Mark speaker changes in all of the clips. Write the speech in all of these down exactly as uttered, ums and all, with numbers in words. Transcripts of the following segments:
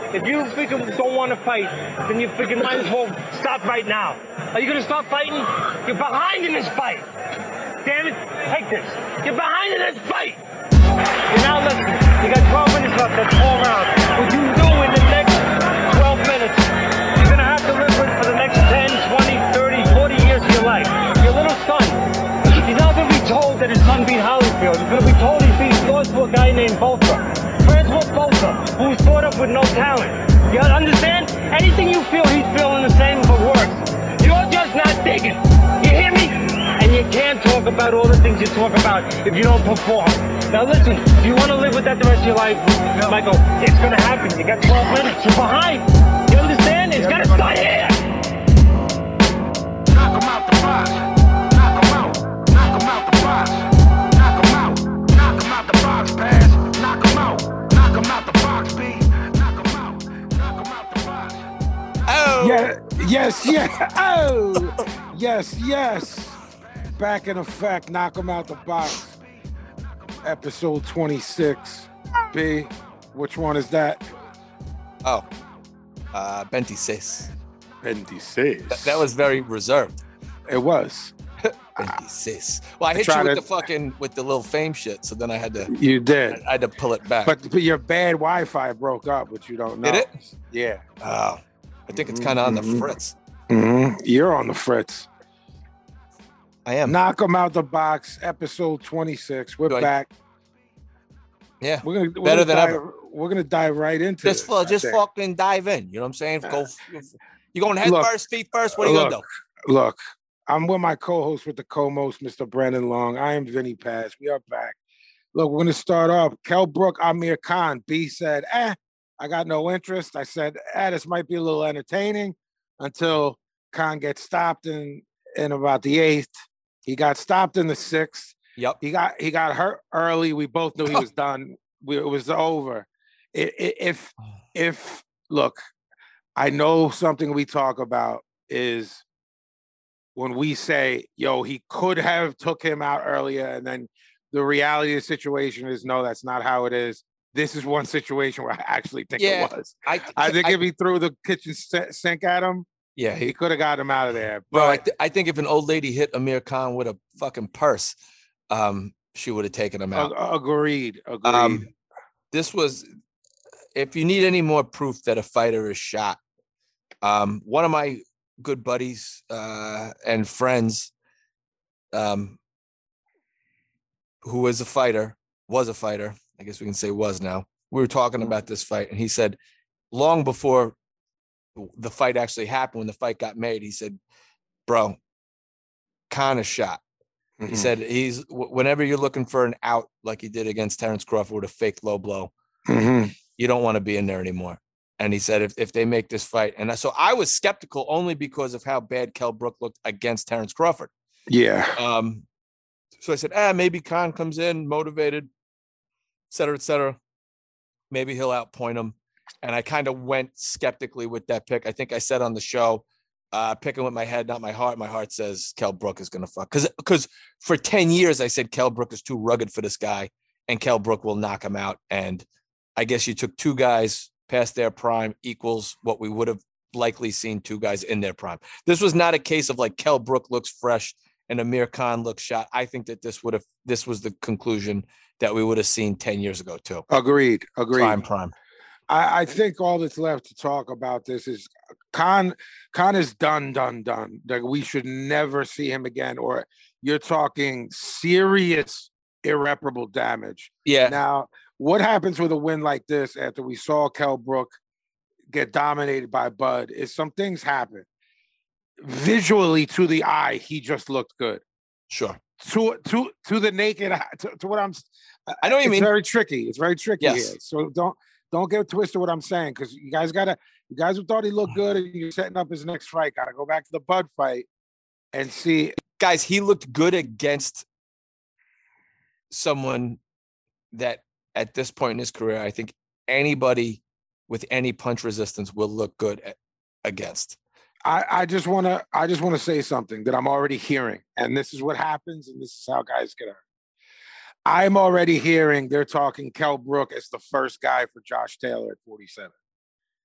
Speaker 1: If you freaking don't want to fight, then you freaking might as well stop right now. Are you going to stop fighting? You're behind in this fight. Damn it, take this. You're behind in this fight. You're now listening. You got twelve minutes left. That's four rounds. What you do in the next twelve minutes, you're going to have to live with for the next ten, twenty, thirty, forty years of your life. Your little son, he's not going to be told that his son beat Holyfield. He's going to be told he beat lost to a guy named Bolter. Francois Bolter, who was brought up with no talent. You understand? Anything you feel, he's feeling the same, but worse. You're just not digging. You hear me? And you can't talk about all the things you talk about if you don't perform. Now listen, if you want to live with that the rest of your life, Michael, it's going to happen. You got twelve minutes. You're behind. You understand? It's going to start here.
Speaker 2: Knock him out the box. Knock him out. Knock him out the box. Knock him out. Knock him out the box, pass. Knock him out. Knock him out the box, B. Knock him out. Knock him out the box.
Speaker 3: Oh.
Speaker 4: Yeah, yes, yeah. Oh, yes, yes. Back in effect. Knock him out the box. Episode twenty-six. B, which one is that?
Speaker 3: Oh, uh, twenty-six.
Speaker 4: twenty-six.
Speaker 3: That, that was very reserved.
Speaker 4: It was.
Speaker 3: twenty-six. Well, I hit
Speaker 4: I
Speaker 3: you with
Speaker 4: to,
Speaker 3: the fucking with the little fame shit, so then I had to.
Speaker 4: You did.
Speaker 3: I, I had to pull it back.
Speaker 4: But, but your bad Wi-Fi broke up, but you don't know.
Speaker 3: Did it?
Speaker 4: Yeah.
Speaker 3: Oh, I think it's kind of on the fritz.
Speaker 4: Mm-hmm. You're on the fritz.
Speaker 3: I am.
Speaker 4: Knock them out the box. Episode twenty-six. We're
Speaker 3: Do I-
Speaker 4: back.
Speaker 3: Yeah.
Speaker 4: We're gonna we're
Speaker 3: Better
Speaker 4: gonna
Speaker 3: than
Speaker 4: dive,
Speaker 3: ever.
Speaker 4: We're gonna dive right into
Speaker 3: Just
Speaker 4: this.
Speaker 3: for,
Speaker 4: I
Speaker 3: just
Speaker 4: think.
Speaker 3: fucking dive in. You know what I'm saying? Go. You going head
Speaker 4: Look,
Speaker 3: first, feet first? What are you
Speaker 4: look,
Speaker 3: gonna do?
Speaker 4: Look, I'm with my co-host with the co-most, Mister Brandon Long. I am Vinny Paz. We are back. Look, we're gonna start off. Kell Brook, Amir Khan. B said, "Eh, I got no interest." I said, "Eh, this might be a little entertaining," until Khan gets stopped in in about the eighth. He got stopped in the sixth.
Speaker 3: Yep.
Speaker 4: He got he got hurt early. We both knew he was done. We, it was over. It, it, if if look, I know something we talk about is when we say, "Yo, he could have took him out earlier," and then the reality of the situation is, no, that's not how it is. This is one situation where I actually think
Speaker 3: Yeah,
Speaker 4: it was.
Speaker 3: I,
Speaker 4: I think
Speaker 3: I,
Speaker 4: if he threw the kitchen sink at him,
Speaker 3: yeah,
Speaker 4: he could have got him out of there. But
Speaker 3: Bro, I, th- I think if an old lady hit Amir Khan with a fucking purse, um, she would have taken him out.
Speaker 4: Ag- agreed. Agreed.
Speaker 3: Um, this was, if you need any more proof that a fighter is shot, um, one of my good buddies uh, and friends, um, who is a fighter, was a fighter, I guess we can say was now. We were talking about this fight, and he said, long before the fight actually happened, when the fight got made, he said, bro, Khan is shot.
Speaker 4: Mhm.
Speaker 3: He said, he's whenever you're looking for an out like he did against Terrence Crawford with a fake low blow,
Speaker 4: Mhm.
Speaker 3: you don't want to be in there anymore. And he said, if, if they make this fight, and so I was skeptical only because of how bad Kell Brook looked against Terrence Crawford.
Speaker 4: Yeah.
Speaker 3: Um, so I said, ah, maybe Khan comes in motivated, et cetera, et cetera. Maybe he'll outpoint him. And I kind of went skeptically with that pick. I think I said on the show, uh, picking with my head, not my heart. My heart says Kell Brook is going to fuck. Because because for ten years, I said Kell Brook is too rugged for this guy, and Kell Brook will knock him out. And I guess you took two guys past their prime equals what we would have likely seen two guys in their prime. This was not a case of like Kell Brook looks fresh and Amir Khan looks shot. I think that this would have this was the conclusion that we would have seen ten years ago too.
Speaker 4: Agreed. Agreed.
Speaker 3: Prime, prime.
Speaker 4: I, I think all that's left to talk about this is Khan. Khan is done, done, done. Like, we should never see him again. Or you're talking serious, irreparable damage.
Speaker 3: Yeah.
Speaker 4: Now, what happens with a win like this after we saw Kell Brook get dominated by Bud is some things happen. Visually, to the eye, he just looked good.
Speaker 3: Sure.
Speaker 4: To to to the naked eye, to, to what I'm.
Speaker 3: I know what you
Speaker 4: it's
Speaker 3: mean.
Speaker 4: very tricky. It's very tricky
Speaker 3: Yes.
Speaker 4: here. So don't don't get twisted what I'm saying, because you guys gotta you guys who thought he looked good and you're setting up his next fight gotta go back to the Bud fight and see.
Speaker 3: Guys, he looked good against someone that at this point in his career, I think anybody with any punch resistance will look good at, against.
Speaker 4: I, I just wanna I just wanna say something that I'm already hearing, and this is what happens, and this is how guys get hurt. I'm already hearing they're talking Kell Brook as the first guy for Josh Taylor at forty-seven.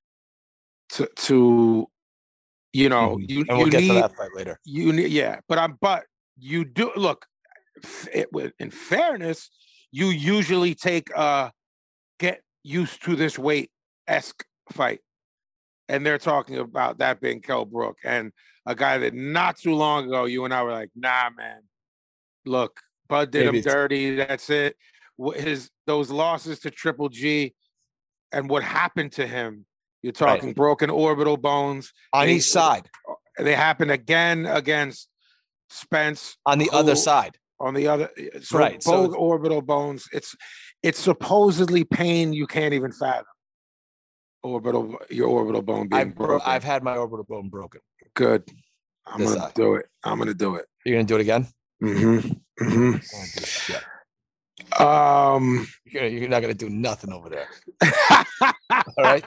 Speaker 4: to to you know
Speaker 3: Mhm.
Speaker 4: you
Speaker 3: And we'll
Speaker 4: you
Speaker 3: get
Speaker 4: need
Speaker 3: to that fight later.
Speaker 4: you need yeah, but I'm but you do look f- it, with- in fairness, you usually take uh get used to this weight esque fight, and they're talking about that being Kell Brook and a guy that not too long ago you and I were like, nah, man, look, Bud did
Speaker 3: Maybe
Speaker 4: him
Speaker 3: it's-
Speaker 4: dirty. That's it. Wh- His those losses to Triple G and what happened to him. You're
Speaker 3: Right.
Speaker 4: talking broken orbital bones.
Speaker 3: On
Speaker 4: They-
Speaker 3: each side,
Speaker 4: They happened again against Spence
Speaker 3: on the other
Speaker 4: who-
Speaker 3: side.
Speaker 4: on the other. So
Speaker 3: Right, so
Speaker 4: both
Speaker 3: it's-
Speaker 4: orbital bones. It's it's supposedly pain you can't even fathom. Orbital, your orbital bone being
Speaker 3: I've, bro-
Speaker 4: broken.
Speaker 3: I've had my orbital bone broken.
Speaker 4: Good. I'm
Speaker 3: This
Speaker 4: gonna
Speaker 3: side.
Speaker 4: do it. I'm gonna do it.
Speaker 3: You're gonna do it again?
Speaker 4: Mm-hmm. Mm-hmm.
Speaker 3: Oh, dude, shit.
Speaker 4: Um.
Speaker 3: You're, gonna- you're not gonna do nothing over there. All right.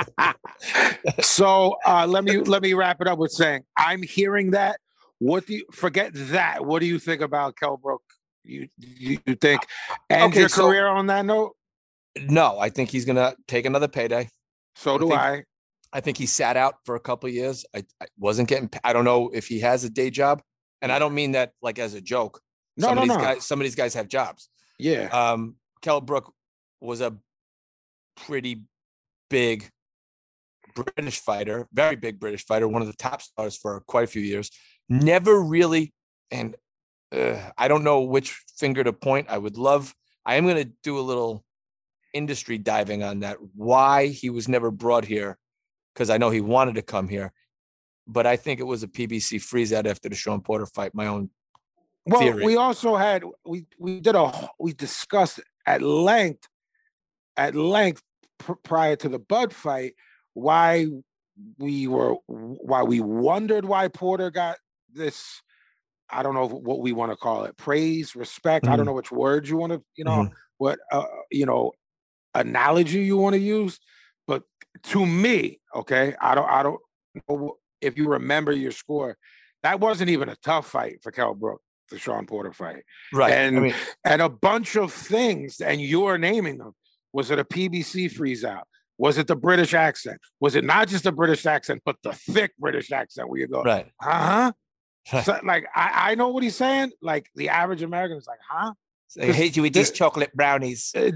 Speaker 4: So uh, let me let me wrap it up with saying I'm hearing that. What do you forget that? What do you think about Kell Brook? You you, you think end
Speaker 3: Okay,
Speaker 4: your
Speaker 3: so-
Speaker 4: career on that note?
Speaker 3: No, I think he's gonna take another payday.
Speaker 4: So do
Speaker 3: think-
Speaker 4: I.
Speaker 3: I think he sat out for a couple of years. I, I wasn't getting. I don't know if he has a day job, and I don't mean that like as a joke.
Speaker 4: No,
Speaker 3: some
Speaker 4: no,
Speaker 3: of these
Speaker 4: no.
Speaker 3: guys, some of these guys have jobs.
Speaker 4: Yeah.
Speaker 3: Um, Kell Brook was a pretty big British fighter, very big British fighter, one of the top stars for quite a few years. Never really, and uh, I don't know which finger to point. I would love. I am going to do a little industry diving on that. Why he was never brought here, because I know he wanted to come here, but I think it was a P B C freeze out after the Sean Porter fight. My own.
Speaker 4: Well,
Speaker 3: theory.
Speaker 4: we also had we we did a we discussed at length at length pr- prior to the Bud fight why we were why we wondered why Porter got this. I don't know what we want to call it, praise, respect. I don't
Speaker 3: Mhm.
Speaker 4: know which words you want to, you know,
Speaker 3: Mhm.
Speaker 4: what uh, you know, analogy you want to use. But to me, okay, I don't I don't know if you remember your score. That wasn't even a tough fight for Kell Brook, the Sean Porter fight.
Speaker 3: Right.
Speaker 4: And
Speaker 3: I mean,
Speaker 4: and a bunch of things, and you're naming them. Was it a P B C freeze out? Was it the British accent? Was it not just a British accent, but the thick British accent where you go,
Speaker 3: right.
Speaker 4: uh-huh?
Speaker 3: Right.
Speaker 4: So, like, I, I know what he's saying. Like, the average American is like, huh?
Speaker 3: I hate you with these
Speaker 4: the-
Speaker 3: chocolate brownies.
Speaker 4: Uh,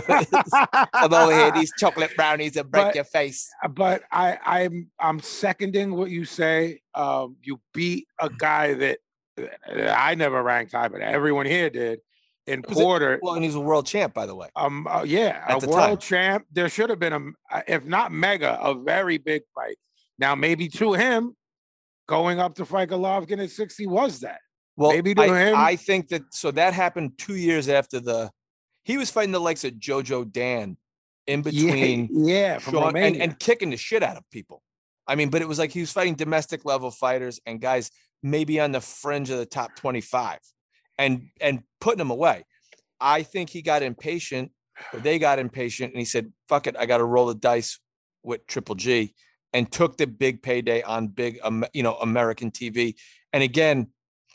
Speaker 3: I'm over here, these chocolate brownies that break
Speaker 4: But-
Speaker 3: your face.
Speaker 4: But I, I'm I'm seconding what you say. Um, you beat a guy that uh, I never ranked high, but everyone here did. In
Speaker 3: Was it-
Speaker 4: Porter,
Speaker 3: Well, and he's a world champ, by the way.
Speaker 4: Um, uh, yeah,
Speaker 3: At
Speaker 4: a
Speaker 3: the
Speaker 4: world
Speaker 3: time.
Speaker 4: champ. There should have been a, uh, if not mega, a very big fight. Now, maybe to him, going up to fight Golovkin at sixty was that.
Speaker 3: Well,
Speaker 4: Maybe to
Speaker 3: I,
Speaker 4: him-
Speaker 3: I think that so that happened two years after the he was fighting the likes of Jojo Dan in between
Speaker 4: yeah, yeah from
Speaker 3: Sean, and,
Speaker 4: Romania.
Speaker 3: and kicking the shit out of people. I mean, but it was like he was fighting domestic level fighters and guys maybe on the fringe of the top twenty-five and and putting them away. I think he got impatient, or they got impatient, and he said, fuck it, I got to roll the dice with Triple G, and took the big payday on big, um, you know, American T V. And again,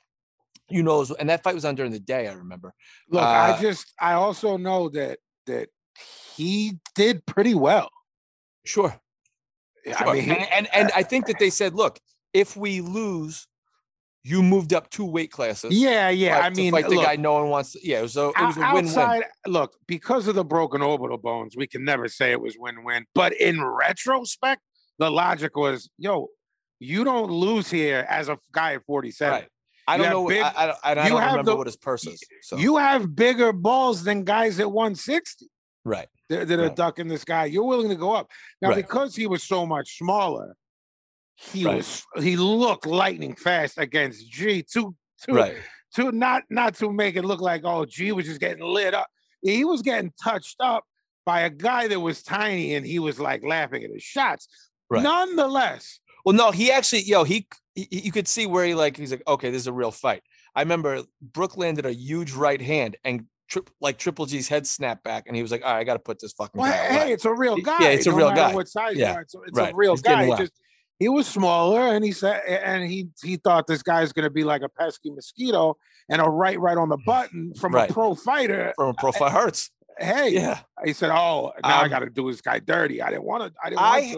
Speaker 3: you know, and that fight was on during the day, I remember.
Speaker 4: Look,
Speaker 3: uh,
Speaker 4: I just, I also know that that he did pretty well.
Speaker 3: Sure.
Speaker 4: I
Speaker 3: Sure.
Speaker 4: mean, he-
Speaker 3: and, and and I think that they said, look, if we lose, you moved up two weight classes.
Speaker 4: yeah, yeah.
Speaker 3: Fight-
Speaker 4: I
Speaker 3: to
Speaker 4: mean,
Speaker 3: fight the
Speaker 4: look,
Speaker 3: guy no one wants to. Yeah, it was a it was a
Speaker 4: out-
Speaker 3: win-win.
Speaker 4: outside, look, because of the broken orbital bones, we can never say it was win-win. But in retrospect, the logic was, yo, you don't lose here as a guy at forty-seven.
Speaker 3: Right. I
Speaker 4: You
Speaker 3: don't
Speaker 4: have
Speaker 3: know.
Speaker 4: big-
Speaker 3: I, I don't, I
Speaker 4: you
Speaker 3: don't
Speaker 4: have
Speaker 3: remember
Speaker 4: the-
Speaker 3: what his purse is. So
Speaker 4: You have bigger balls than guys at one sixty
Speaker 3: right.
Speaker 4: that, that are
Speaker 3: Right.
Speaker 4: ducking this guy. You're willing to go up. Now,
Speaker 3: Right.
Speaker 4: because he was so much smaller, he
Speaker 3: Right.
Speaker 4: was he looked lightning fast against G. To to
Speaker 3: Right.
Speaker 4: to not not to make it look like, oh, G was just getting lit up. He was getting touched up by a guy that was tiny, and he was like laughing at his shots.
Speaker 3: Right.
Speaker 4: Nonetheless,
Speaker 3: Well, no, he actually, yo, he, he you could see where he like he's like, okay, this is a real fight. I remember Brooke landed a huge right hand and tri- like Triple G's head snapped back, and he was like, all right, I got to put this fucking
Speaker 4: well,
Speaker 3: guy
Speaker 4: hey,
Speaker 3: away.
Speaker 4: it's a real guy.
Speaker 3: Yeah, it's a
Speaker 4: no
Speaker 3: real
Speaker 4: matter
Speaker 3: guy.
Speaker 4: What size
Speaker 3: Yeah,
Speaker 4: you are, it's, it's
Speaker 3: right.
Speaker 4: a real
Speaker 3: He's getting
Speaker 4: guy. It
Speaker 3: whacked.
Speaker 4: Just he was smaller, and he said, and he he thought this guy's going to be like a pesky mosquito and a right right on the button from
Speaker 3: Right.
Speaker 4: a pro fighter.
Speaker 3: From a profile hurts.
Speaker 4: Hey,
Speaker 3: Yeah.
Speaker 4: he said, "Oh, now I
Speaker 3: Um,
Speaker 4: got to do this guy dirty. I didn't want to. I didn't
Speaker 3: I-
Speaker 4: want to."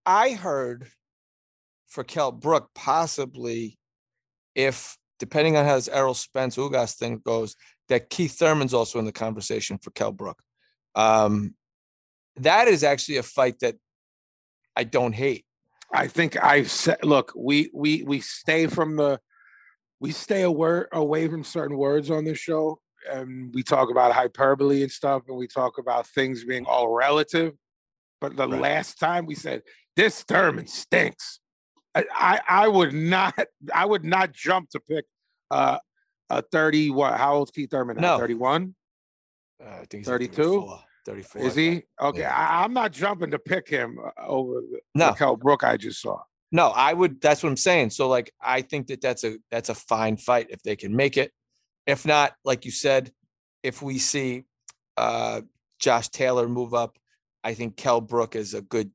Speaker 3: I heard for Kell Brook, possibly if depending on how this Errol Spence Ugas thing goes, that Keith Thurman's also in the conversation for Kell Brook. Um, that is actually a fight that I don't hate.
Speaker 4: I think I said, look, we we we stay from the we stay away away from certain words on this show, and we talk about hyperbole and stuff, and we talk about things being all relative. But the
Speaker 3: Right.
Speaker 4: last time we said this Thurman stinks, I, I I would not I would not jump to pick uh, a thirty. What? How old's Keith Thurman now?
Speaker 3: No.
Speaker 4: thirty-one.
Speaker 3: Uh, I think he's
Speaker 4: thirty-two?
Speaker 3: thirty-four. thirty-four.
Speaker 4: Is he? Okay,
Speaker 3: Yeah.
Speaker 4: I, I'm not jumping to pick him uh, over the,
Speaker 3: No.
Speaker 4: the Kell Brook I just saw.
Speaker 3: No, I would. That's what I'm saying. So, like, I think that that's a that's a fine fight if they can make it. If not, like you said, if we see uh, Josh Taylor move up, I think Kell Brook is a good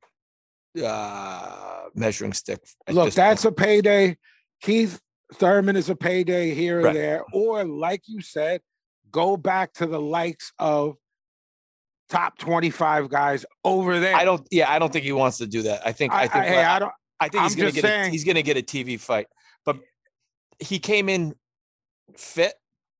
Speaker 3: uh, measuring stick. at
Speaker 4: Look,
Speaker 3: this
Speaker 4: that's
Speaker 3: point.
Speaker 4: a payday. Keith Thurman is a payday here or
Speaker 3: Right.
Speaker 4: there. Or, like you said, go back to the likes of top twenty-five guys over there.
Speaker 3: I don't. Yeah, I don't think he wants to do that. I think. I,
Speaker 4: I,
Speaker 3: think.
Speaker 4: I, hey, I don't.
Speaker 3: I think he's
Speaker 4: I'm
Speaker 3: gonna
Speaker 4: just
Speaker 3: get. A,
Speaker 4: saying-
Speaker 3: he's gonna get a T V fight, but he came in fit.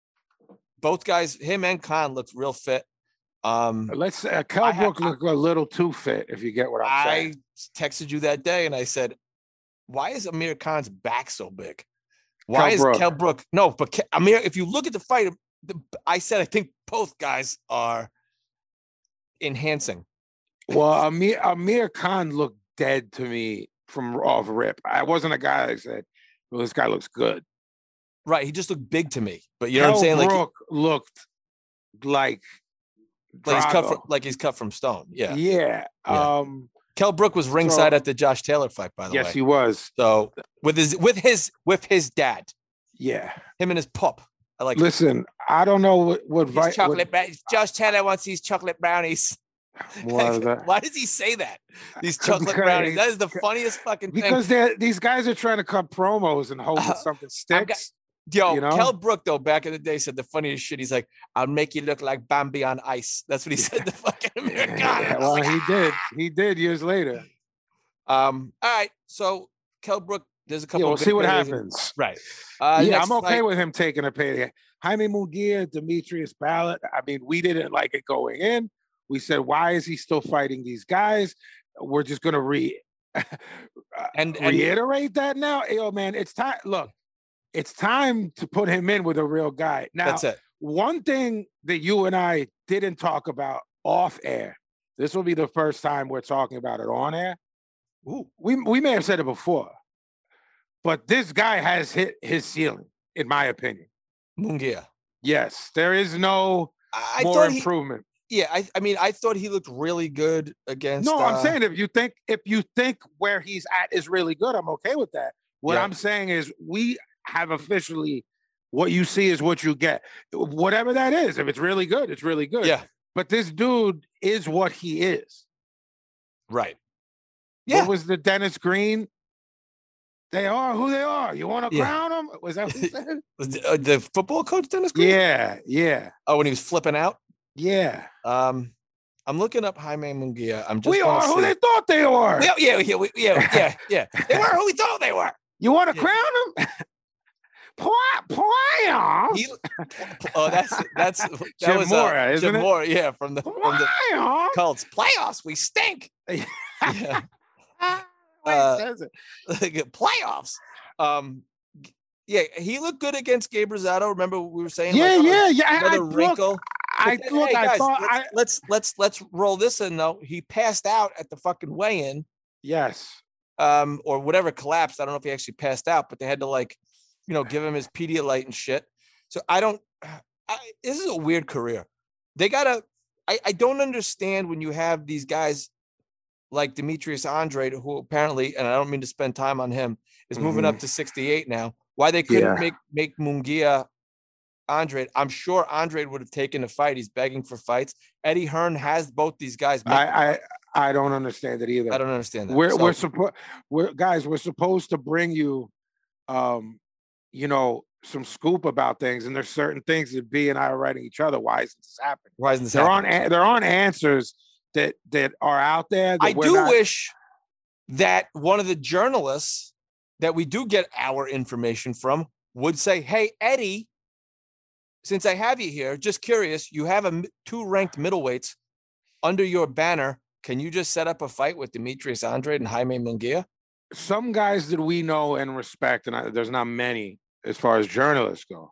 Speaker 3: Both guys, him and Khan, looked real fit. Um,
Speaker 4: Let's. Uh, Kell
Speaker 3: I ha-
Speaker 4: Brook looked a little too fit, if you get what I'm
Speaker 3: I
Speaker 4: saying.
Speaker 3: texted you that day and I said, "Why is Amir Khan's back so big? Why
Speaker 4: Kell
Speaker 3: is
Speaker 4: Brook.
Speaker 3: Kell Brook? No, but Ke- Amir. If you look at the fight, the, I said I think both guys are enhancing.
Speaker 4: Well, Amir Amir Khan looked dead to me from off rip. I wasn't a guy that said, "Well, this guy looks good."
Speaker 3: Right? He just looked big to me. But you know
Speaker 4: Kell
Speaker 3: what I'm saying? Like,
Speaker 4: Brook looked like
Speaker 3: like he's cut
Speaker 4: Drago.
Speaker 3: from like he's cut from stone. Yeah.
Speaker 4: Yeah.
Speaker 3: Yeah.
Speaker 4: Um.
Speaker 3: Kell Brook was ringside
Speaker 4: So-
Speaker 3: at the Josh Taylor fight, by the
Speaker 4: Yes,
Speaker 3: way.
Speaker 4: he was.
Speaker 3: So with his with his with his dad,
Speaker 4: Yeah.
Speaker 3: him and his pup. I like
Speaker 4: Listen, I don't know what what,
Speaker 3: his
Speaker 4: vi-
Speaker 3: chocolate. Bra- Josh Taylor wants these chocolate brownies.
Speaker 4: what, what is that?
Speaker 3: Why does he say that? These
Speaker 4: 'Cause-
Speaker 3: chocolate
Speaker 4: because-
Speaker 3: brownies. That is the funniest fucking thing.
Speaker 4: Because they're these guys are trying to cut promos and hope
Speaker 3: Uh,
Speaker 4: that something
Speaker 3: I've got-
Speaker 4: sticks.
Speaker 3: Yo,
Speaker 4: you know?
Speaker 3: Kell Brook, though, back in the day said the funniest shit. He's like, I'll make you look like Bambi on ice. That's what he said to fucking Amir Khan.
Speaker 4: Yeah,
Speaker 3: I was
Speaker 4: well,
Speaker 3: like,
Speaker 4: he did. He did years later.
Speaker 3: Um, all right. So Kell Brook, there's a
Speaker 4: Yeah,
Speaker 3: couple
Speaker 4: we'll
Speaker 3: of
Speaker 4: see what
Speaker 3: big paydays.
Speaker 4: happens.
Speaker 3: Right. Uh,
Speaker 4: yeah,
Speaker 3: next
Speaker 4: I'm okay
Speaker 3: fight-
Speaker 4: with him taking a payday. Jaime Munguia, Demetrius Ballot. I mean, we didn't like it going in. We said, why is he still fighting these guys? We're just gonna re
Speaker 3: And- and-
Speaker 4: reiterate that now. Yo, man, it's time. Look, it's time to put him in with a real guy. Now,
Speaker 3: That's it.
Speaker 4: one thing that you and I didn't talk about off air. This will be the first time we're talking about it on air.
Speaker 3: Ooh.
Speaker 4: We we may have said it before, but this guy has hit his ceiling, in my opinion.
Speaker 3: Munguia.
Speaker 4: Yes, there is no
Speaker 3: I
Speaker 4: more
Speaker 3: thought he,
Speaker 4: improvement.
Speaker 3: yeah, I, I mean, I thought he looked really good against.
Speaker 4: No, I'm
Speaker 3: uh,
Speaker 4: saying if you think if you think where he's at is really good, I'm okay with that. What
Speaker 3: Yeah.
Speaker 4: I'm saying is we have officially what you see is what you get. Whatever that is, if it's really good, it's really good.
Speaker 3: Yeah,
Speaker 4: But this dude is what he is.
Speaker 3: right. Yeah.
Speaker 4: What was the Dennis Green? They are who they are. You want to
Speaker 3: Yeah.
Speaker 4: crown them? Was that what he said?
Speaker 3: Was the, uh, the football coach Dennis Green?
Speaker 4: Yeah, yeah,
Speaker 3: Oh, when he was flipping out.
Speaker 4: yeah.
Speaker 3: Um, I'm looking up Jaime Munguia. I'm just.
Speaker 4: We
Speaker 3: wanna
Speaker 4: are who
Speaker 3: see-
Speaker 4: they thought they are.
Speaker 3: We- yeah, yeah, we- yeah, yeah, yeah. They were who we thought they were.
Speaker 4: You want to
Speaker 3: Yeah.
Speaker 4: crown them? Playoffs.
Speaker 3: He, oh, that's that's that
Speaker 4: Jim
Speaker 3: was
Speaker 4: Mora,
Speaker 3: uh,
Speaker 4: isn't
Speaker 3: Jim
Speaker 4: it?
Speaker 3: Mora, yeah, from the from the
Speaker 4: Playoffs.
Speaker 3: Colts playoffs. We stink. Yeah.
Speaker 4: Wait,
Speaker 3: Uh,
Speaker 4: says it.
Speaker 3: Like, playoffs. Um, g- yeah, he looked good against Gabe Rosado. Remember we were saying,
Speaker 4: Yeah,
Speaker 3: like, oh,
Speaker 4: yeah, yeah. I, I,
Speaker 3: another
Speaker 4: look,
Speaker 3: wrinkle.
Speaker 4: I
Speaker 3: But then,
Speaker 4: look.
Speaker 3: hey,
Speaker 4: I
Speaker 3: guys,
Speaker 4: thought.
Speaker 3: let's,
Speaker 4: I
Speaker 3: let's let's let's roll this in though. He passed out at the fucking weigh-in,
Speaker 4: yes.
Speaker 3: um, or whatever collapsed. I don't know if he actually passed out, but they had to like, you know, give him his Pedialyte and shit. So I don't. I, this is a weird career. They gotta. I I don't understand when you have these guys like Demetrius Andrade, who apparently, and I don't mean to spend time on him, is moving up to sixty-eight now. Why they couldn't
Speaker 4: Yeah.
Speaker 3: make make Munguia Andrade? I'm sure Andrade would have taken a fight. He's begging for fights. Eddie Hearn has both these guys. make-
Speaker 4: I, I I don't understand it either.
Speaker 3: I don't understand that.
Speaker 4: We're
Speaker 3: So,
Speaker 4: we're supposed we're guys. We're supposed to bring you, um, you know, some scoop about things, and there's certain things that B and I are writing each other. Why isn't this happening?
Speaker 3: why isn't this
Speaker 4: There aren't
Speaker 3: happening?
Speaker 4: a- there aren't answers that that are out there. That
Speaker 3: I
Speaker 4: we're
Speaker 3: do
Speaker 4: not-
Speaker 3: wish that one of the journalists that we do get our information from would say, hey, Eddie, since I have you here, just curious, you have a two ranked middleweights under your banner. Can you just set up a fight with Demetrius Andrade and Jaime Munguia?
Speaker 4: Some guys that we know and respect, and I, there's not many as far as journalists go,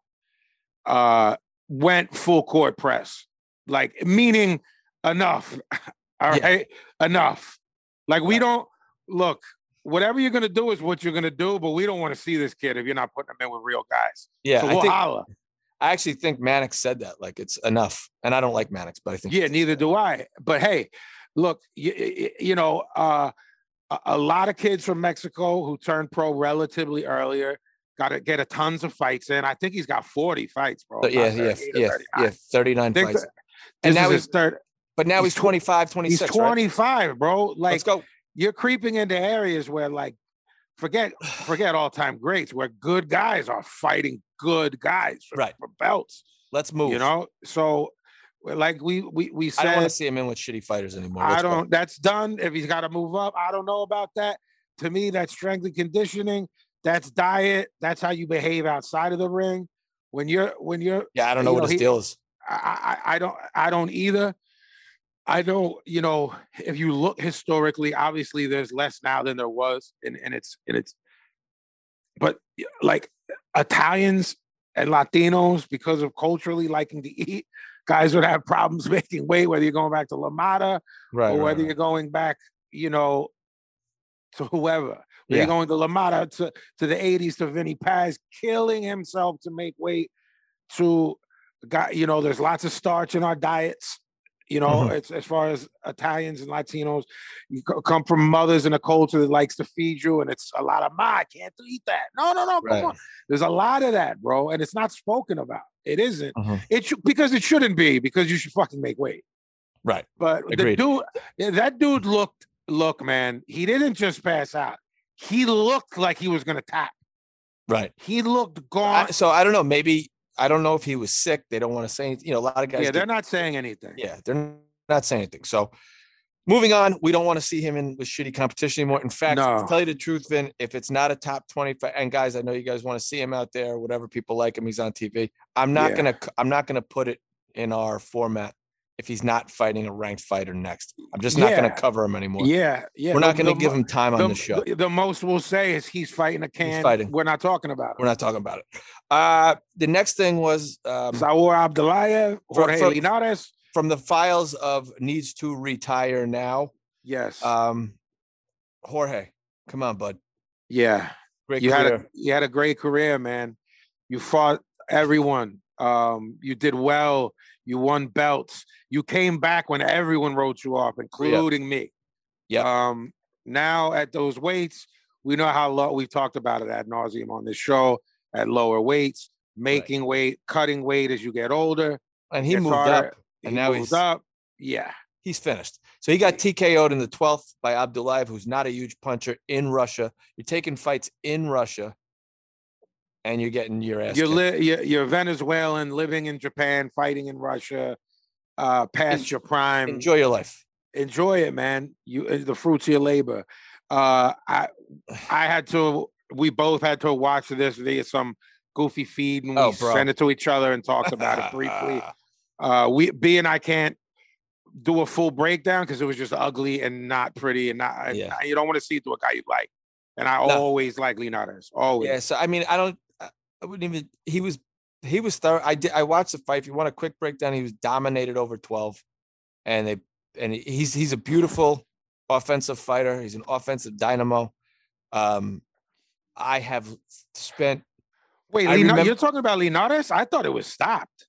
Speaker 4: uh, went full court press, like meaning enough. All right, yeah. Enough. Like we don't look. Whatever you're gonna do is what you're gonna do, but we don't want to see this kid if you're not putting him in with real guys.
Speaker 3: Yeah,
Speaker 4: so we'll
Speaker 3: I think,
Speaker 4: holla.
Speaker 3: I actually think Mannix said that, like it's enough, and I don't like Mannix, but I think
Speaker 4: yeah, neither do I. But hey, look, you, you know, uh, a, a lot of kids from Mexico who turned pro relatively earlier got to get a tons of fights in. I think he's got forty fights, bro.
Speaker 3: So, yeah, yeah, yeah, yeah, thirty-nine fights.
Speaker 4: That,
Speaker 3: and now he's
Speaker 4: his third.
Speaker 3: But now he's, he's twenty-five, twenty-six.
Speaker 4: He's twenty-five,
Speaker 3: right?
Speaker 4: bro. Like,
Speaker 3: let's go.
Speaker 4: You're creeping into areas where, like, forget forget all-time greats, where good guys are fighting good guys for,
Speaker 3: right.
Speaker 4: for belts.
Speaker 3: Let's move.
Speaker 4: You know, so like we we we said,
Speaker 3: I don't want to see him in with shitty fighters anymore.
Speaker 4: Let's
Speaker 3: I
Speaker 4: don't.
Speaker 3: Go.
Speaker 4: That's done. If he's got to move up, I don't know about that. To me, that's strength and conditioning. That's diet. That's how you behave outside of the ring. When you're when you're
Speaker 3: yeah, I don't know
Speaker 4: what
Speaker 3: know, his
Speaker 4: he,
Speaker 3: deal is.
Speaker 4: I, I I don't I don't either. I know, you know, if you look historically, obviously there's less now than there was, and, and it's and it's but like Italians and Latinos, because of culturally liking to eat, guys would have problems making weight, whether you're going back to La Mata
Speaker 3: right,
Speaker 4: or
Speaker 3: right,
Speaker 4: whether
Speaker 3: right.
Speaker 4: you're going back, you know, to whoever. Whether
Speaker 3: yeah.
Speaker 4: you're going to La Mata to, to the eighties to Vinny Paz, killing himself to make weight, to guy, you know, there's lots of starch in our diets. You know, mm-hmm. it's as far as Italians and Latinos, you come from mothers in a culture that likes to feed you, and it's a lot of, ma, I can't eat that. No, no, no, come
Speaker 3: right.
Speaker 4: on. There's a lot of that, bro, and it's not spoken about. It isn't.
Speaker 3: Mm-hmm.
Speaker 4: It should, because it shouldn't be, because you should fucking make weight.
Speaker 3: Right.
Speaker 4: But
Speaker 3: Agreed.
Speaker 4: the dude, that dude looked, look, man, he didn't just pass out. He looked like he was going to tap.
Speaker 3: Right.
Speaker 4: He looked gone.
Speaker 3: I, so I don't know, maybe. I don't know if he was sick. They don't want to say anything. You know, a lot of guys.
Speaker 4: Yeah, they're
Speaker 3: get,
Speaker 4: not saying anything.
Speaker 3: Yeah, they're not saying anything. So moving on, we don't want to see him in with shitty competition anymore. In fact,
Speaker 4: no.
Speaker 3: to tell you the truth, Vin, if it's not a top twenty, and guys, I know you guys want to see him out there, whatever people like him, he's on T V. I'm not
Speaker 4: yeah.
Speaker 3: gonna I'm not gonna put it in our format if he's not fighting a ranked fighter next. I'm just not
Speaker 4: yeah.
Speaker 3: gonna cover him anymore.
Speaker 4: Yeah, yeah.
Speaker 3: We're not
Speaker 4: the,
Speaker 3: gonna
Speaker 4: the,
Speaker 3: give him time
Speaker 4: the,
Speaker 3: on the show.
Speaker 4: The, the most we'll say is he's fighting a can.
Speaker 3: He's fighting.
Speaker 4: We're not talking about it.
Speaker 3: We're not talking about it. Uh, the next thing was um,
Speaker 4: Saur Abdulayev, Jorge
Speaker 3: from,
Speaker 4: Linares.
Speaker 3: From the files of needs to retire now.
Speaker 4: Yes.
Speaker 3: Um, Jorge, come on, bud.
Speaker 4: Yeah.
Speaker 3: Great
Speaker 4: you
Speaker 3: career.
Speaker 4: had a you had a great career, man. You fought everyone. Um, you did well. You won belts. You came back when everyone wrote you off, including
Speaker 3: yep.
Speaker 4: me.
Speaker 3: Yeah.
Speaker 4: Um, now at those weights, we know how low. We've talked about it ad nauseum on this show. At lower weights, making right. weight, cutting weight as you get older.
Speaker 3: And he moved harder. up, and
Speaker 4: he
Speaker 3: now
Speaker 4: moved
Speaker 3: he's
Speaker 4: up. Yeah,
Speaker 3: he's finished. So he got T K O'd in the twelfth by Abdulayev, who's not a huge puncher in Russia. You're taking fights in Russia, and you're getting your ass.
Speaker 4: You're li- you're, you're Venezuelan, living in Japan, fighting in Russia, uh, past en- your prime.
Speaker 3: Enjoy your life.
Speaker 4: Enjoy it, man. You the fruits of your labor. Uh, I I had to. We both had to watch this via some goofy feed, and we
Speaker 3: oh,
Speaker 4: sent it to each other and talked about it briefly. Uh, we B and I can't do a full breakdown because it was just ugly and not pretty, and not.
Speaker 3: Yeah.
Speaker 4: And you don't want to see it to a guy you like. And I
Speaker 3: no.
Speaker 4: always like Linares. Always.
Speaker 3: Yeah. So I mean, I don't. I wouldn't even. He was. He was thorough. I did. I watched the fight. If you want a quick breakdown, he was dominated over twelve, and they and he's he's a beautiful offensive fighter. He's an offensive dynamo. Um. I have spent.
Speaker 4: Wait, Lina- remember, you're talking about Linares? I thought it was stopped.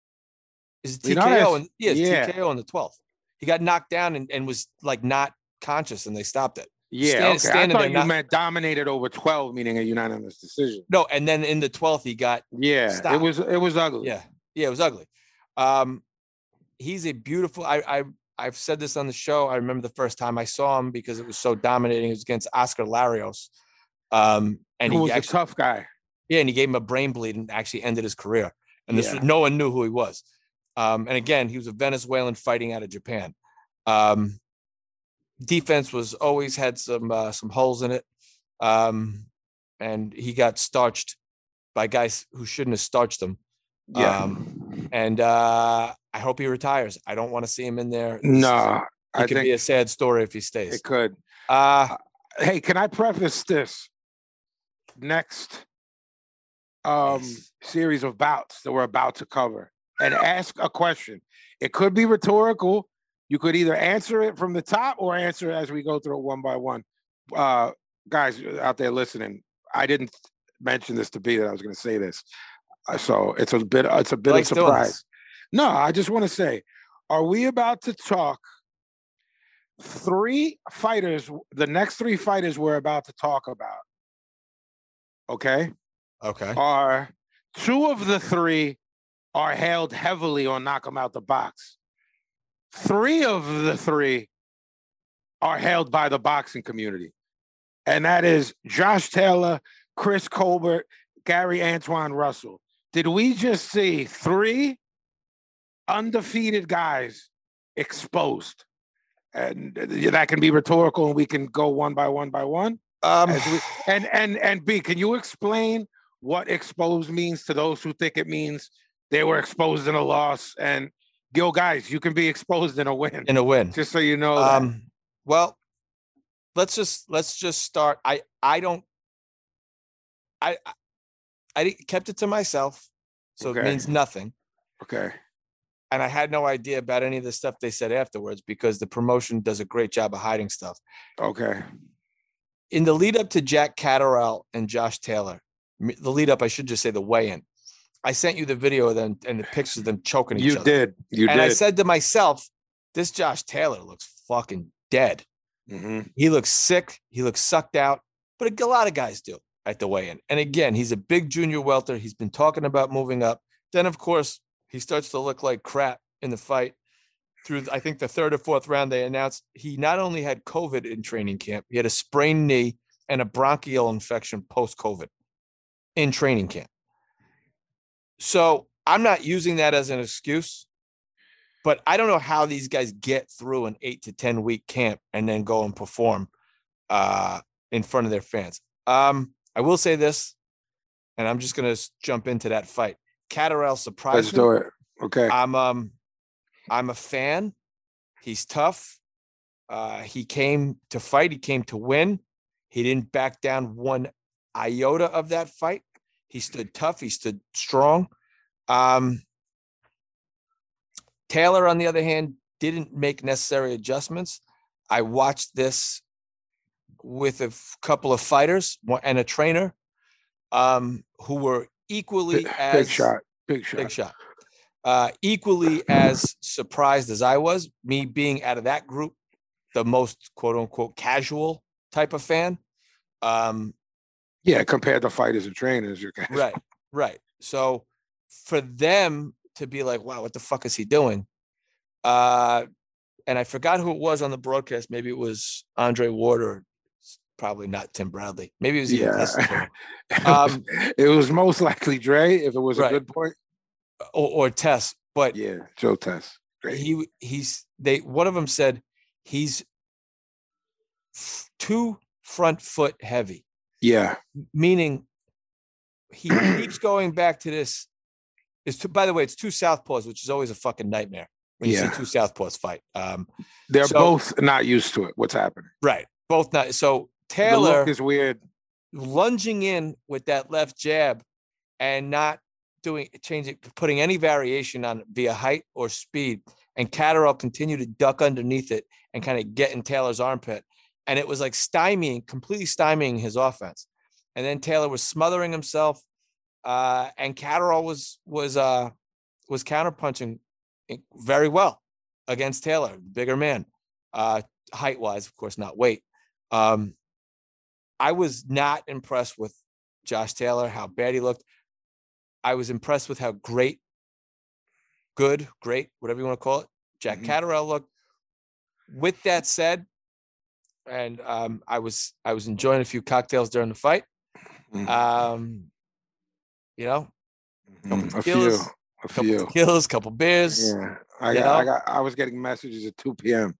Speaker 3: Is it T K O? And, yeah, yeah. T K O on the twelfth. He got knocked down and, and was like not conscious, and they stopped it.
Speaker 4: Yeah, Stand, okay. I thought you not, meant dominated over twelve, meaning a unanimous decision.
Speaker 3: No, and then in the twelfth, he got
Speaker 4: yeah. Stopped. It was it was ugly.
Speaker 3: Yeah, yeah, it was ugly. Um, he's a beautiful. I I I've said this on the show. I remember the first time I saw him because it was so dominating. It was against Oscar Larios. Um, and
Speaker 4: he was
Speaker 3: actually,
Speaker 4: a tough guy.
Speaker 3: Yeah, and he gave him a brain bleed and actually ended his career. And this
Speaker 4: yeah.
Speaker 3: was, no one knew who he was. Um, and again, he was a Venezuelan fighting out of Japan. Um, defense was always had some uh, some holes in it, um, and he got starched by guys who shouldn't have starched him.
Speaker 4: Yeah.
Speaker 3: Um, and uh, I hope he retires. I don't want to see him in there.
Speaker 4: No,
Speaker 3: it
Speaker 4: I
Speaker 3: could
Speaker 4: think
Speaker 3: be a sad story if he stays.
Speaker 4: it could.
Speaker 3: Uh,
Speaker 4: Hey, can I preface this next um,
Speaker 3: Yes.
Speaker 4: series of bouts that we're about to cover and ask a question? It could be rhetorical. You could either answer it from the top or answer it as we go through it one by one. Uh, guys out there listening, I didn't mention this to be that I was going to say this, uh, so it's a bit. It's a bit
Speaker 3: Likes
Speaker 4: of
Speaker 3: doing
Speaker 4: surprise.
Speaker 3: this.
Speaker 4: No, I just want to say, are we about to talk? Three fighters, the next three fighters we're about to talk about, okay,
Speaker 3: Okay.
Speaker 4: are two of the three are hailed heavily on Knock 'em Out the Box. Three of the three are hailed by the boxing community, and that is Josh Taylor, Chris Colbert, Gary Antoine Russell. Did we just see three undefeated guys exposed? And that can be rhetorical, and we can go one by one by one.
Speaker 3: Um,
Speaker 4: As we, and and and B, can you explain what exposed means to those who think it means they were exposed in a loss? And Gil, guys, you can be exposed in a win.
Speaker 3: in a win.
Speaker 4: Just so you know. that.
Speaker 3: Um, well, let's just let's just start. I I don't. I I, I kept it to myself, so
Speaker 4: Okay.
Speaker 3: it means nothing.
Speaker 4: Okay.
Speaker 3: And I had no idea about any of the stuff they said afterwards because the promotion does a great job of hiding stuff.
Speaker 4: Okay.
Speaker 3: In the lead up to Jack Catterall and Josh Taylor, m- the lead up, I should just say the weigh-in. I sent you the video of them and the pictures of them choking each
Speaker 4: You
Speaker 3: other.
Speaker 4: did. You
Speaker 3: and
Speaker 4: did.
Speaker 3: I said to myself, this Josh Taylor looks fucking dead.
Speaker 4: hmm
Speaker 3: He looks sick. He looks sucked out. But a lot of guys do at the weigh-in. And again, he's a big junior welter. He's been talking about moving up. Then, of course, he starts to look like crap in the fight. Through, I think, the third or fourth round, they announced he not only had COVID in training camp, he had a sprained knee and a bronchial infection post-COVID in training camp. So I'm not using that as an excuse, but I don't know how these guys get through an eight to ten week camp and then go and perform uh, in front of their fans. Um, I will say this, and I'm just going to jump into that fight. Catterall surprised
Speaker 4: Let's
Speaker 3: me.
Speaker 4: do it. Okay.
Speaker 3: I'm um I'm a fan. He's tough. Uh, he came to fight. He came to win. He didn't back down one iota of that fight. He stood tough. He stood strong. Um, Taylor, on the other hand, didn't make necessary adjustments. I watched this with a f- couple of fighters one- and a trainer um, who were equally
Speaker 4: Big,
Speaker 3: as
Speaker 4: big shot. Big shot.
Speaker 3: Big shot. Uh, equally as surprised as I was, me being out of that group, the most quote unquote casual type of fan. Um,
Speaker 4: Yeah, compared to fighters and trainers, you guys.
Speaker 3: right, right. So for them to be like, wow, what the fuck is he doing? Uh, and I forgot who it was on the broadcast. Maybe it was Andre Ward or probably not Tim Bradley. Maybe it was even
Speaker 4: Yeah.
Speaker 3: Tessitore.
Speaker 4: it,
Speaker 3: Um,
Speaker 4: was, it was most likely Dre if it was
Speaker 3: Right.
Speaker 4: a good point.
Speaker 3: or, or Tess, but
Speaker 4: Yeah, Joe Tess. Great.
Speaker 3: he he's they one of them said he's f- too front foot heavy,
Speaker 4: Yeah.
Speaker 3: meaning he keeps going back to this. Is to, by the way, it's two southpaws, which is always a fucking nightmare when you
Speaker 4: Yeah.
Speaker 3: see two southpaws fight. Um,
Speaker 4: They're
Speaker 3: So-
Speaker 4: both not used to it. What's happening?
Speaker 3: right, both not. So
Speaker 4: The
Speaker 3: Taylor
Speaker 4: look is weird.
Speaker 3: lunging in with that left jab and not doing changing, putting any variation on it via height or speed. And Catterall continued to duck underneath it and kind of get in Taylor's armpit. And it was like stymieing, completely stymieing his offense. And then Taylor was smothering himself. Uh, and Catterall was was uh, was counterpunching very well against Taylor, bigger man, uh, height wise, of course, not weight. Um, I was not impressed with Josh Taylor, how bad he looked. I was impressed with how great, good, great, whatever you want to call it, Jack
Speaker 4: Mhm.
Speaker 3: Catterall looked. With that said, and um, I was I was enjoying a few cocktails during the fight.
Speaker 4: Mhm.
Speaker 3: Um, you know,
Speaker 4: Mhm. A
Speaker 3: tequilas,
Speaker 4: few. A
Speaker 3: couple
Speaker 4: few.
Speaker 3: tequilas, couple beers.
Speaker 4: Yeah, I
Speaker 3: you
Speaker 4: got, I
Speaker 3: know?
Speaker 4: got, I was getting messages at two p.m.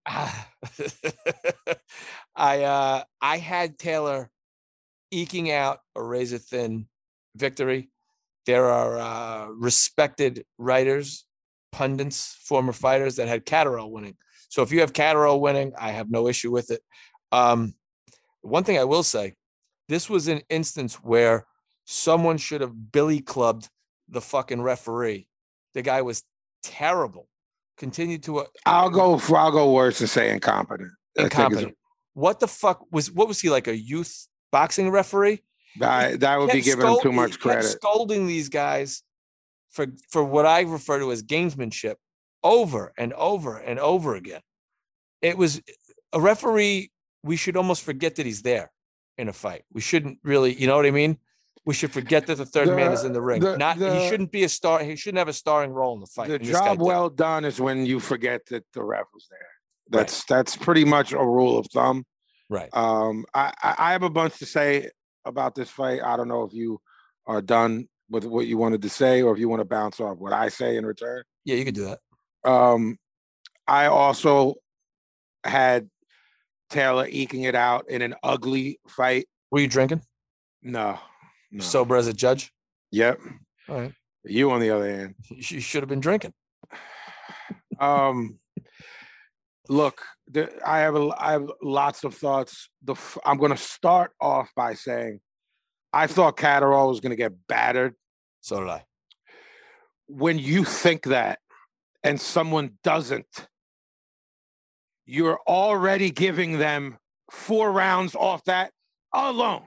Speaker 3: I uh I had Taylor eking out a razor thin victory. There are uh, respected writers, pundits, former fighters that had Catterall winning. So if you have Catterall winning, I have no issue with it. Um, one thing I will say, this was an instance where someone should have billy clubbed the fucking referee. The guy was terrible. Continued to. Uh,
Speaker 4: I'll go. For, I'll go worse and say incompetent.
Speaker 3: Incompetent. What the fuck was? What was he, like a youth boxing referee?
Speaker 4: That, that would be giving him too much credit.
Speaker 3: Scolding these guys for for what I refer to as gamesmanship over and over and over again. It was a referee. We should almost forget that he's there in a fight. We shouldn't really, you know what I mean? We should forget that the third
Speaker 4: The-
Speaker 3: man is in the ring.
Speaker 4: the-
Speaker 3: Not
Speaker 4: the-
Speaker 3: he shouldn't be a star. He shouldn't have a starring role in the fight.
Speaker 4: The
Speaker 3: and this guy
Speaker 4: job
Speaker 3: did.
Speaker 4: well done is when you forget that the ref was there. That's that's pretty much a rule of thumb.
Speaker 3: Right.
Speaker 4: Um, I, I I have a bunch to say about this fight. I don't know if you are done with what you wanted to say or if you want to bounce off what I say in return.
Speaker 3: Yeah, you could do that.
Speaker 4: Um, I also had Taylor eking it out in an ugly fight.
Speaker 3: Were you drinking?
Speaker 4: No, no.
Speaker 3: Sober as a judge?
Speaker 4: Yep.
Speaker 3: All right.
Speaker 4: You on the other hand.
Speaker 3: You should have been drinking.
Speaker 4: Um, look, the, I have a, I have lots of thoughts. The f- I'm going to start off by saying I thought Catterall was going to get battered.
Speaker 3: So did I.
Speaker 4: When you think that and someone doesn't, you're already giving them four rounds off that alone.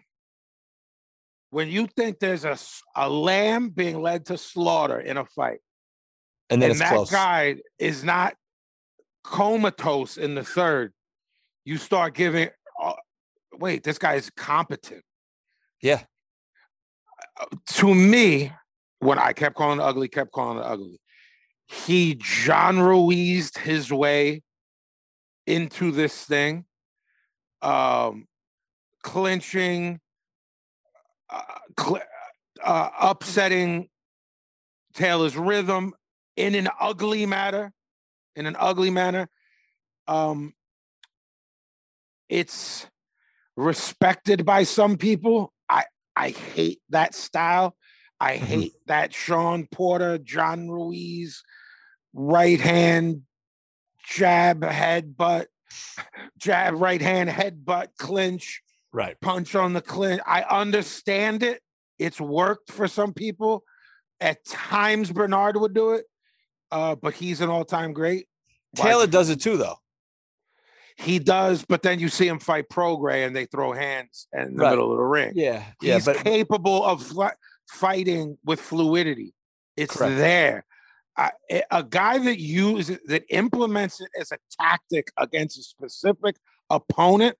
Speaker 4: When you think there's a, s- a lamb being led to slaughter in a fight,
Speaker 3: And then
Speaker 4: and
Speaker 3: it's
Speaker 4: that
Speaker 3: close.
Speaker 4: guy is not comatose in the third, you start giving, uh, wait, this guy is competent.
Speaker 3: Yeah.
Speaker 4: To me, when I kept calling it ugly, kept calling it ugly, he John Ruized his way into this thing, um, clinching, uh, cl- uh, upsetting Taylor's rhythm in an ugly manner. In an ugly manner, um, it's respected by some people. I I hate that style. I
Speaker 3: Mhm.
Speaker 4: hate that Sean Porter, John Ruiz, right hand jab, headbutt, jab, right hand headbutt, clinch,
Speaker 3: Right.
Speaker 4: punch on the clinch. I understand it. It's worked for some people. At times, Bernard would do it, uh, but he's an all-time great. Why-
Speaker 3: Taylor does it too, though.
Speaker 4: He does, but then you see him fight Prograis and they throw hands in the
Speaker 3: Right.
Speaker 4: middle of the ring.
Speaker 3: Yeah. Yeah.
Speaker 4: He's
Speaker 3: But
Speaker 4: capable of fl- fighting with fluidity. It's
Speaker 3: Correct.
Speaker 4: there. I, a- a guy that uses that implements it as a tactic against a specific opponent,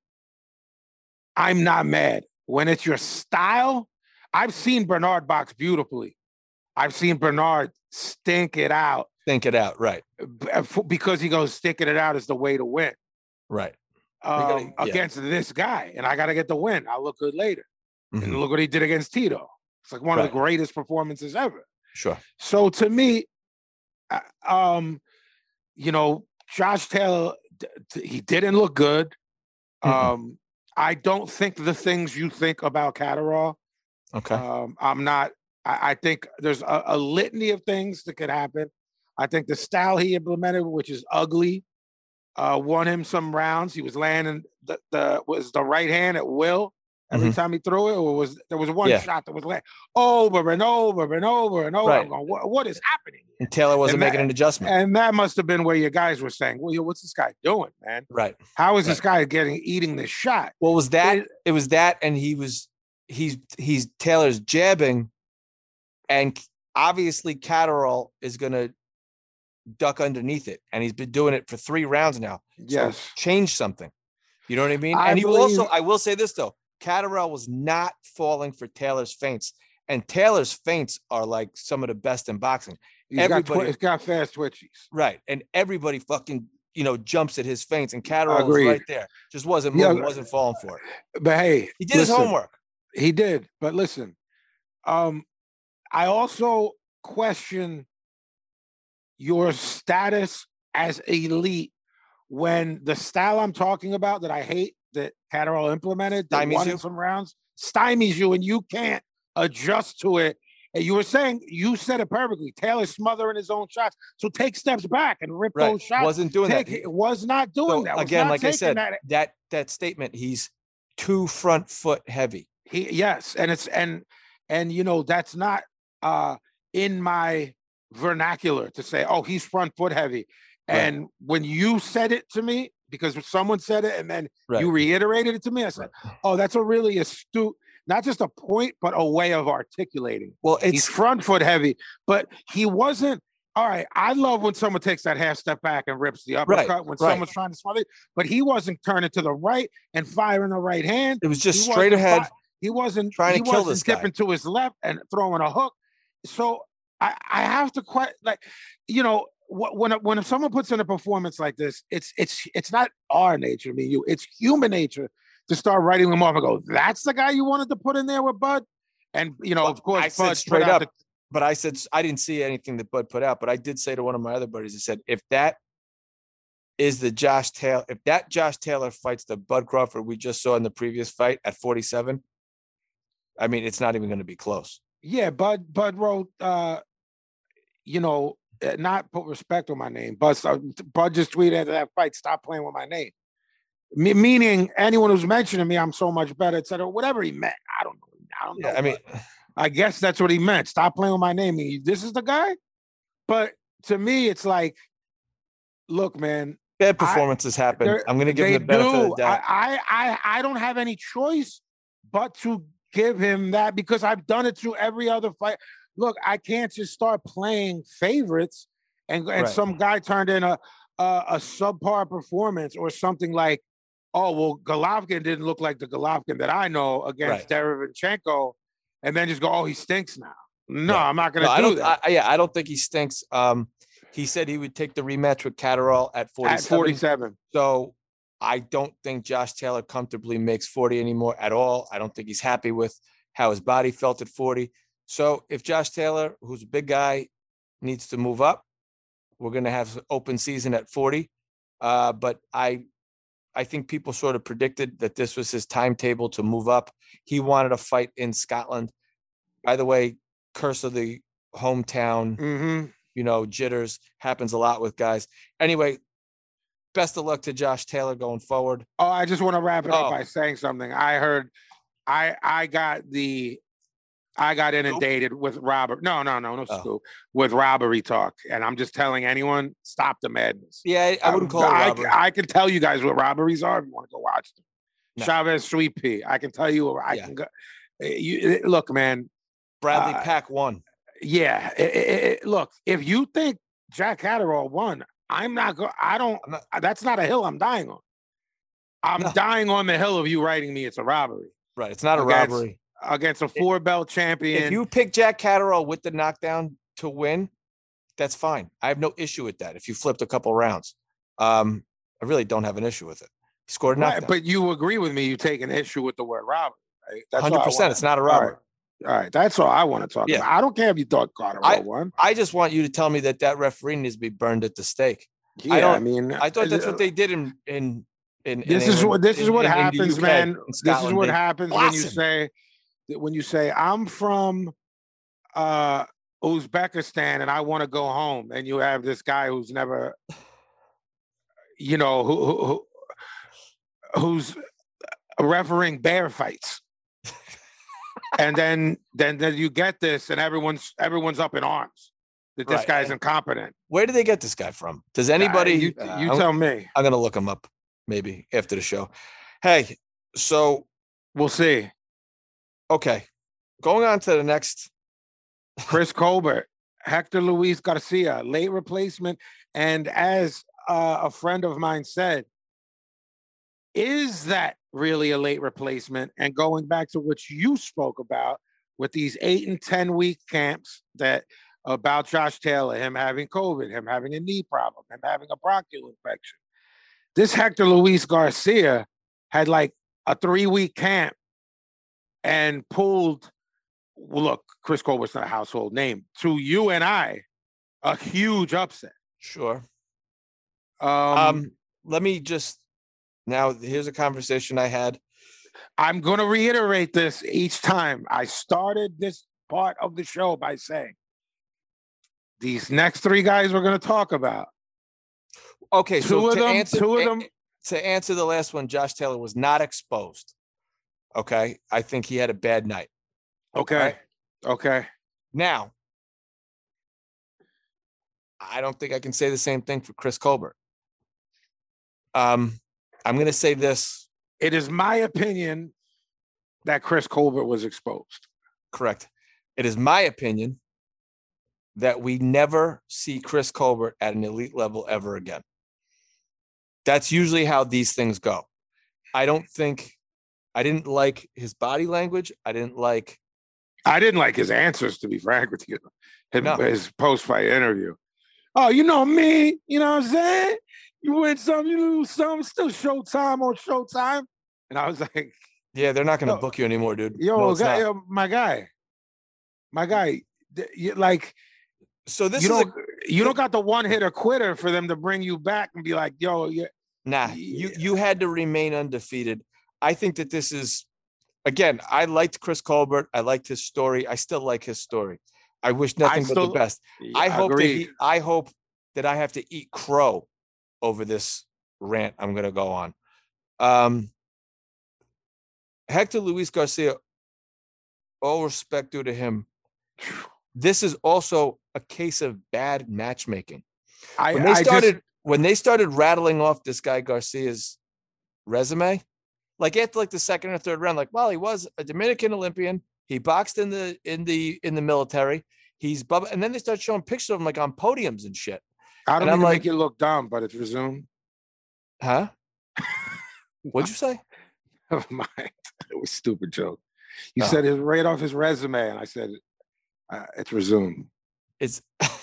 Speaker 4: I'm not mad. When it's your style, I've seen Bernard box beautifully. I've seen Bernard stink it out
Speaker 3: think it out. Right.
Speaker 4: b- f- because he goes sticking it out is the way to win.
Speaker 3: Right.
Speaker 4: Um,
Speaker 3: gotta- yeah.
Speaker 4: against this guy, and I got to get the win. I'll look good later.
Speaker 3: Mhm.
Speaker 4: And look what he did against Tito. It's like one of the
Speaker 3: Right.
Speaker 4: greatest performances ever.
Speaker 3: Sure.
Speaker 4: So to me, uh, um, you know, Josh Taylor, d- d- he didn't look good.
Speaker 3: Mm-mm.
Speaker 4: Um, I don't think the things you think about Catterall.
Speaker 3: Okay.
Speaker 4: Um, I'm not. I, I think there's a, a litany of things that could happen. I think the style he implemented, which is ugly, uh, won him some rounds. He was landing the, the was the right hand at will every
Speaker 3: Mhm.
Speaker 4: time he threw it, or was there was one
Speaker 3: Yeah.
Speaker 4: shot that was landing over and over and over and over.
Speaker 3: Right.
Speaker 4: I'm going, what, what is happening?
Speaker 3: And Taylor wasn't
Speaker 4: and
Speaker 3: making
Speaker 4: that-
Speaker 3: an adjustment.
Speaker 4: And that must have been where your guys were saying, "Well, yo, what's this guy doing, man?
Speaker 3: Right.
Speaker 4: How is this guy getting eating this shot?"
Speaker 3: Well, was that
Speaker 4: It-
Speaker 3: it was that, and he was he's he's Taylor's jabbing, and obviously Catterall is gonna duck underneath it, and he's been doing it for three rounds now. So
Speaker 4: Yes.
Speaker 3: change something. You know what I mean?
Speaker 4: I
Speaker 3: and he will also,
Speaker 4: believe-
Speaker 3: I will say this though, Catterall was not falling for Taylor's feints, and Taylor's feints are like some of the best in boxing.
Speaker 4: He's got, twi-
Speaker 3: Everybody-
Speaker 4: he's got fast twitchies.
Speaker 3: Right, and everybody fucking you know jumps at his feints, and Catterall was
Speaker 4: Agreed.
Speaker 3: right there, just wasn't
Speaker 4: Yeah,
Speaker 3: moving, wasn't falling for it.
Speaker 4: But hey,
Speaker 3: He did his
Speaker 4: listen,
Speaker 3: homework.
Speaker 4: He did, but listen, um, I also question your status as elite when the style I'm talking about that I hate that Catterall implemented, that
Speaker 3: Stymies
Speaker 4: won
Speaker 3: you?
Speaker 4: in some rounds, stymies you and you can't adjust to it. And you were saying, you said it perfectly. Taylor's smothering his own shots. So take steps back and rip
Speaker 3: Right.
Speaker 4: those shots.
Speaker 3: Wasn't doing
Speaker 4: take,
Speaker 3: that.
Speaker 4: It was not doing
Speaker 3: So
Speaker 4: that. Was
Speaker 3: again,
Speaker 4: not
Speaker 3: like I
Speaker 4: taking
Speaker 3: said,
Speaker 4: that.
Speaker 3: that that that statement, he's too front foot heavy.
Speaker 4: He yes, and it's and and you know that's not uh in my vernacular to say, oh, he's front foot heavy.
Speaker 3: Right.
Speaker 4: And when you said it to me, because someone said it and then
Speaker 3: Right.
Speaker 4: you reiterated it to me, I said,
Speaker 3: Right.
Speaker 4: oh, that's a really astute, not just a point, but a way of articulating.
Speaker 3: Well,
Speaker 4: He's
Speaker 3: it's
Speaker 4: front foot heavy, but he wasn't. All right, I love when someone takes that half step back and rips the uppercut
Speaker 3: Right,
Speaker 4: when
Speaker 3: right.
Speaker 4: someone's trying to smother it, but he wasn't turning to the right and firing the right hand.
Speaker 3: it was
Speaker 4: He
Speaker 3: just straight
Speaker 4: wasn't
Speaker 3: ahead.
Speaker 4: fi- He wasn't
Speaker 3: trying to
Speaker 4: he
Speaker 3: kill
Speaker 4: wasn't
Speaker 3: this guy.
Speaker 4: dipping to his left and throwing a hook. So I, I have to quite like, you know, wh- when when someone puts in a performance like this, it's it's it's not our nature, I mean you, it's human nature to start writing them off and go, that's the guy you wanted to put in there with Bud, and you know,
Speaker 3: Well,
Speaker 4: of course,
Speaker 3: I said
Speaker 4: Bud put
Speaker 3: straight
Speaker 4: out
Speaker 3: up, but I said I didn't see anything that Bud put out, but I did say to one of my other buddies, I said, if that is the Josh Taylor, if that Josh Taylor fights the Bud Crawford we just saw in the previous fight at forty-seven, I mean, it's not even going to be close.
Speaker 4: the, yeah, Bud Bud wrote, uh, you know, uh, not put respect on my name, but uh, Bud just tweeted after that fight, stop playing with my name. Me- meaning anyone who's mentioning me, I'm so much better, et cetera. Whatever he meant, I don't know. I don't know.
Speaker 3: Yeah, I mean,
Speaker 4: but I guess that's what he meant. Stop playing with my name. He- This is the guy. But to me, it's like, look, man,
Speaker 3: bad performances happen.
Speaker 4: they're-
Speaker 3: I'm going to give
Speaker 4: they
Speaker 3: him the benefit
Speaker 4: do.
Speaker 3: of the doubt.
Speaker 4: I, I, I, I don't have any choice but to give him that because I've done it through every other fight. Look, I can't just start playing favorites and, and
Speaker 3: Right.
Speaker 4: some guy turned in a, a a subpar performance or something like, oh, well, Golovkin didn't look like the Golovkin that I know against
Speaker 3: Right.
Speaker 4: Derevchenko, and then just go, oh, he stinks now. No,
Speaker 3: Yeah.
Speaker 4: I'm not going
Speaker 3: No,
Speaker 4: to
Speaker 3: I
Speaker 4: do
Speaker 3: don't.
Speaker 4: that.
Speaker 3: I, yeah, I don't think he stinks. Um, he said he would take the rematch with Catterall at forty-seven.
Speaker 4: At forty-seven.
Speaker 3: So I don't think Josh Taylor comfortably makes forty anymore at all. I don't think he's happy with how his body felt at forty. So if Josh Taylor, who's a big guy, needs to move up, we're going to have an open season at forty. Uh, but I, I think people sort of predicted that this was his timetable to move up. He wanted a fight in Scotland. By the way, curse of the hometown,
Speaker 4: Mm-hmm.
Speaker 3: you know, jitters happens a lot with guys. Anyway, best of luck to Josh Taylor going forward.
Speaker 4: Oh, I just want to wrap it
Speaker 3: Oh.
Speaker 4: up by saying something. I heard, I I got the, I got inundated with robber. No, no, no, no
Speaker 3: Oh.
Speaker 4: scoop with robbery talk, and I'm just telling anyone, stop the madness.
Speaker 3: Yeah, I, I wouldn't call it
Speaker 4: I,
Speaker 3: robbery.
Speaker 4: I can tell you guys what robberies are if you want to go watch them.
Speaker 3: No.
Speaker 4: Chavez Sweet Pea. I can tell you. I
Speaker 3: Yeah.
Speaker 4: can go. You look, man.
Speaker 3: Bradley
Speaker 4: uh,
Speaker 3: Pack won.
Speaker 4: Yeah. it- it- it- look, if you think Jack Catterall won, I'm not going. I don't.
Speaker 3: I'm not-
Speaker 4: That's not a hill I'm dying on. I'm
Speaker 3: No.
Speaker 4: dying on the hill of you writing me it's a robbery
Speaker 3: Right. It's not a
Speaker 4: Against-
Speaker 3: robbery.
Speaker 4: against a four belt champion.
Speaker 3: If you pick Jack Catterall with the knockdown to win, that's fine. I have no issue with that. If you flipped a couple rounds, um, I really don't have an issue with it. He scored a
Speaker 4: Right,
Speaker 3: knockdown.
Speaker 4: but you agree with me. You take an issue with the word robbery. Right? That's all I
Speaker 3: Hundred percent.
Speaker 4: wanna-
Speaker 3: It's not a
Speaker 4: all right.
Speaker 3: robbery.
Speaker 4: All right, that's all I want to talk
Speaker 3: Yeah.
Speaker 4: about. I don't care if you thought Carter
Speaker 3: I-
Speaker 4: won.
Speaker 3: I just want you to tell me that that referee needs to be burned at the stake.
Speaker 4: Yeah, I,
Speaker 3: don't-
Speaker 4: mean,
Speaker 3: I thought that's
Speaker 4: uh,
Speaker 3: what they did in in in. in
Speaker 4: This is
Speaker 3: England-
Speaker 4: what this is
Speaker 3: in-
Speaker 4: what
Speaker 3: in- in the
Speaker 4: happens,
Speaker 3: U K,
Speaker 4: man.
Speaker 3: in
Speaker 4: This is
Speaker 3: Scotland.
Speaker 4: what
Speaker 3: They-
Speaker 4: happens when you
Speaker 3: blossom.
Speaker 4: say when you say I'm from uh Uzbekistan and I want to go home, and you have this guy who's never, you know, who, who, who who's refereeing bear fights. And then, then, then you get this, and everyone's everyone's up in arms that this
Speaker 3: Right.
Speaker 4: guy's incompetent.
Speaker 3: Where did they get this guy from? Does anybody?
Speaker 4: Uh, you,
Speaker 3: uh,
Speaker 4: you
Speaker 3: I'm,
Speaker 4: tell me.
Speaker 3: I'm gonna look him up maybe after the show. Hey, so
Speaker 4: We'll see.
Speaker 3: okay, going on to the next.
Speaker 4: Chris Colbert, Hector Luis Garcia, late replacement, and as uh, a friend of mine said, is that really a late replacement? And going back to what you spoke about with these eight and ten week camps that about Josh Taylor, him having COVID, him having a knee problem, him having a bronchial infection. This Hector Luis Garcia had like a three week camp and pulled. Well, look, Chris Colbert's not a household name to you and I. A huge upset.
Speaker 3: Sure.
Speaker 4: Um,
Speaker 3: Um, let me just now. Here's a conversation I had.
Speaker 4: I'm going to reiterate this each time. I started this part of the show by saying these next three guys we're going to talk about.
Speaker 3: Okay,
Speaker 4: Two
Speaker 3: so
Speaker 4: of
Speaker 3: to
Speaker 4: them,
Speaker 3: answer
Speaker 4: two of
Speaker 3: a-
Speaker 4: them.
Speaker 3: to answer the last one, Josh Taylor was not exposed. Okay, I think he had a bad night.
Speaker 4: Okay.
Speaker 3: Right.
Speaker 4: Okay.
Speaker 3: Now, I don't think I can say the same thing for Chris Colbert. Um, I'm going to say this.
Speaker 4: It is my opinion that Chris Colbert was exposed.
Speaker 3: Correct. It is my opinion that we never see Chris Colbert at an elite level ever again. That's usually how these things go. I don't think I didn't like his body language. I didn't like.
Speaker 4: I didn't like his answers, to be frank with you. His,
Speaker 3: No.
Speaker 4: his post-fight interview. Oh, you know me. You know what I'm saying? You win some, you lose some. Still Showtime on Showtime. And I was like,
Speaker 3: Yeah, they're not going to
Speaker 4: Yo,
Speaker 3: book you anymore, dude.
Speaker 4: yo,
Speaker 3: No, it's
Speaker 4: guy,
Speaker 3: not.
Speaker 4: yo, my guy, my guy, th- you, like
Speaker 3: So this
Speaker 4: you
Speaker 3: is a,
Speaker 4: don't you don't got the one hitter quitter for them to bring you back and be like, yo, yeah,
Speaker 3: nah. You
Speaker 4: Yeah.
Speaker 3: you had to remain undefeated. I think that this is, again. I liked Chris Colbert. I liked his story. I still like his story. I wish nothing but
Speaker 4: still-
Speaker 3: the best. I hope that
Speaker 4: agreed.
Speaker 3: he, I hope that I have to eat crow over this rant I'm going to go on. Um, Hector Luis Garcia, all respect due to him. This is also a case of bad matchmaking.
Speaker 4: I,
Speaker 3: When they
Speaker 4: I
Speaker 3: started,
Speaker 4: just,
Speaker 3: when they started rattling off this guy Garcia's resume, like after like the second or third round, like, well, he was a Dominican Olympian. He boxed in the in the in the military. He's bub- and then they start showing pictures of him like on podiums and shit.
Speaker 4: I don't
Speaker 3: and
Speaker 4: mean
Speaker 3: I'm
Speaker 4: to
Speaker 3: like-
Speaker 4: make you look dumb, but it's resumed.
Speaker 3: Huh? What'd you say?
Speaker 4: Never mind. It was a stupid joke. You
Speaker 3: Oh.
Speaker 4: said it right off his resume, and I said uh, it's resumed.
Speaker 3: It's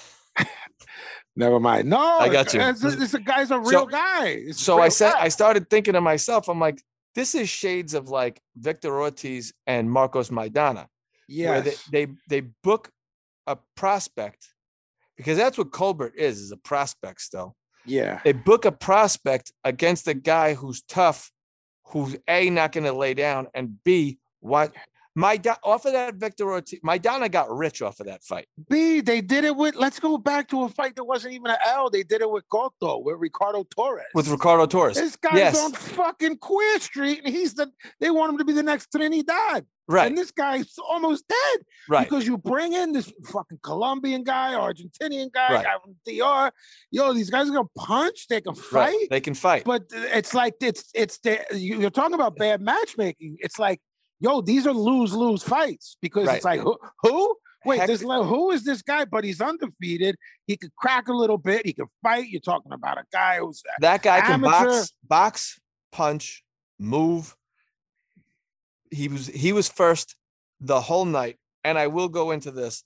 Speaker 4: Never mind. No,
Speaker 3: I got you.
Speaker 4: It's, it's a guy's a real
Speaker 3: So-
Speaker 4: guy. It's a
Speaker 3: so I
Speaker 4: real
Speaker 3: said
Speaker 4: guy.
Speaker 3: I started thinking to myself, I'm like, this is shades of like Victor Ortiz and Marcos Maidana, where
Speaker 4: yes.
Speaker 3: they, they they book a prospect, because that's what Colbert is, is a prospect still.
Speaker 4: yeah.
Speaker 3: They book a prospect against a guy who's tough, who's A, not going to lay down, and B, what my off of that Victor Ortiz, Maidana got rich off of that fight.
Speaker 4: B, they did it with, let's go back to a fight that wasn't even an L. They did it with Cotto, with Ricardo Torres.
Speaker 3: With Ricardo Torres.
Speaker 4: This guy's
Speaker 3: Yes.
Speaker 4: on fucking Queer Street, and he's the, they want him to be the next Trinidad.
Speaker 3: Right,
Speaker 4: And this guy's almost dead.
Speaker 3: right.
Speaker 4: Because you bring in this fucking Colombian guy, Argentinian guy,
Speaker 3: Right.
Speaker 4: guy from D R. Yo, these guys are gonna punch, they can fight.
Speaker 3: Right. They can fight.
Speaker 4: But it's like it's it's the, you- you're talking about bad matchmaking. It's like, yo, these are lose lose fights because
Speaker 3: Right.
Speaker 4: it's like who who wait
Speaker 3: Heck-
Speaker 4: this le- who is this guy? But he's undefeated. He could crack a little bit. He can fight. You're talking about a guy who's
Speaker 3: That guy can
Speaker 4: amateur-
Speaker 3: box, box, punch, move. He was he was first the whole night, and I will go into this.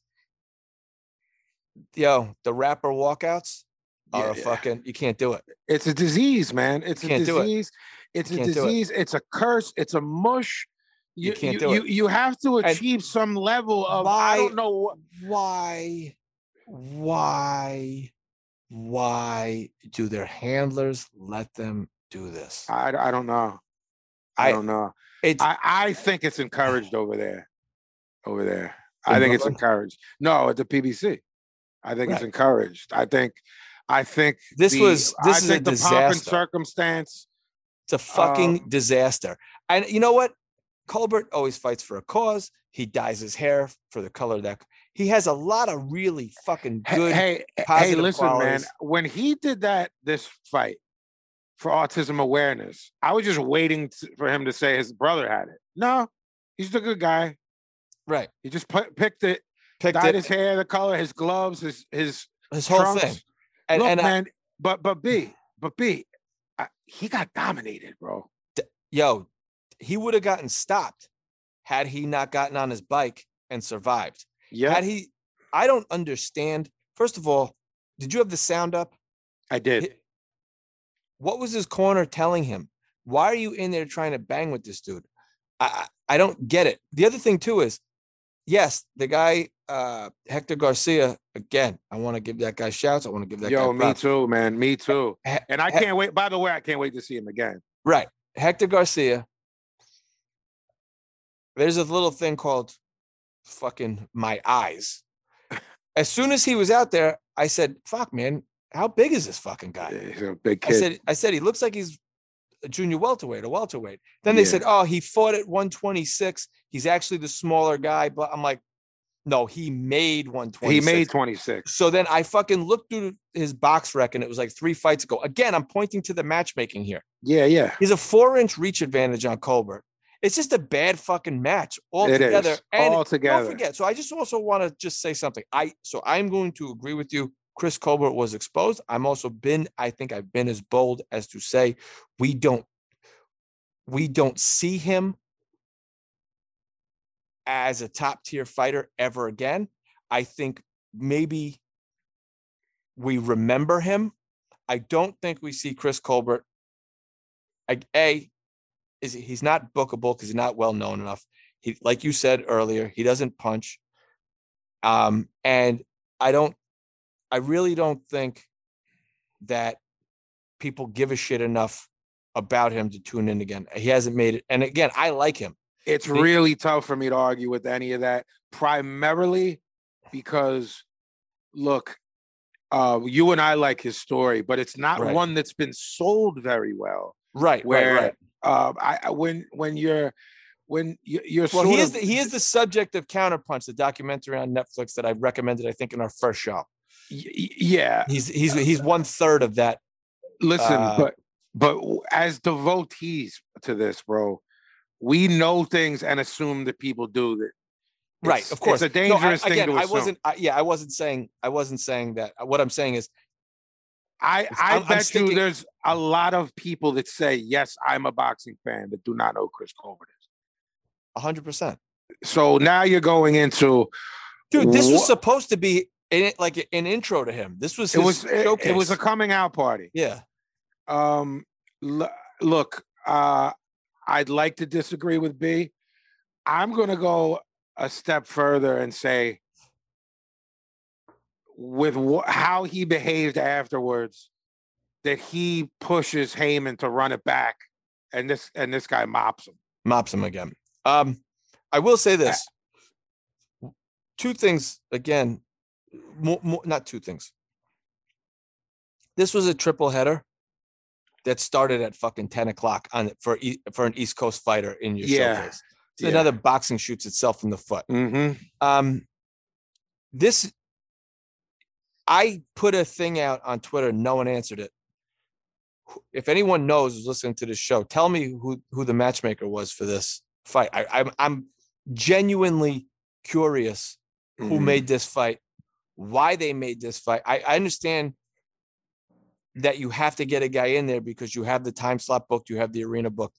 Speaker 3: Yo, the rapper walkouts are
Speaker 4: Yeah,
Speaker 3: a
Speaker 4: yeah.
Speaker 3: fucking. You can't do it.
Speaker 4: it's a disease, man. It's a
Speaker 3: Can't do it.
Speaker 4: disease. It's a
Speaker 3: Can't do it.
Speaker 4: disease. It's a curse. It's a mush.
Speaker 3: You
Speaker 4: You,
Speaker 3: can't
Speaker 4: you,
Speaker 3: do
Speaker 4: you,
Speaker 3: it.
Speaker 4: you have to
Speaker 3: And
Speaker 4: achieve some level of I
Speaker 3: why-
Speaker 4: don't know what
Speaker 3: Why, why, why do their handlers let them do this?
Speaker 4: I, I don't know. I,
Speaker 3: I-
Speaker 4: don't know.
Speaker 3: It's
Speaker 4: I, I think it's encouraged over there. Over there. I
Speaker 3: In
Speaker 4: think it's
Speaker 3: Brooklyn?
Speaker 4: encouraged. No, at the P B C. I think it's
Speaker 3: Right.
Speaker 4: encouraged. I think I think
Speaker 3: This
Speaker 4: the-
Speaker 3: was-
Speaker 4: I
Speaker 3: this is a
Speaker 4: think the pomp and
Speaker 3: disaster.
Speaker 4: circumstance.
Speaker 3: It's a fucking
Speaker 4: Um,
Speaker 3: disaster. And you know what? Colbert always fights for a cause. He dyes his hair for the color that he has a lot of really fucking
Speaker 4: Hey,
Speaker 3: good.
Speaker 4: hey, hey,
Speaker 3: positive
Speaker 4: listen, man.
Speaker 3: qualities.
Speaker 4: When he did that this fight for autism awareness, I was just waiting t- for him to say his brother had it. No, he's a good guy.
Speaker 3: Right.
Speaker 4: He just put, picked it,
Speaker 3: Picked
Speaker 4: dyed
Speaker 3: it,
Speaker 4: his hair, the color, his gloves, his his
Speaker 3: his whole
Speaker 4: trunks.
Speaker 3: thing. And,
Speaker 4: Look,
Speaker 3: and I-
Speaker 4: man, but but B, but B, I, he got dominated, bro.
Speaker 3: yo, he would have gotten stopped had he not gotten on his bike and survived.
Speaker 4: Yeah,
Speaker 3: Had he, I don't understand. First of all, did you have the sound up?
Speaker 4: I did.
Speaker 3: Hi- What was his corner telling him? Why are you in there trying to bang with this dude? I I I don't get it. The other thing too is, yes, the guy uh, Hector Garcia, again, I want to give that guy shouts. I want to give that
Speaker 4: Yo,
Speaker 3: guy
Speaker 4: me
Speaker 3: props.
Speaker 4: too, man. Me too.
Speaker 3: He-
Speaker 4: And I
Speaker 3: he-
Speaker 4: can't wait. By the way, I can't wait to see him again.
Speaker 3: Right. Hector Garcia. There's a little thing called fucking my eyes. As soon as he was out there, I said, fuck, man, how big is this fucking guy?
Speaker 4: He's a big
Speaker 3: I
Speaker 4: kid.
Speaker 3: said, I said, he looks like he's a junior welterweight, a welterweight. Then they
Speaker 4: Yeah.
Speaker 3: said, oh, he fought at one twenty-six. He's actually the smaller guy. But I'm like, no, he made one twenty-six.
Speaker 4: He made twenty-six.
Speaker 3: So then I fucking looked through his box rec and it was like three fights ago. Again, I'm pointing to the matchmaking here.
Speaker 4: Yeah, yeah.
Speaker 3: He's a four inch reach advantage on Colbert. It's just a bad fucking match
Speaker 4: It
Speaker 3: altogether.
Speaker 4: is.
Speaker 3: And
Speaker 4: Altogether.
Speaker 3: don't forget. So I just also want to just say something. I so I'm going to agree with you. Chris Colbert was exposed. I'm also been, I think I've been as bold as to say we don't we don't see him as a top tier fighter ever again. I think maybe we remember him. I don't think we see Chris Colbert. I, A, is he's not bookable because he's not well known enough. He, like you said earlier, he doesn't punch. Um, and I don't, I really don't think that people give a shit enough about him to tune in again. He hasn't made it. And again, I like him.
Speaker 4: It's
Speaker 3: The-
Speaker 4: really tough for me to argue with any of that, primarily because, look, uh, you and I like his story, but it's not
Speaker 3: Right.
Speaker 4: one that's been sold very well.
Speaker 3: Right,
Speaker 4: Where,
Speaker 3: right, right.
Speaker 4: uh, I I- when when you're when you- you're
Speaker 3: Well,
Speaker 4: sort
Speaker 3: he is
Speaker 4: of,
Speaker 3: the, he is the subject of Counterpunch, the documentary on Netflix that I recommended, I think, in our first show.
Speaker 4: y- y- yeah.
Speaker 3: He's he's he's one third of that.
Speaker 4: Listen,
Speaker 3: uh,
Speaker 4: but but as devotees to this, bro, we know things and assume that people do that.
Speaker 3: Right,
Speaker 4: It's-
Speaker 3: of course.
Speaker 4: it's a
Speaker 3: No, I-
Speaker 4: dangerous thing
Speaker 3: again,
Speaker 4: to
Speaker 3: I
Speaker 4: assume.
Speaker 3: wasn't. I, yeah, I wasn't saying. I wasn't saying that. What I'm saying is,
Speaker 4: I, I
Speaker 3: I'm- I'm
Speaker 4: bet
Speaker 3: sticking-
Speaker 4: you there's a lot of people that say, yes, I'm a boxing fan that do not know Chris Colbert is.
Speaker 3: a hundred percent,
Speaker 4: So now you're going into
Speaker 3: dude. This was
Speaker 4: Wha-
Speaker 3: supposed to be in it, like an intro to him. This was
Speaker 4: it
Speaker 3: his
Speaker 4: was it,
Speaker 3: showcase.
Speaker 4: it was a coming out party.
Speaker 3: yeah.
Speaker 4: Um, l- look, uh, I'd like to disagree with B. I'm going to go a step further and say, with wh- how he behaved afterwards, that he pushes Heyman to run it back, and this and this guy mops him.
Speaker 3: Mops him again. Um, I will say this. Two things again. More, more, not two things. This was a triple header that started at fucking ten o'clock on for e- for an East Coast fighter in your
Speaker 4: Yeah.
Speaker 3: showcase. It's
Speaker 4: Yeah.
Speaker 3: another boxing shoots itself in the foot.
Speaker 4: Mm-hmm.
Speaker 3: Um, this, I put a thing out on Twitter. No one answered it. If anyone knows who's listening to this show, tell me who who the matchmaker was for this fight. I, I'm I'm genuinely curious who
Speaker 4: Mhm.
Speaker 3: made this fight, why they made this fight. I, I understand that you have to get a guy in there because you have the time slot booked, you have the arena booked.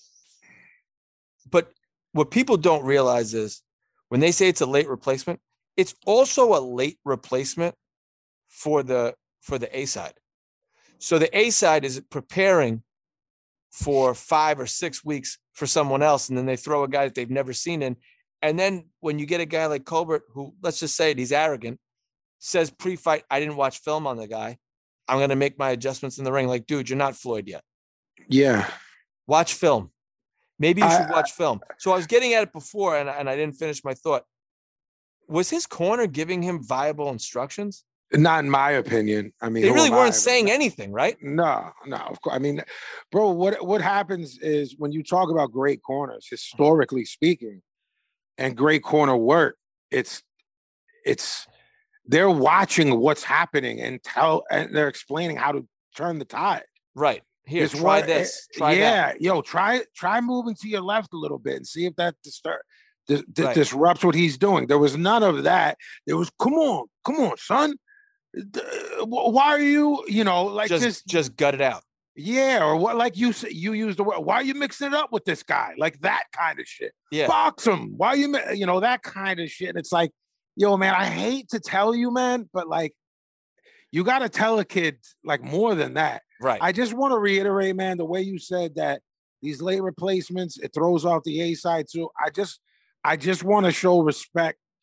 Speaker 3: But what people don't realize is when they say it's a late replacement, it's also a late replacement for the for the A side. So the A side is preparing for five or six weeks for someone else, and then they throw a guy that they've never seen in. And then when you get a guy like Colbert, who, let's just say it, he's arrogant, says pre-fight, I didn't watch film on the guy. I'm going to make my adjustments in the ring. Like, dude, you're not Floyd yet.
Speaker 4: Yeah.
Speaker 3: Watch film. Maybe you
Speaker 4: I-
Speaker 3: should watch film. So I was getting at it before, and, and I didn't finish my thought. Was his corner giving him viable instructions?
Speaker 4: Not in my opinion. I mean,
Speaker 3: They
Speaker 4: who
Speaker 3: really
Speaker 4: am
Speaker 3: weren't
Speaker 4: I?
Speaker 3: saying anything, right?
Speaker 4: No, no, of course. I mean, bro, what what happens is when you talk about great corners, historically speaking, and great corner work, it's it's they're watching what's happening and tell and they're explaining how to turn the tide.
Speaker 3: Right. Here,
Speaker 4: It's
Speaker 3: try
Speaker 4: what-
Speaker 3: this.
Speaker 4: eh,
Speaker 3: Try
Speaker 4: yeah,
Speaker 3: that.
Speaker 4: yo, try try moving to your left a little bit and see if that disturb, dis, dis-
Speaker 3: Right.
Speaker 4: disrupts what he's doing. There was none of that. There was, come on, come on, son. D- wh- Why are you, you know, like
Speaker 3: Just,
Speaker 4: this?
Speaker 3: just gut it out.
Speaker 4: Yeah, or what? Like you said, you used the word. Why are you mixing it up with this guy? Like that kind of shit.
Speaker 3: Yeah.
Speaker 4: Box him. Why are you, mi- you know, that kind of shit. And it's like, yo, man, I hate to tell you, man, but like, you got to tell a kid like more than that.
Speaker 3: Right.
Speaker 4: I just want to reiterate, man, the way you said that these late replacements, it throws off the A side too. I just, I just want to show respect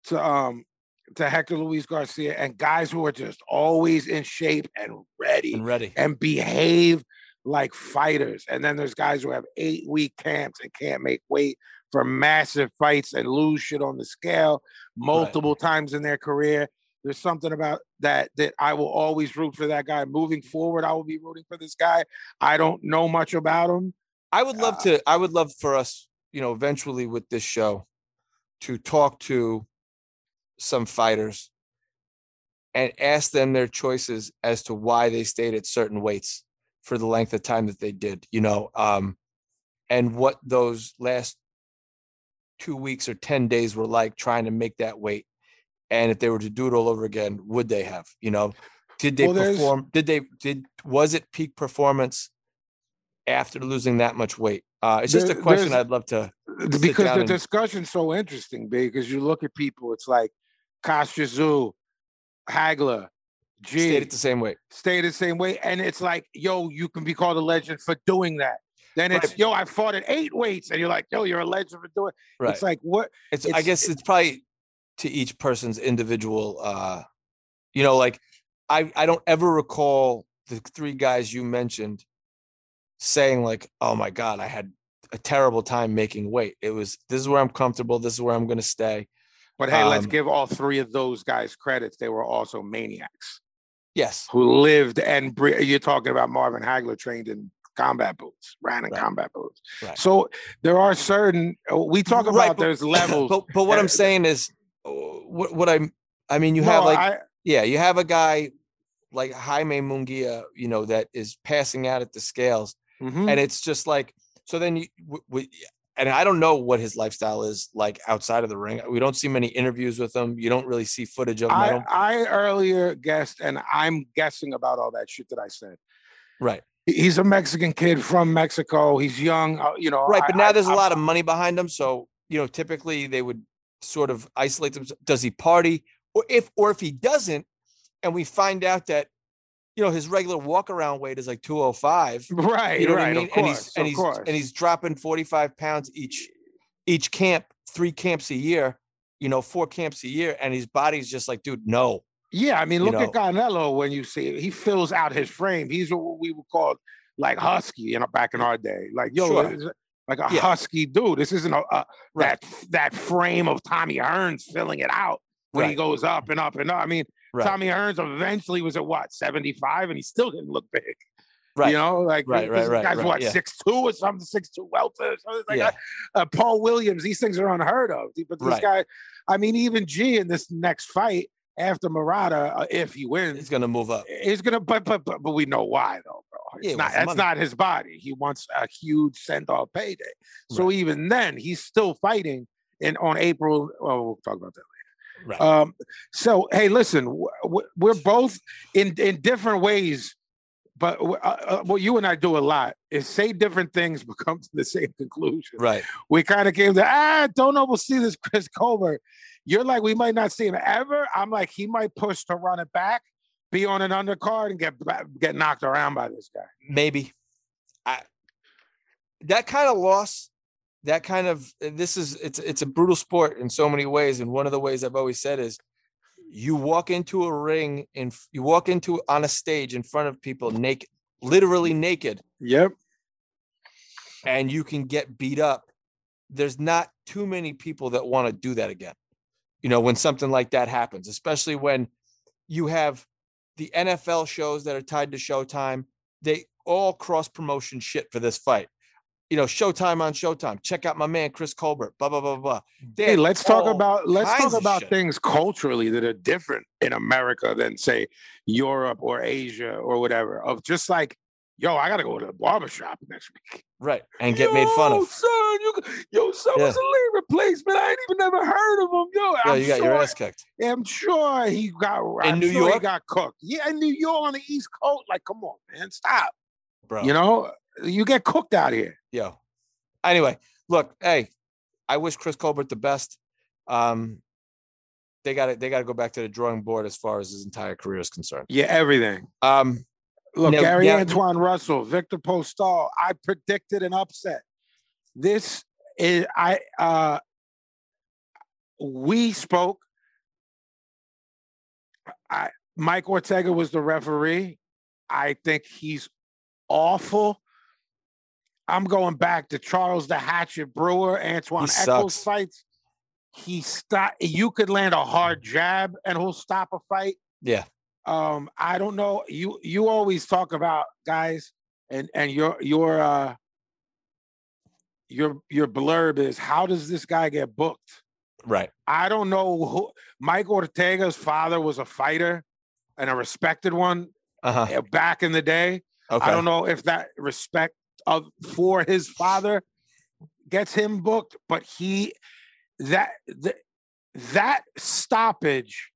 Speaker 4: to um to Hector Luis Garcia, and guys who are just always in shape and ready
Speaker 3: And ready.
Speaker 4: and behave like fighters. And then there's guys who have eight week camps and can't make weight for massive fights and lose shit on the scale multiple right. times in their career. There's something about that that I will always root for that guy. Moving forward, I will be rooting for this guy. I don't know much about him.
Speaker 3: I would love uh, to, I would love for us, you know, eventually with this show to talk to some fighters and ask them their choices as to why they stayed at certain weights for the length of time that they did, you know, um, and what those last two weeks or ten days were like trying to make that weight. And if they were to do it all over again, would they have, you know, did they well, perform? Did they, did, was it peak performance after losing that much weight? Uh, it's just a question I'd love to.
Speaker 4: Because the and, discussion's so interesting, because you look at people, it's like Kostya Tszyu, Hagler, G.
Speaker 3: Stayed at the same weight.
Speaker 4: Stayed the same way. And it's like, yo, you can be called a legend for doing that. Then it's, right. yo, I fought at eight weights. And you're like, yo, you're a legend for doing it. Right. It's like, what?
Speaker 3: It's, it's I guess it's probably to each person's individual, uh, you know, like I, I don't ever recall the three guys you mentioned saying like, oh my God, I had a terrible time making weight. It was, this is where I'm comfortable. This is where I'm going to stay.
Speaker 4: But hey, um, let's give all three of those guys credits. They were also maniacs.
Speaker 3: Yes.
Speaker 4: Who lived and bre- you're talking about Marvin Hagler trained in combat boots, ran in right. combat boots. Right. So there are certain, we talk about right, but, there's levels.
Speaker 3: But, but what I'm saying is what, what I'm, I mean, you no, have like, I, yeah, you have a guy like Jaime Munguia, you know, that is passing out at the scales. Mm-hmm. And it's just like, so then you, w- w- and I don't know what his lifestyle is like outside of the ring. We don't see many interviews with him. You don't really see footage of him.
Speaker 4: I,
Speaker 3: I,
Speaker 4: I earlier guessed, and I'm guessing about all that shit that I said.
Speaker 3: Right.
Speaker 4: He's a Mexican kid from Mexico. He's young, uh, you know.
Speaker 3: Right, but
Speaker 4: I,
Speaker 3: now there's
Speaker 4: I,
Speaker 3: a lot of money behind him. So, you know, typically they would sort of isolate them. Does he party? Or if, or if he doesn't, and we find out that, you know, his regular walk around weight is like two oh five.
Speaker 4: Right.
Speaker 3: You know
Speaker 4: right,
Speaker 3: what I mean?
Speaker 4: Of course,
Speaker 3: and he's, and
Speaker 4: of
Speaker 3: he's,
Speaker 4: course.
Speaker 3: and he's dropping forty-five pounds each, each camp, three camps a year, you know, four camps a year. And his body's just like, dude, no.
Speaker 4: Yeah. I mean,
Speaker 3: you
Speaker 4: look
Speaker 3: know?
Speaker 4: at Canelo when you see it. He fills out his frame. He's what we would call like husky, you know, back in our day. Like, yo,
Speaker 3: sure.
Speaker 4: like a
Speaker 3: yeah.
Speaker 4: husky dude. This isn't a, a
Speaker 3: right.
Speaker 4: that that frame of Tommy Hearns filling it out when right. he goes up and up and up. I mean, right. Tommy Hearns eventually was at what, seventy-five, and he still didn't look big.
Speaker 3: Right.
Speaker 4: You know, like
Speaker 3: right, right, right,
Speaker 4: guy's
Speaker 3: right,
Speaker 4: what,
Speaker 3: yeah.
Speaker 4: six two or something, six two welter or something like
Speaker 3: yeah.
Speaker 4: that. Uh, Paul Williams, these things are unheard of. But this
Speaker 3: right.
Speaker 4: guy, I mean, even G in this next fight after Murata, uh, if he wins,
Speaker 3: he's gonna move up.
Speaker 4: He's gonna, but but but, but we know why though, bro. It's
Speaker 3: yeah,
Speaker 4: not that's money. Not his body. He wants a huge send-off payday. So right. even then, he's still fighting in on April. Well, we'll talk about that later.
Speaker 3: Right.
Speaker 4: Um, so hey, listen, we're both in in different ways, but uh, uh, what you and I do a lot is say different things, but come to the same conclusion.
Speaker 3: Right.
Speaker 4: We kind of came to ah, don't oversee this Chris Colbert. You're like, we might not see him ever. I'm like, he might push to run it back, be on an undercard, and get get knocked around by this guy.
Speaker 3: Maybe. I, that kind of loss, that kind of, this is, it's it's a brutal sport in so many ways. And one of the ways I've always said is you walk into a ring and you walk into on a stage in front of people naked, literally naked.
Speaker 4: Yep.
Speaker 3: And you can get beat up. There's not too many people that want to do that again. You know, when something like that happens, especially when you have the N F L shows that are tied to Showtime, they all cross promotion shit for this fight. You know, Showtime on Showtime. Check out my man, Chris Colbert, blah, blah, blah, blah. They
Speaker 4: hey, let's talk about, let's talk about shit. Things culturally that are different in America than say Europe or Asia or whatever, of just like, yo, I got to go to the barbershop next week.
Speaker 3: Right. And get
Speaker 4: yo,
Speaker 3: made fun of.
Speaker 4: Son, you, yo, son yeah. was a leg replacement. I ain't even never heard of him. Yo,
Speaker 3: yeah,
Speaker 4: I'm
Speaker 3: you got
Speaker 4: sure,
Speaker 3: your ass kicked.
Speaker 4: I'm sure he got,
Speaker 3: in
Speaker 4: I'm
Speaker 3: New
Speaker 4: sure
Speaker 3: York?
Speaker 4: He got cooked. Yeah, in New York on the East Coast. Like, come on, man, stop.
Speaker 3: Bro.
Speaker 4: You know, you get cooked out here.
Speaker 3: Yo. Anyway, look, hey, I wish Chris Colbert the best. Um, they got to they got to go back to the drawing board as far as his entire career is concerned.
Speaker 4: Yeah, everything.
Speaker 3: Um,
Speaker 4: look,
Speaker 3: now,
Speaker 4: Gary
Speaker 3: now,
Speaker 4: Antoine Russell, Victor Postal. I predicted an upset. This is I. Uh, we spoke. I Mike Ortega was the referee. I think he's awful. I'm going back to Charles the Hatchet Brewer, Antoine
Speaker 3: He
Speaker 4: Eccles
Speaker 3: sucks.
Speaker 4: fights. He stop. You could land a hard jab and he'll stop a fight.
Speaker 3: Yeah.
Speaker 4: Um, I don't know. You you always talk about guys, and and your your uh your your blurb is, how does this guy get booked?
Speaker 3: Right.
Speaker 4: I don't know who. Mike Ortega's father was a fighter and a respected one
Speaker 3: Uh-huh.
Speaker 4: uh, back in the day.
Speaker 3: Okay.
Speaker 4: I don't know if that respect of for his father gets him booked, but he that the, that stoppage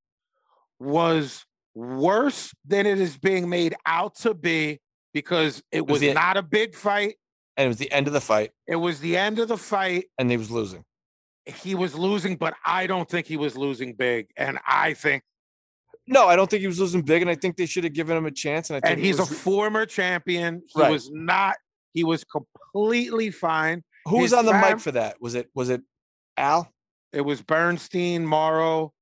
Speaker 4: was worse than it is being made out to be, because it
Speaker 3: was
Speaker 4: was
Speaker 3: the-
Speaker 4: not a big fight.
Speaker 3: And it was the end of the fight,
Speaker 4: It was the end of the fight.
Speaker 3: and he was losing.
Speaker 4: He was losing, but I don't think he was losing big. And I think,
Speaker 3: No, I don't think he was losing big, and I think they should have given him a chance. And I think
Speaker 4: and
Speaker 3: it
Speaker 4: he's
Speaker 3: was,
Speaker 4: a former champion. He
Speaker 3: Right.
Speaker 4: was not, he was completely fine.
Speaker 3: who was
Speaker 4: his
Speaker 3: on the
Speaker 4: fam-
Speaker 3: mic for that? Was it was it Al?
Speaker 4: It was Bernstein, Morrow,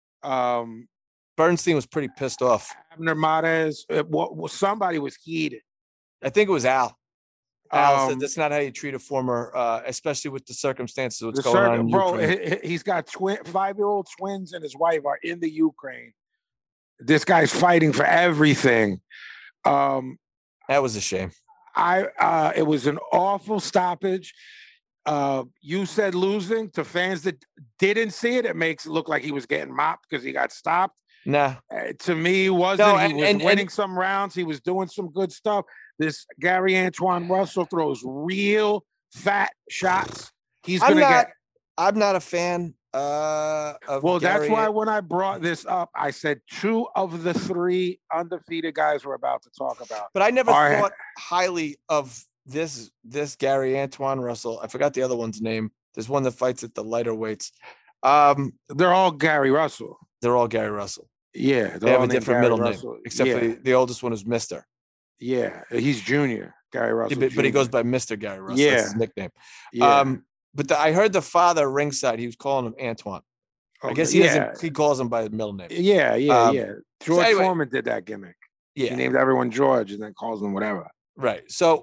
Speaker 4: um,
Speaker 3: Bernstein was pretty pissed off.
Speaker 4: Abner Mares. It, wa- somebody was heated.
Speaker 3: I think it was Al. Al
Speaker 4: Um,
Speaker 3: said that's not how you treat a former, uh, especially with the circumstances of what's
Speaker 4: The
Speaker 3: going
Speaker 4: circuit-
Speaker 3: on in
Speaker 4: bro,
Speaker 3: Ukraine.
Speaker 4: he- he's got twin, five-year-old twins, and his wife are in the Ukraine. This guy's fighting for everything. Um,
Speaker 3: That was a shame.
Speaker 4: I uh, it was an awful stoppage. Uh, you said losing. To fans that didn't see it, it makes it look like he was getting mopped because he got stopped.
Speaker 3: Nah,
Speaker 4: Uh, to me, he wasn't.
Speaker 3: No,
Speaker 4: he
Speaker 3: and-
Speaker 4: was
Speaker 3: and- and-
Speaker 4: winning some rounds. He was doing some good stuff. This Gary Antoine Russell throws real fat shots. He's
Speaker 3: I'm
Speaker 4: gonna
Speaker 3: not.
Speaker 4: get.
Speaker 3: I'm not a fan. Uh, of
Speaker 4: Well, that's
Speaker 3: Gary-
Speaker 4: why when I brought this up, I said two of the three undefeated guys we're about to talk about.
Speaker 3: But I never
Speaker 4: All right.
Speaker 3: thought highly of this this Gary Antoine Russell. I forgot the other one's name. There's one that fights at the lighter weights. Um,
Speaker 4: They're all Gary Russell.
Speaker 3: they're all Gary Russell.
Speaker 4: Yeah, they're
Speaker 3: They have
Speaker 4: all
Speaker 3: a
Speaker 4: named
Speaker 3: different
Speaker 4: Gary
Speaker 3: middle
Speaker 4: Russell.
Speaker 3: name, except
Speaker 4: yeah,
Speaker 3: for the, the oldest one is Mister.
Speaker 4: yeah, he's Junior Gary Russell.
Speaker 3: but, but he
Speaker 4: Junior
Speaker 3: goes by Mister Gary Russell. That's his
Speaker 4: Yeah.
Speaker 3: nickname.
Speaker 4: Yeah.
Speaker 3: Um, but the, I heard the father ringside. He was calling him Antoine. I
Speaker 4: Okay,
Speaker 3: guess he
Speaker 4: yeah.
Speaker 3: doesn't. He calls him by his middle name.
Speaker 4: Yeah, yeah,
Speaker 3: Um,
Speaker 4: yeah. George
Speaker 3: anyway-
Speaker 4: Foreman did that gimmick. He
Speaker 3: Yeah,
Speaker 4: named everyone George and then calls them whatever.
Speaker 3: right. So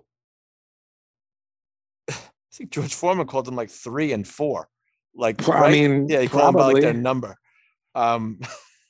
Speaker 3: I think George Foreman called him like three and four. Like,
Speaker 4: Pro- I
Speaker 3: right?
Speaker 4: mean,
Speaker 3: yeah, he called him by like
Speaker 4: probably.
Speaker 3: their number. Um,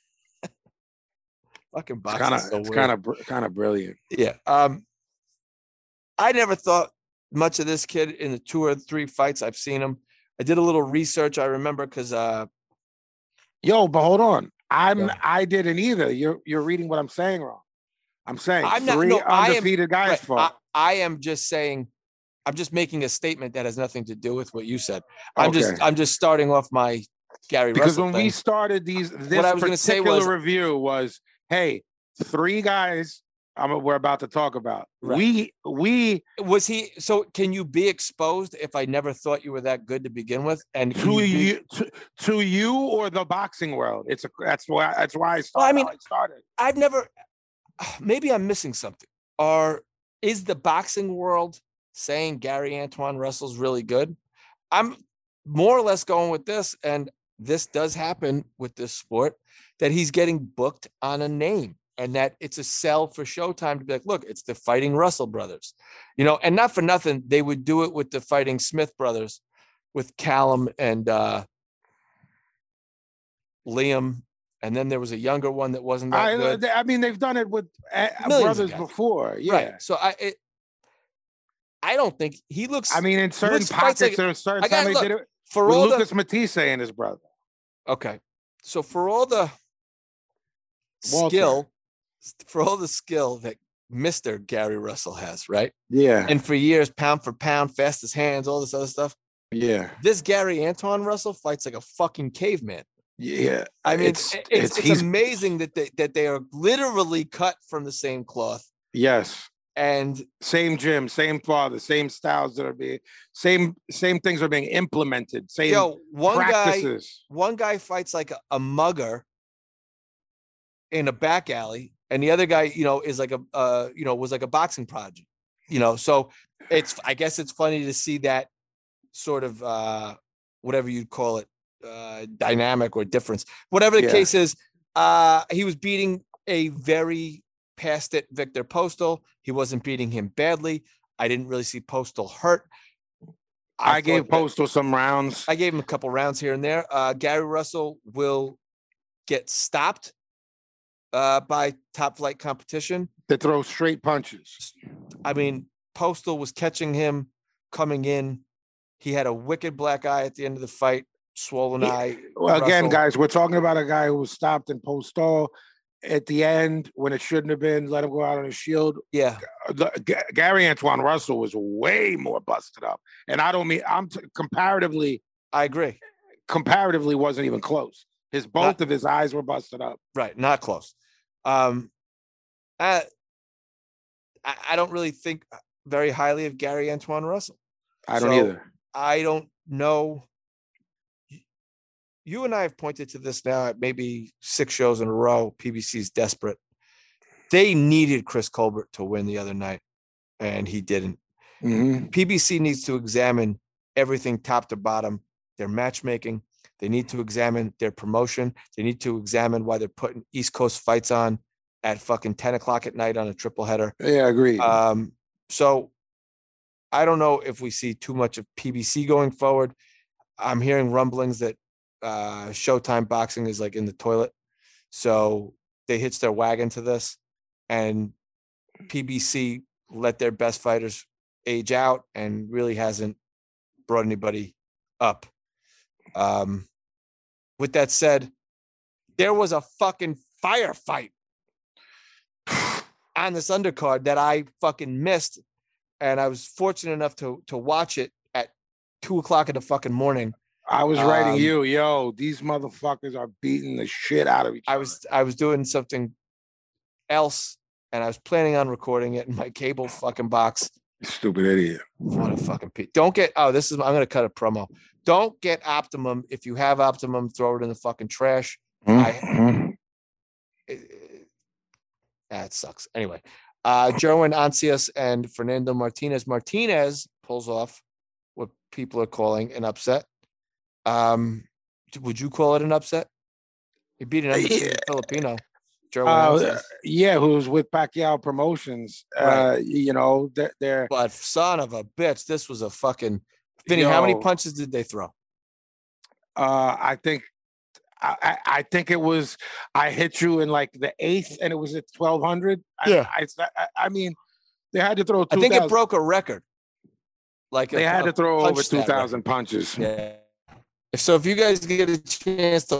Speaker 3: fucking
Speaker 4: It's
Speaker 3: boxing.
Speaker 4: kind of,
Speaker 3: is so
Speaker 4: it's
Speaker 3: weird.
Speaker 4: kind of, kind of brilliant.
Speaker 3: Yeah. Um, I never thought much of this kid in the two or three fights I've seen him. I did a little research. I remember because uh,
Speaker 4: Yo, but hold on. I'm,
Speaker 3: Yeah.
Speaker 4: I didn't either. You're, you're reading what I'm saying wrong. I'm saying
Speaker 3: I'm not-
Speaker 4: three
Speaker 3: no, I am-
Speaker 4: undefeated guys
Speaker 3: right,
Speaker 4: fought.
Speaker 3: I, I am just saying, I'm just making a statement that has nothing to do with what you said. I'm just,
Speaker 4: Okay.
Speaker 3: I'm just starting off my Gary
Speaker 4: Because
Speaker 3: Russell
Speaker 4: when
Speaker 3: thing.
Speaker 4: we started these, this
Speaker 3: I was gonna say
Speaker 4: particular
Speaker 3: was-
Speaker 4: review was, hey, three guys I'm, we're about to talk about.
Speaker 3: Right.
Speaker 4: We, we,
Speaker 3: Was he? So can you be exposed if I never thought you were that good to begin with? And can
Speaker 4: to
Speaker 3: you be-
Speaker 4: you, to, to you or the boxing world. It's a, that's why, that's why I
Speaker 3: Well,
Speaker 4: started.
Speaker 3: I mean,
Speaker 4: how I started.
Speaker 3: I've never. Maybe I'm missing something. Or is the boxing world saying Gary Antoine Russell's really good? I'm more or less going with this, and this does happen with this sport, that he's getting booked on a name, and that it's a sell for Showtime to be like, look, it's the Fighting Russell brothers, you know, and not for nothing, they would do it with the Fighting Smith brothers, with Callum and uh, Liam. And then there was a younger one that wasn't that
Speaker 4: I,
Speaker 3: good.
Speaker 4: I mean, they've done it with uh,
Speaker 3: Millions of
Speaker 4: brothers
Speaker 3: guys.
Speaker 4: before. Yeah.
Speaker 3: Right. So I, it, I don't think he looks.
Speaker 4: I mean, in certain
Speaker 3: looks- fights
Speaker 4: pockets,
Speaker 3: like-
Speaker 4: there are certain
Speaker 3: I gotta
Speaker 4: time they
Speaker 3: look,
Speaker 4: did it
Speaker 3: for
Speaker 4: with
Speaker 3: all
Speaker 4: Lucas Matisse and his brother.
Speaker 3: the okay. So for all the
Speaker 4: Walter.
Speaker 3: skill, for all the skill that Mister Gary Russell has, right?
Speaker 4: Yeah.
Speaker 3: And for years, pound for pound, fastest hands, all this other stuff.
Speaker 4: Yeah.
Speaker 3: This Gary Antoine Russell fights like a fucking caveman.
Speaker 4: Yeah.
Speaker 3: I mean,
Speaker 4: it's,
Speaker 3: it's it's,
Speaker 4: he's,
Speaker 3: amazing that they that they are literally cut from the same cloth.
Speaker 4: yes.
Speaker 3: And
Speaker 4: Same gym, same father, same styles that are being, same, same things are being implemented. Same
Speaker 3: yo, one guy
Speaker 4: practices.
Speaker 3: one guy fights like a, a mugger in a back alley, and the other guy, you know, is like a uh, you know, was like a boxing project, you know. So it's I guess it's funny to see that sort of uh whatever you'd call it, uh dynamic or difference, whatever the
Speaker 4: Yeah.
Speaker 3: case is. Uh, he was beating a very past it Victor Postal. He wasn't beating him badly. I didn't really see Postal hurt.
Speaker 4: I,
Speaker 3: I
Speaker 4: gave
Speaker 3: thought that-
Speaker 4: Postal some rounds.
Speaker 3: I gave him a couple rounds here and there. Uh, Gary Russell will get stopped uh, by top flight competition.
Speaker 4: To throw straight punches.
Speaker 3: I mean, Postal was catching him coming in. He had a wicked black eye at the end of the fight, swollen
Speaker 4: He-
Speaker 3: eye.
Speaker 4: Well, again,
Speaker 3: Russell-
Speaker 4: guys, we're talking about a guy who was stopped in Postal at the end when it shouldn't have been. Let him go out on his shield.
Speaker 3: Yeah,
Speaker 4: The- G- Gary Antoine Russell was way more busted up, and I don't mean I'm t- comparatively.
Speaker 3: I agree.
Speaker 4: Comparatively, wasn't even close. His both
Speaker 3: Not-
Speaker 4: of his eyes were busted up.
Speaker 3: Right, not close. Um, I, I I don't really think very highly of Gary Antoine Russell.
Speaker 4: I don't
Speaker 3: So,
Speaker 4: either.
Speaker 3: I don't know. You and I have pointed to this now at maybe six shows in a row. P B C's desperate. They needed Chris Colbert to win the other night, and he didn't.
Speaker 4: Mhm.
Speaker 3: P B C needs to examine everything top to bottom, their matchmaking. They need to examine their promotion. They need to examine why they're putting East Coast fights on at fucking ten o'clock at night on a triple header.
Speaker 4: Yeah, agreed.
Speaker 3: Um, so I don't know if we see too much of P B C going forward. I'm hearing rumblings that uh, Showtime Boxing is like in the toilet. So they hitched their wagon to this, and P B C let their best fighters age out and really hasn't brought anybody up. Um, with that said, there was a fucking firefight on this undercard that I fucking missed, and I was fortunate enough to to watch it at two o'clock in the fucking morning.
Speaker 4: I was writing
Speaker 3: um,
Speaker 4: you, yo, these motherfuckers are beating the shit out of each
Speaker 3: I
Speaker 4: other.
Speaker 3: was I was doing something else, and I was planning on recording it in my cable fucking box.
Speaker 4: Stupid idiot.
Speaker 3: What a fucking pe- don't get. Oh, this is I'm gonna cut a promo. Don't get Optimum. If you have Optimum, throw it in the fucking trash.
Speaker 4: Mhm.
Speaker 3: It, it, that sucks. Anyway, uh, Jerwin Ancias and Fernando Martinez. Martinez pulls off what people are calling an upset. Um, would you call it an upset? He beat an undefeated
Speaker 4: Yeah.
Speaker 3: Filipino. Jerwin
Speaker 4: Uh,
Speaker 3: Ancias.
Speaker 4: yeah, who was with Pacquiao Promotions.
Speaker 3: Right.
Speaker 4: Uh, you know, they're, they're
Speaker 3: But son of a bitch, this was a fucking. Vinny, how many
Speaker 4: Yo.
Speaker 3: punches did they throw?
Speaker 4: uh, I think I, I I think it was I hit you in like the eighth and it was at twelve hundred.
Speaker 3: Yeah.
Speaker 4: I, I, I mean, they had to throw
Speaker 3: I
Speaker 4: two
Speaker 3: think it
Speaker 4: thousand.
Speaker 3: broke a record. Like
Speaker 4: They
Speaker 3: a-
Speaker 4: had
Speaker 3: a
Speaker 4: to throw
Speaker 3: punch
Speaker 4: over
Speaker 3: stat
Speaker 4: two thousand punches.
Speaker 3: record. Yeah. So if you guys get a chance to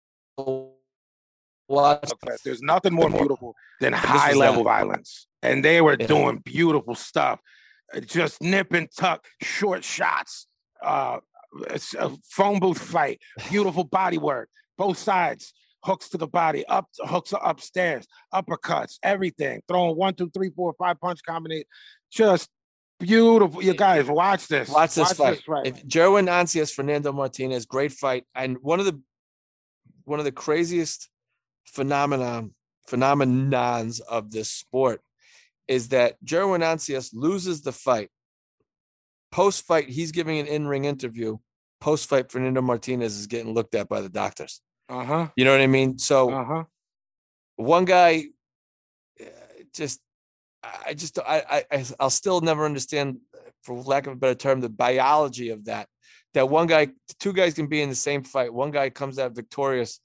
Speaker 3: watch,
Speaker 4: There's nothing more beautiful than
Speaker 3: was
Speaker 4: high level
Speaker 3: that.
Speaker 4: violence. And they were
Speaker 3: Yeah.
Speaker 4: doing beautiful stuff. Uh, Just nip and tuck, short shots, uh, it's a phone booth fight, beautiful body work, both sides, hooks to the body, up hooks upstairs, uppercuts, everything, throwing one, two, three, four, five punch combination. Just beautiful. You guys watch this.
Speaker 3: watch this fight. If Jerwin Ancias, Fernando Martinez, great fight, and one of the one of the craziest phenomenon phenomenons of this sport is that Jerwin Ancias loses the fight. Post fight, he's giving an in ring interview. Post fight, Fernando Martinez is getting looked at by the doctors.
Speaker 4: Uh-huh.
Speaker 3: You know what I mean? So
Speaker 4: Uh-huh.
Speaker 3: one guy uh, just I just I, I I'll still never understand, for lack of a better term, the biology of that. That one guy, two guys can be in the same fight. One guy comes out victorious,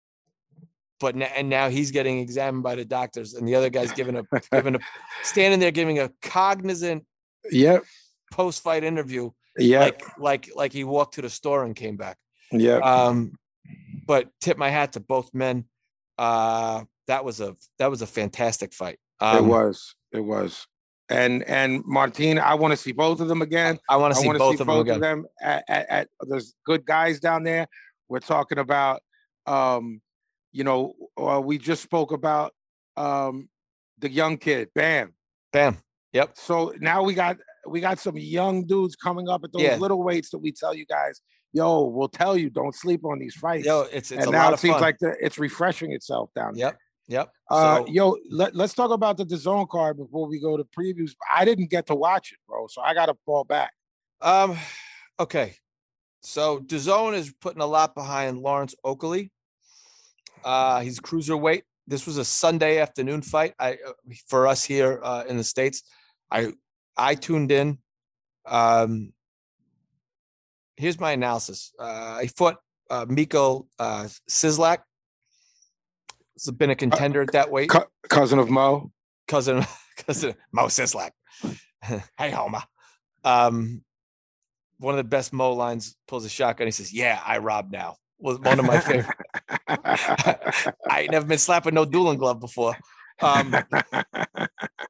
Speaker 3: but n- and now he's getting examined by the doctors, and the other guy's giving a giving a standing there giving a cognizant
Speaker 4: Yep.
Speaker 3: post fight interview,
Speaker 4: Yep.
Speaker 3: like like like he walked to the store and came back.
Speaker 4: Yep.
Speaker 3: Um, but tip my hat to both men. Uh, that was a that was a fantastic fight. Um,
Speaker 4: it was. It was. And and Martin, I want to see both of them again.
Speaker 3: I want to
Speaker 4: I
Speaker 3: see
Speaker 4: want to
Speaker 3: both
Speaker 4: see
Speaker 3: of them
Speaker 4: both
Speaker 3: again.
Speaker 4: of them at, at, at there's good guys down there. We're talking about um, you know, uh, we just spoke about um the young kid, Bam.
Speaker 3: Bam. Yep.
Speaker 4: So now we got we got some young dudes coming up at those
Speaker 3: Yeah.
Speaker 4: little weights that we tell you guys, yo, we'll tell you, don't sleep on these fights.
Speaker 3: Yo, it's it's
Speaker 4: and
Speaker 3: a
Speaker 4: now
Speaker 3: lot
Speaker 4: it
Speaker 3: of
Speaker 4: seems
Speaker 3: fun.
Speaker 4: like the, it's refreshing itself down there.
Speaker 3: Yep. Yep.
Speaker 4: Uh,
Speaker 3: So,
Speaker 4: yo, let, let's talk about the DAZN card before we go to previews. I didn't get to watch it, bro, so I got to fall back.
Speaker 3: um, okay. So DAZN is putting a lot behind Lawrence Oakley. Uh, he's cruiserweight. This was a Sunday afternoon fight. I uh, for us here uh, in the States. I I tuned in. Um, here's my analysis. Uh, he fought uh, Miko uh, Sislak. He's been a contender at that weight.
Speaker 4: Co- cousin of Mo.
Speaker 3: Cousin, cousin Mo Sislak. Hey, Homer. Um, one of the best Mo lines, pulls a shotgun. He says, "Yeah, I rob now." Was one of my favorite. I ain't never been slapping no dueling glove before. Um, uh,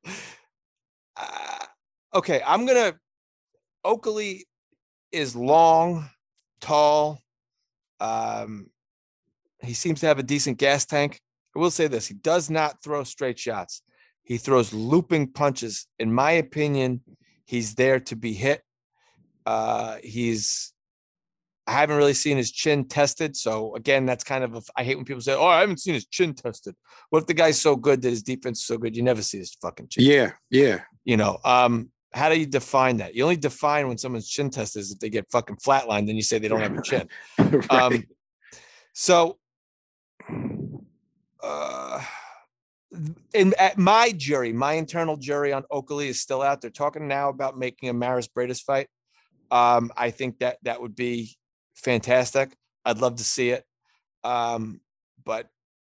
Speaker 3: okay, I'm gonna. Oakley is long, tall. Um, he seems to have a decent gas tank. I will say this: he does not throw straight shots. He throws looping punches. In my opinion, he's there to be hit. Uh, he's. I haven't really seen his chin tested. So again, that's kind of a, I hate when people say, "Oh, I haven't seen his chin tested." What if the guy's so good that his defense is so good, you never see his fucking chin?
Speaker 4: Yeah, yeah.
Speaker 3: You know, um, how do you define that? You only define when someone's chin tested is if they get fucking flatlined, then you say they don't have a chin.
Speaker 4: Right.
Speaker 3: Um, so, uh, in at my jury, my internal jury on Oakley is still out. They're talking now about making a Maris Briedis fight. Um, I think that that would be fantastic. I'd love to see it. Um, but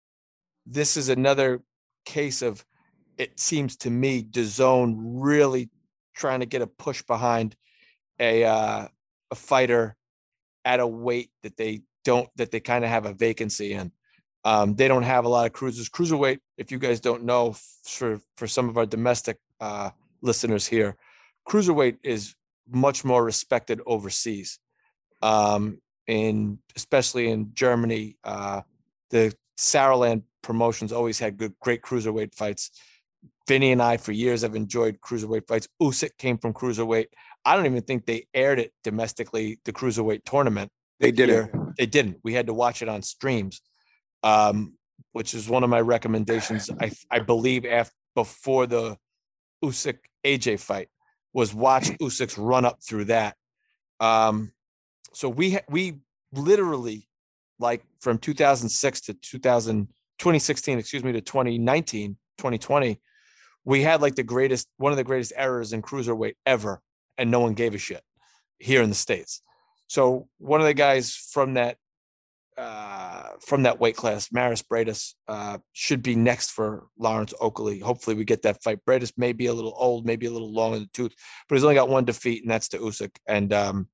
Speaker 3: this is another case of, it seems to me, DAZN really trying to get a push behind a uh, a fighter at a weight that they don't, that they kind of have a vacancy in. Um, they don't have a lot of cruisers. Cruiserweight, if you guys don't know, for for some of our domestic uh, listeners here, cruiserweight is much more respected overseas. Um, in especially in Germany, uh, the Saraland promotions always had good, great cruiserweight fights. Vinny and I, for years, have enjoyed cruiserweight fights. Usyk came from cruiserweight. I don't even think they aired it domestically, the cruiserweight tournament.
Speaker 4: They didn't.
Speaker 3: Here. They didn't. We had to watch it on streams, um, which is one of my recommendations. I I believe after before the Usyk A J fight was watch Usyk's run up through that. Um, so we ha- we literally, like, from two thousand six to two thousand, twenty sixteen, excuse me, to twenty nineteen, twenty twenty, we had like the greatest, one of the greatest errors in cruiserweight ever, and no one gave a shit here in the States. So one of the guys from that uh, from that weight class, Maris Briedis, uh, should be next for Lawrence Oakley. Hopefully we get that fight. Briedis may be a little old, maybe a little long in the tooth, but he's only got one defeat, and that's to Usyk. And um,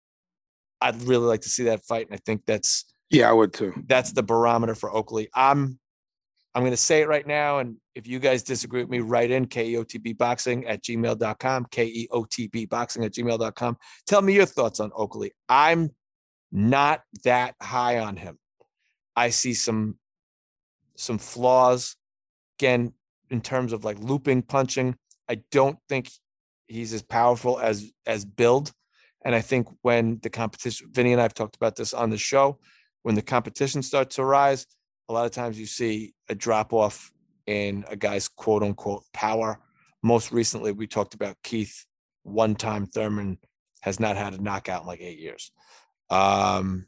Speaker 3: I'd really like to see that fight. And I think that's,
Speaker 4: Yeah, I would too.
Speaker 3: that's the barometer for Oakley. I'm, I'm going to say it right now. And if you guys disagree with me, write in K E O T B boxing at gmail dot com, K E O T B boxing at gmail dot com. Tell me your thoughts on Oakley. I'm not that high on him. I see some, some flaws, again, in terms of like looping punching. I don't think he's as powerful as, as build. And I think when the competition, Vinny and I have talked about this on the show, when the competition starts to rise, a lot of times you see a drop off in a guy's quote unquote power. Most recently, we talked about Keith, one time Thurman, has not had a knockout in like eight years. Um,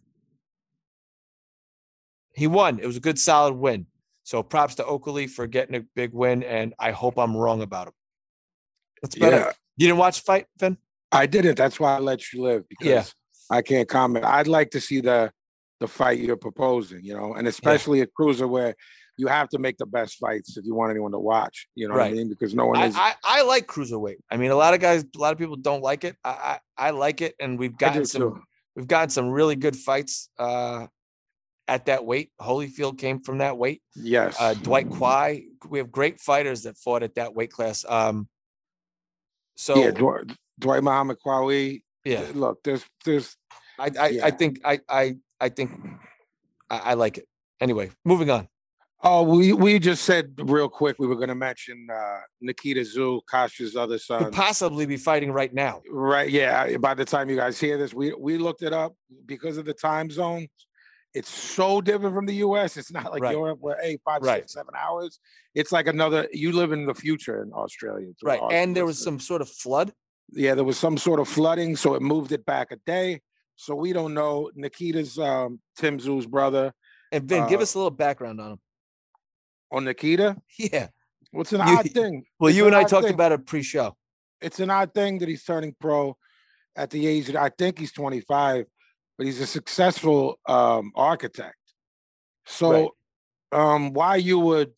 Speaker 3: he won. It was a good, solid win. So props to Oakley for getting a big win. And I hope I'm wrong about him. That's better.
Speaker 4: Yeah.
Speaker 3: You didn't watch the fight, Vin?
Speaker 4: I didn't. That's why I let you live, because
Speaker 3: Yeah.
Speaker 4: I can't comment. I'd like to see the the fight you're proposing, you know, and especially a cruiser where you have to make the best fights if you want anyone to watch, you know what I
Speaker 3: Right.
Speaker 4: mean? Because no one
Speaker 3: I,
Speaker 4: is.
Speaker 3: I, I like cruiserweight. I mean, a lot of guys, a lot of people don't like it. I I, I like it, and we've
Speaker 4: I
Speaker 3: gotten
Speaker 4: do
Speaker 3: some
Speaker 4: too.
Speaker 3: we've gotten some really good fights uh, at that weight. Holyfield came from that weight.
Speaker 4: Yes.
Speaker 3: Uh, Dwight Kwai. We have great fighters that fought at that weight class. Um, so
Speaker 4: yeah, Dwight, Dwight Muhammad Kwawi.
Speaker 3: yeah,
Speaker 4: Look, there's there's
Speaker 3: I I,
Speaker 4: yeah.
Speaker 3: I think I I I think I, I like it. Anyway, moving on.
Speaker 4: Oh, we we just said real quick we were going to mention uh, Nikita Zul, Kasha's other
Speaker 3: Could
Speaker 4: son.
Speaker 3: possibly be fighting right now.
Speaker 4: Right? Yeah. By the time you guys hear this, we we looked it up because of the time zone. It's so different from the U S. It's not like
Speaker 3: Right.
Speaker 4: Europe where hey, five,
Speaker 3: Right.
Speaker 4: six, seven hours. It's like another. You live in the future in Australia, to
Speaker 3: Right,
Speaker 4: our
Speaker 3: and there was
Speaker 4: listeners.
Speaker 3: some sort of flood.
Speaker 4: Yeah, there was some sort of flooding, so it moved it back a day. So we don't know. Nikita's um, Tim Zul's brother
Speaker 3: And Vin, give
Speaker 4: Uh,
Speaker 3: us a little background on him.
Speaker 4: On Nikita,
Speaker 3: Yeah.
Speaker 4: what's an
Speaker 3: You-
Speaker 4: odd thing?
Speaker 3: Well,
Speaker 4: It's
Speaker 3: you
Speaker 4: an
Speaker 3: and I
Speaker 4: odd
Speaker 3: talked
Speaker 4: thing.
Speaker 3: about it pre-show.
Speaker 4: It's an odd thing that he's turning pro at the age that I think he's twenty-five, but he's a successful um, architect. So, um, why you would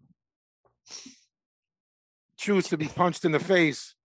Speaker 4: choose to be punched in the face?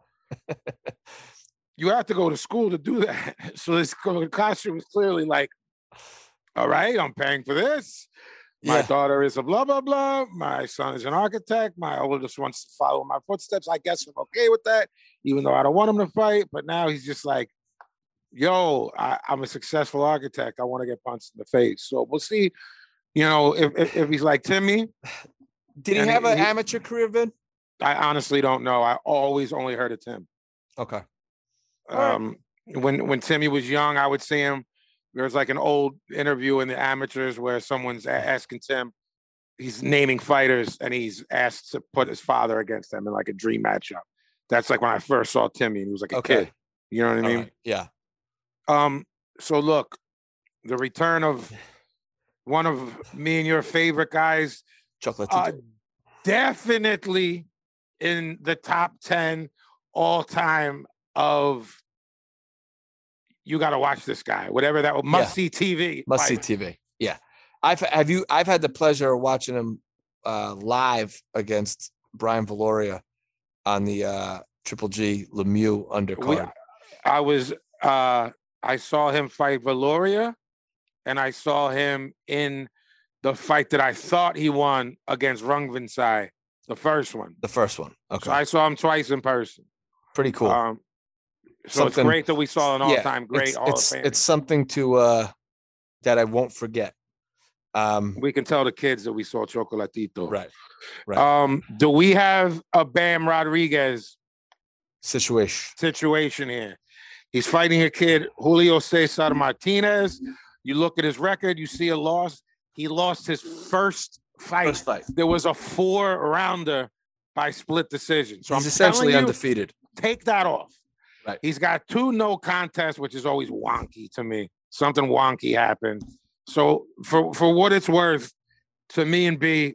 Speaker 4: You have to go to school to do that. So this costume is clearly like, all right, I'm paying for this. My
Speaker 3: Yeah.
Speaker 4: daughter is a blah, blah, blah. My son is an architect. My oldest wants to follow my footsteps. I guess I'm okay with that, even though I don't want him to fight. But now he's just like, yo, I, I'm a successful architect. I want to get punched in the face. So we'll see, you know, if, if, if he's like Timmy.
Speaker 3: Did he
Speaker 4: And
Speaker 3: have an
Speaker 4: he-
Speaker 3: amateur career, Vin?
Speaker 4: I honestly don't know. I always only heard of Tim.
Speaker 3: Okay. All right.
Speaker 4: Um, when when Timmy was young, I would see him. There was like an old interview in the amateurs where someone's a- asking Tim, he's naming fighters, and he's asked to put his father against them in like a dream matchup. That's like when I first saw Timmy, and he was like a
Speaker 3: Okay.
Speaker 4: kid. You know what I
Speaker 3: All
Speaker 4: mean?
Speaker 3: right. Yeah.
Speaker 4: Um. So look, the return of one of me and your favorite guys,
Speaker 3: Chocolate.
Speaker 4: uh, definitely in the top ten all time of. You got to watch this guy, whatever that must see T V.
Speaker 3: Must see
Speaker 4: fight.
Speaker 3: T V. Yeah. I've have you I've had the pleasure of watching him uh live against Brian Valoria on the uh Triple G Lemieux undercard.
Speaker 4: We, I was uh I saw him fight Valoria, and I saw him in the fight that I thought he won against Rungvisai, the first one.
Speaker 3: the first one. Okay.
Speaker 4: So I saw him twice in person.
Speaker 3: Pretty cool.
Speaker 4: Um, so
Speaker 3: Something-
Speaker 4: it's great that we saw an
Speaker 3: Yeah,
Speaker 4: all-time great
Speaker 3: it's,
Speaker 4: Hall
Speaker 3: it's,
Speaker 4: of Fame.
Speaker 3: it's something to uh that I won't forget. Um
Speaker 4: We can tell the kids that we saw Chocolatito.
Speaker 3: right. Right.
Speaker 4: Um, do we have a Bam Rodriguez
Speaker 3: Situation.
Speaker 4: situation here? He's fighting a kid, Julio Cesar Martinez. You look at his record, you see a loss. He lost his first fight.
Speaker 3: First fight.
Speaker 4: There was a four rounder by split decision. So
Speaker 3: He's
Speaker 4: I'm
Speaker 3: essentially
Speaker 4: telling you,
Speaker 3: undefeated.
Speaker 4: take that off.
Speaker 3: Right.
Speaker 4: He's got two no contests, which is always wonky to me. Something wonky happened. So for for what it's worth, to me and B,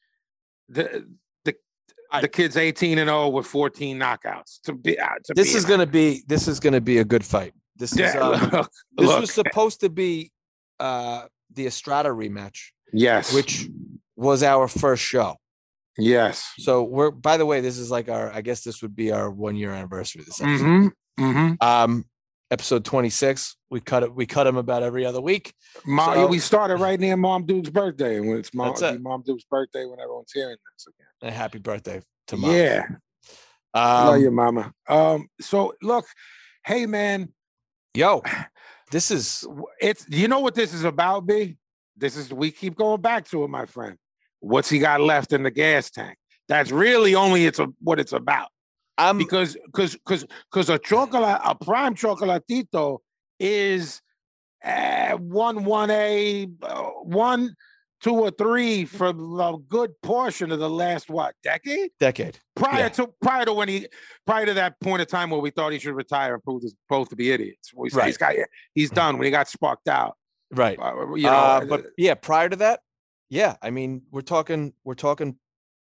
Speaker 4: the the the kid's eighteen and oh with fourteen knockouts. To be, uh, to
Speaker 3: This
Speaker 4: be
Speaker 3: is
Speaker 4: an-
Speaker 3: gonna be this is gonna be a good fight. This is
Speaker 4: Yeah,
Speaker 3: um,
Speaker 4: look,
Speaker 3: this
Speaker 4: look.
Speaker 3: was supposed to be uh the Estrada rematch,
Speaker 4: yes,
Speaker 3: which was our first show.
Speaker 4: yes.
Speaker 3: So we're by the way, this is like our I guess this would be our one year anniversary this episode.
Speaker 4: Mm-hmm. Mm-hmm.
Speaker 3: Um episode twenty-six. We cut it, we cut him about every other week.
Speaker 4: Mom,
Speaker 3: So-
Speaker 4: we started right near Mom Duke's birthday, and when it's Mom,
Speaker 3: That's it.
Speaker 4: Mom Duke's birthday when everyone's hearing this again.
Speaker 3: And happy birthday to mom.
Speaker 4: Yeah, love
Speaker 3: Um,
Speaker 4: you, Mama. Um, so look, hey man,
Speaker 3: yo, this is
Speaker 4: it's you know what this is about, B? This is we keep going back to it, my friend. What's he got left in the gas tank? That's really only it's a, what it's about.
Speaker 3: I'm
Speaker 4: Because because because because a chocolate, a prime chocolatito is uh, one one a uh, one two or three for a good portion of the last what decade
Speaker 3: decade.
Speaker 4: prior
Speaker 3: Yeah.
Speaker 4: to prior to when he prior to that point of time where we thought he should retire and prove us both to be idiots. We said he's got he's done when he got sparked out.
Speaker 3: Right.
Speaker 4: Uh, you know,
Speaker 3: Uh, but yeah, prior to that, yeah, I mean, we're talking, we're talking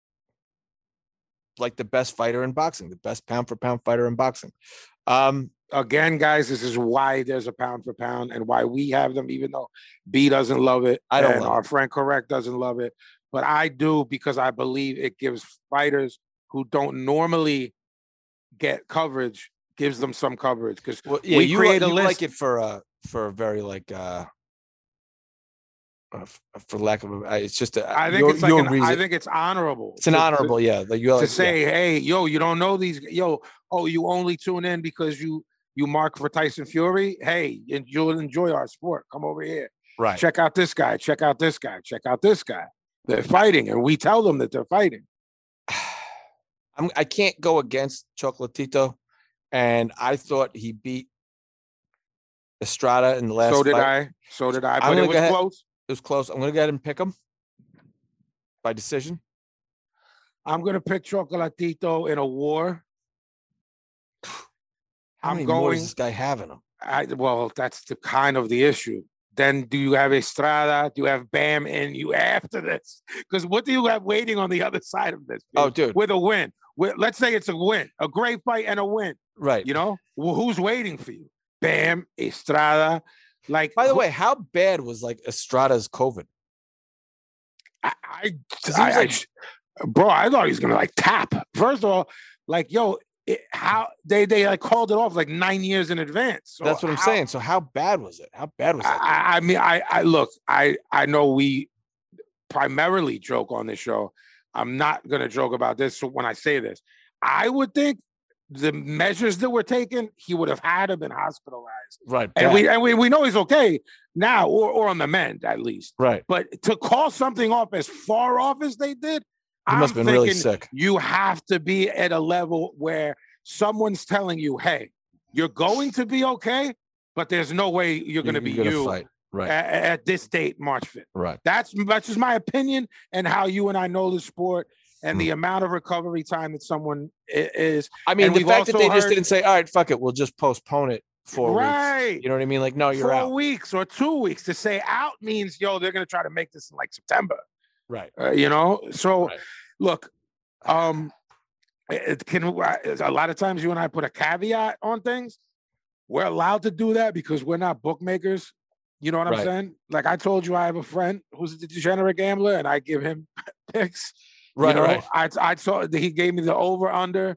Speaker 3: like the best fighter in boxing, the best pound for pound fighter in boxing. Um,
Speaker 4: again, guys, this is why there's a pound for pound and why we have them, even though B doesn't love it.
Speaker 3: I don't
Speaker 4: and
Speaker 3: love
Speaker 4: our friend Correct doesn't love it, but I do because I believe it gives fighters who don't normally get coverage, gives them some coverage. Because
Speaker 3: well, yeah,
Speaker 4: we
Speaker 3: you,
Speaker 4: create a
Speaker 3: you
Speaker 4: list.
Speaker 3: like it for uh for a very like uh, uh f- for lack of a, uh, it's just a,
Speaker 4: I think
Speaker 3: your,
Speaker 4: it's like
Speaker 3: your
Speaker 4: an, I
Speaker 3: reason-
Speaker 4: think it's honorable.
Speaker 3: it's an
Speaker 4: to- to-
Speaker 3: honorable, yeah. Like you
Speaker 4: to
Speaker 3: like,
Speaker 4: say, hey, yo, you don't know these, yo, oh, you only tune in because you you mark for Tyson Fury. Hey, and you'll enjoy our sport. Come over here.
Speaker 3: yeah, right.
Speaker 4: Check out this guy. Check out this guy. Check out this guy. They're fighting, and we tell them that they're fighting.
Speaker 3: I'm, I can't go against Chocolatito, and I thought he beat Estrada in the last.
Speaker 4: So did
Speaker 3: fight.
Speaker 4: I. So did I.
Speaker 3: I'm
Speaker 4: But
Speaker 3: gonna
Speaker 4: it
Speaker 3: go
Speaker 4: was
Speaker 3: ahead-
Speaker 4: close.
Speaker 3: It was close. I'm gonna go ahead and pick him by decision.
Speaker 4: I'm gonna pick Chocolatito in a war.
Speaker 3: How
Speaker 4: I'm
Speaker 3: many more
Speaker 4: going.
Speaker 3: does this guy have in him?
Speaker 4: I well, that's the kind of the issue. then do you have Estrada? Do you have Bam in you after this? Because what do you have waiting on the other side of this?
Speaker 3: Oh, dude.
Speaker 4: With a win. With, let's say it's a win, a great fight and a win.
Speaker 3: Right.
Speaker 4: You know, well, who's waiting for you? Bam, Estrada. Like,
Speaker 3: by the
Speaker 4: who,
Speaker 3: way, how bad was like Estrada's COVID?
Speaker 4: I, I,
Speaker 3: he was
Speaker 4: I,
Speaker 3: like-
Speaker 4: I bro, I thought he was gonna like tap. First of all, like, yo, it, how they they like called it off like nine years in advance. So
Speaker 3: That's what I'm
Speaker 4: how,
Speaker 3: saying. So how bad was it? How bad was it?
Speaker 4: I, I mean, I, I look, I, I know we primarily joke on this show. I'm not gonna joke about this when I say this. I would think the measures that were taken, he would have had to been hospitalized.
Speaker 3: Right.
Speaker 4: And
Speaker 3: bad.
Speaker 4: we and we, we know he's okay now, or or on the mend at least.
Speaker 3: right.
Speaker 4: But to call something off as far off as they did,
Speaker 3: He
Speaker 4: I'm
Speaker 3: must have been really
Speaker 4: thinking
Speaker 3: sick.
Speaker 4: you have to be at a level where someone's telling you, hey, you're going to be okay, but there's no way you're going to be
Speaker 3: gonna
Speaker 4: you
Speaker 3: fight. Right.
Speaker 4: at, at this date, March fifth.
Speaker 3: right.
Speaker 4: That's that's just my opinion and how you and I know the sport and
Speaker 3: Hmm.
Speaker 4: the amount of recovery time that someone i- is.
Speaker 3: I mean,
Speaker 4: And
Speaker 3: the
Speaker 4: we've
Speaker 3: fact that
Speaker 4: also
Speaker 3: they just
Speaker 4: heard-
Speaker 3: didn't say, all right, fuck it, we'll just postpone it for
Speaker 4: Right.
Speaker 3: weeks. You know what I mean? Like, no, you're
Speaker 4: Four
Speaker 3: out.
Speaker 4: weeks or two weeks to say out means, yo, they're going to try to make this in like September.
Speaker 3: Right.
Speaker 4: Uh, you know, so
Speaker 3: Right.
Speaker 4: look, um, it can a lot of times you and I put a caveat on things. We're allowed to do that because we're not bookmakers. You know what I'm
Speaker 3: Right.
Speaker 4: saying? Like I told you, I have a friend who's a degenerate gambler, and I give him picks.
Speaker 3: Right.
Speaker 4: you know,
Speaker 3: right.
Speaker 4: I I saw that he gave me the over under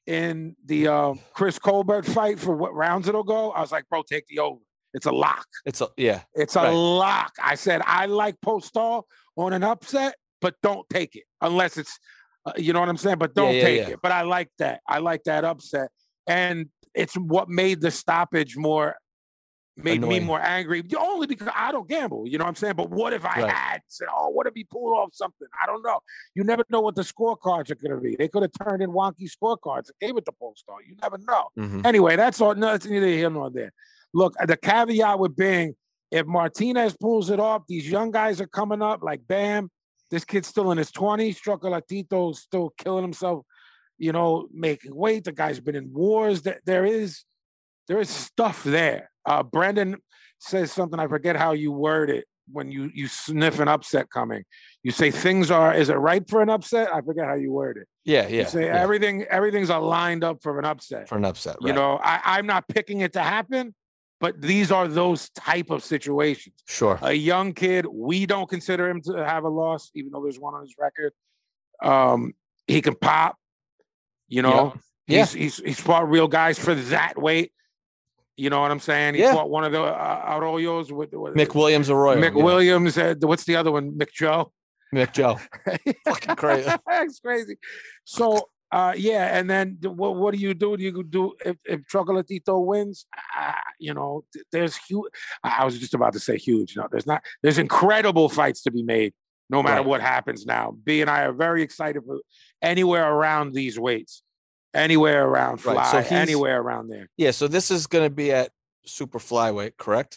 Speaker 4: in the uh, Chris Colbert fight for what rounds it'll go. I was like, bro, take the over. It's a lock.
Speaker 3: It's a, yeah.
Speaker 4: It's a
Speaker 3: Right.
Speaker 4: lock. I said I like Postal on an upset, but don't take it unless it's, uh, you know what I'm saying. But don't
Speaker 3: yeah,
Speaker 4: take
Speaker 3: yeah.
Speaker 4: it. But I like that. I like that upset, and it's what made the stoppage more, made me
Speaker 3: Annoying.
Speaker 4: more angry. Only because I don't gamble. You know what I'm saying. But what if I
Speaker 3: Right.
Speaker 4: had said, oh, what if he pulled off something? I don't know. You never know what the scorecards are going to be. They could have turned in wonky scorecards and gave it to Postal. You never know.
Speaker 3: Mhm.
Speaker 4: Anyway, that's all. No, that's neither here nor there. Look, the caveat with being, if Martinez pulls it off, these young guys are coming up like Bam. This kid's still in his twenties. Chocolatito's still killing himself, you know, making weight. The guy's been in wars. There, there is, there is stuff there. Uh, Brendan says something. I forget how you word it when you you sniff an upset coming. You say things are. Is it right for an upset? I forget how you word it.
Speaker 3: Yeah. Yeah.
Speaker 4: You say
Speaker 3: yeah.
Speaker 4: everything. Everything's aligned up for an upset.
Speaker 3: For an upset. Right.
Speaker 4: You know, I, I'm not picking it to happen, but these are those type of situations.
Speaker 3: Sure.
Speaker 4: A young kid, we don't consider him to have a loss, even though there's one on his record. Um, he can pop. You know,
Speaker 3: Yeah.
Speaker 4: he's he's he's fought real guys for that weight. You know what I'm saying? He
Speaker 3: Yeah.
Speaker 4: fought one of the uh, Arroyos with, with
Speaker 3: Mick Williams Arroyo.
Speaker 4: Mick
Speaker 3: yeah.
Speaker 4: Williams. Uh, what's the other one? Mick Joe.
Speaker 3: Mick Joe. Fucking crazy.
Speaker 4: It's crazy. So, uh, yeah, and then th- what? What do you do? Do you do if, if Chocolatito wins? Uh, you know, th- there's huge. I was just about to say huge. No, there's not. There's incredible fights to be made, no matter
Speaker 3: Right.
Speaker 4: what happens now. B and I are very excited for anywhere around these weights, anywhere around fly,
Speaker 3: Right, so he's-
Speaker 4: anywhere around there.
Speaker 3: Yeah. So this is going to be at super flyweight, correct?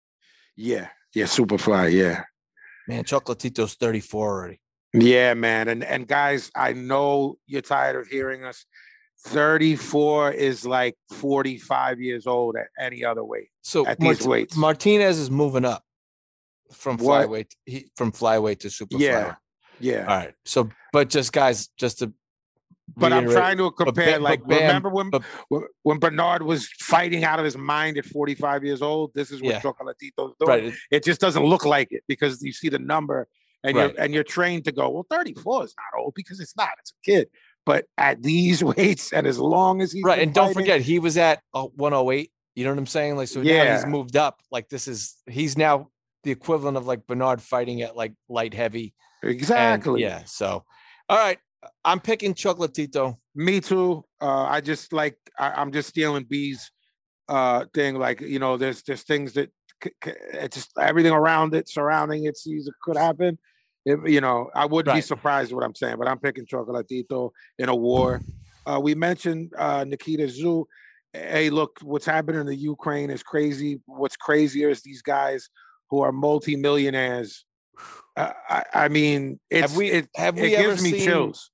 Speaker 4: Yeah, yeah, Superfly. Yeah.
Speaker 3: Man, Chocolatito's thirty-four already.
Speaker 4: Yeah, man. And and guys, I know you're tired of hearing us. thirty-four is like forty-five years old at any other weight.
Speaker 3: So
Speaker 4: At these
Speaker 3: Mart-
Speaker 4: weights.
Speaker 3: Martinez is moving up from
Speaker 4: What?
Speaker 3: flyweight. He from flyweight to super
Speaker 4: Yeah.
Speaker 3: flyweight.
Speaker 4: Yeah.
Speaker 3: All right. So, but just guys, just to
Speaker 4: But I'm
Speaker 3: reiterate-
Speaker 4: trying to compare,
Speaker 3: Ba-
Speaker 4: like,
Speaker 3: but Bam-
Speaker 4: remember when
Speaker 3: but-
Speaker 4: when- when Bernard was fighting out of his mind at forty-five years old? This is what
Speaker 3: Yeah.
Speaker 4: Chocolatito's doing.
Speaker 3: Right.
Speaker 4: It just doesn't look like it because you see the number and
Speaker 3: Right.
Speaker 4: you're and you're trained to go, well, thirty-four is not old because it's not. It's a kid. But at these weights and as long as he's
Speaker 3: Right.
Speaker 4: been
Speaker 3: And don't
Speaker 4: fighting-
Speaker 3: forget, he was at uh, one oh eight. You know what I'm saying? Like, so now
Speaker 4: Yeah.
Speaker 3: he's moved up. Like, this is, he's now the equivalent of like Bernard fighting at like light heavy. And,
Speaker 4: exactly.
Speaker 3: yeah. So, all right. I'm picking Chocolatito.
Speaker 4: Me too. Uh, I just like I, I'm just stealing B's uh, thing. Like you know, there's there's things that c- c- it's just everything around it, surrounding it, sees it could happen. If, you know, I wouldn't be
Speaker 3: Right.
Speaker 4: surprised what I'm saying, but I'm picking Chocolatito in a war. Uh, we mentioned uh, Nikita Zhu. Hey, look, what's happening in the Ukraine is crazy. What's crazier is these guys who are multimillionaires. Uh, I, I mean, it's
Speaker 3: we-
Speaker 4: it,
Speaker 3: have
Speaker 4: it
Speaker 3: we ever
Speaker 4: gives me
Speaker 3: seen-
Speaker 4: chills.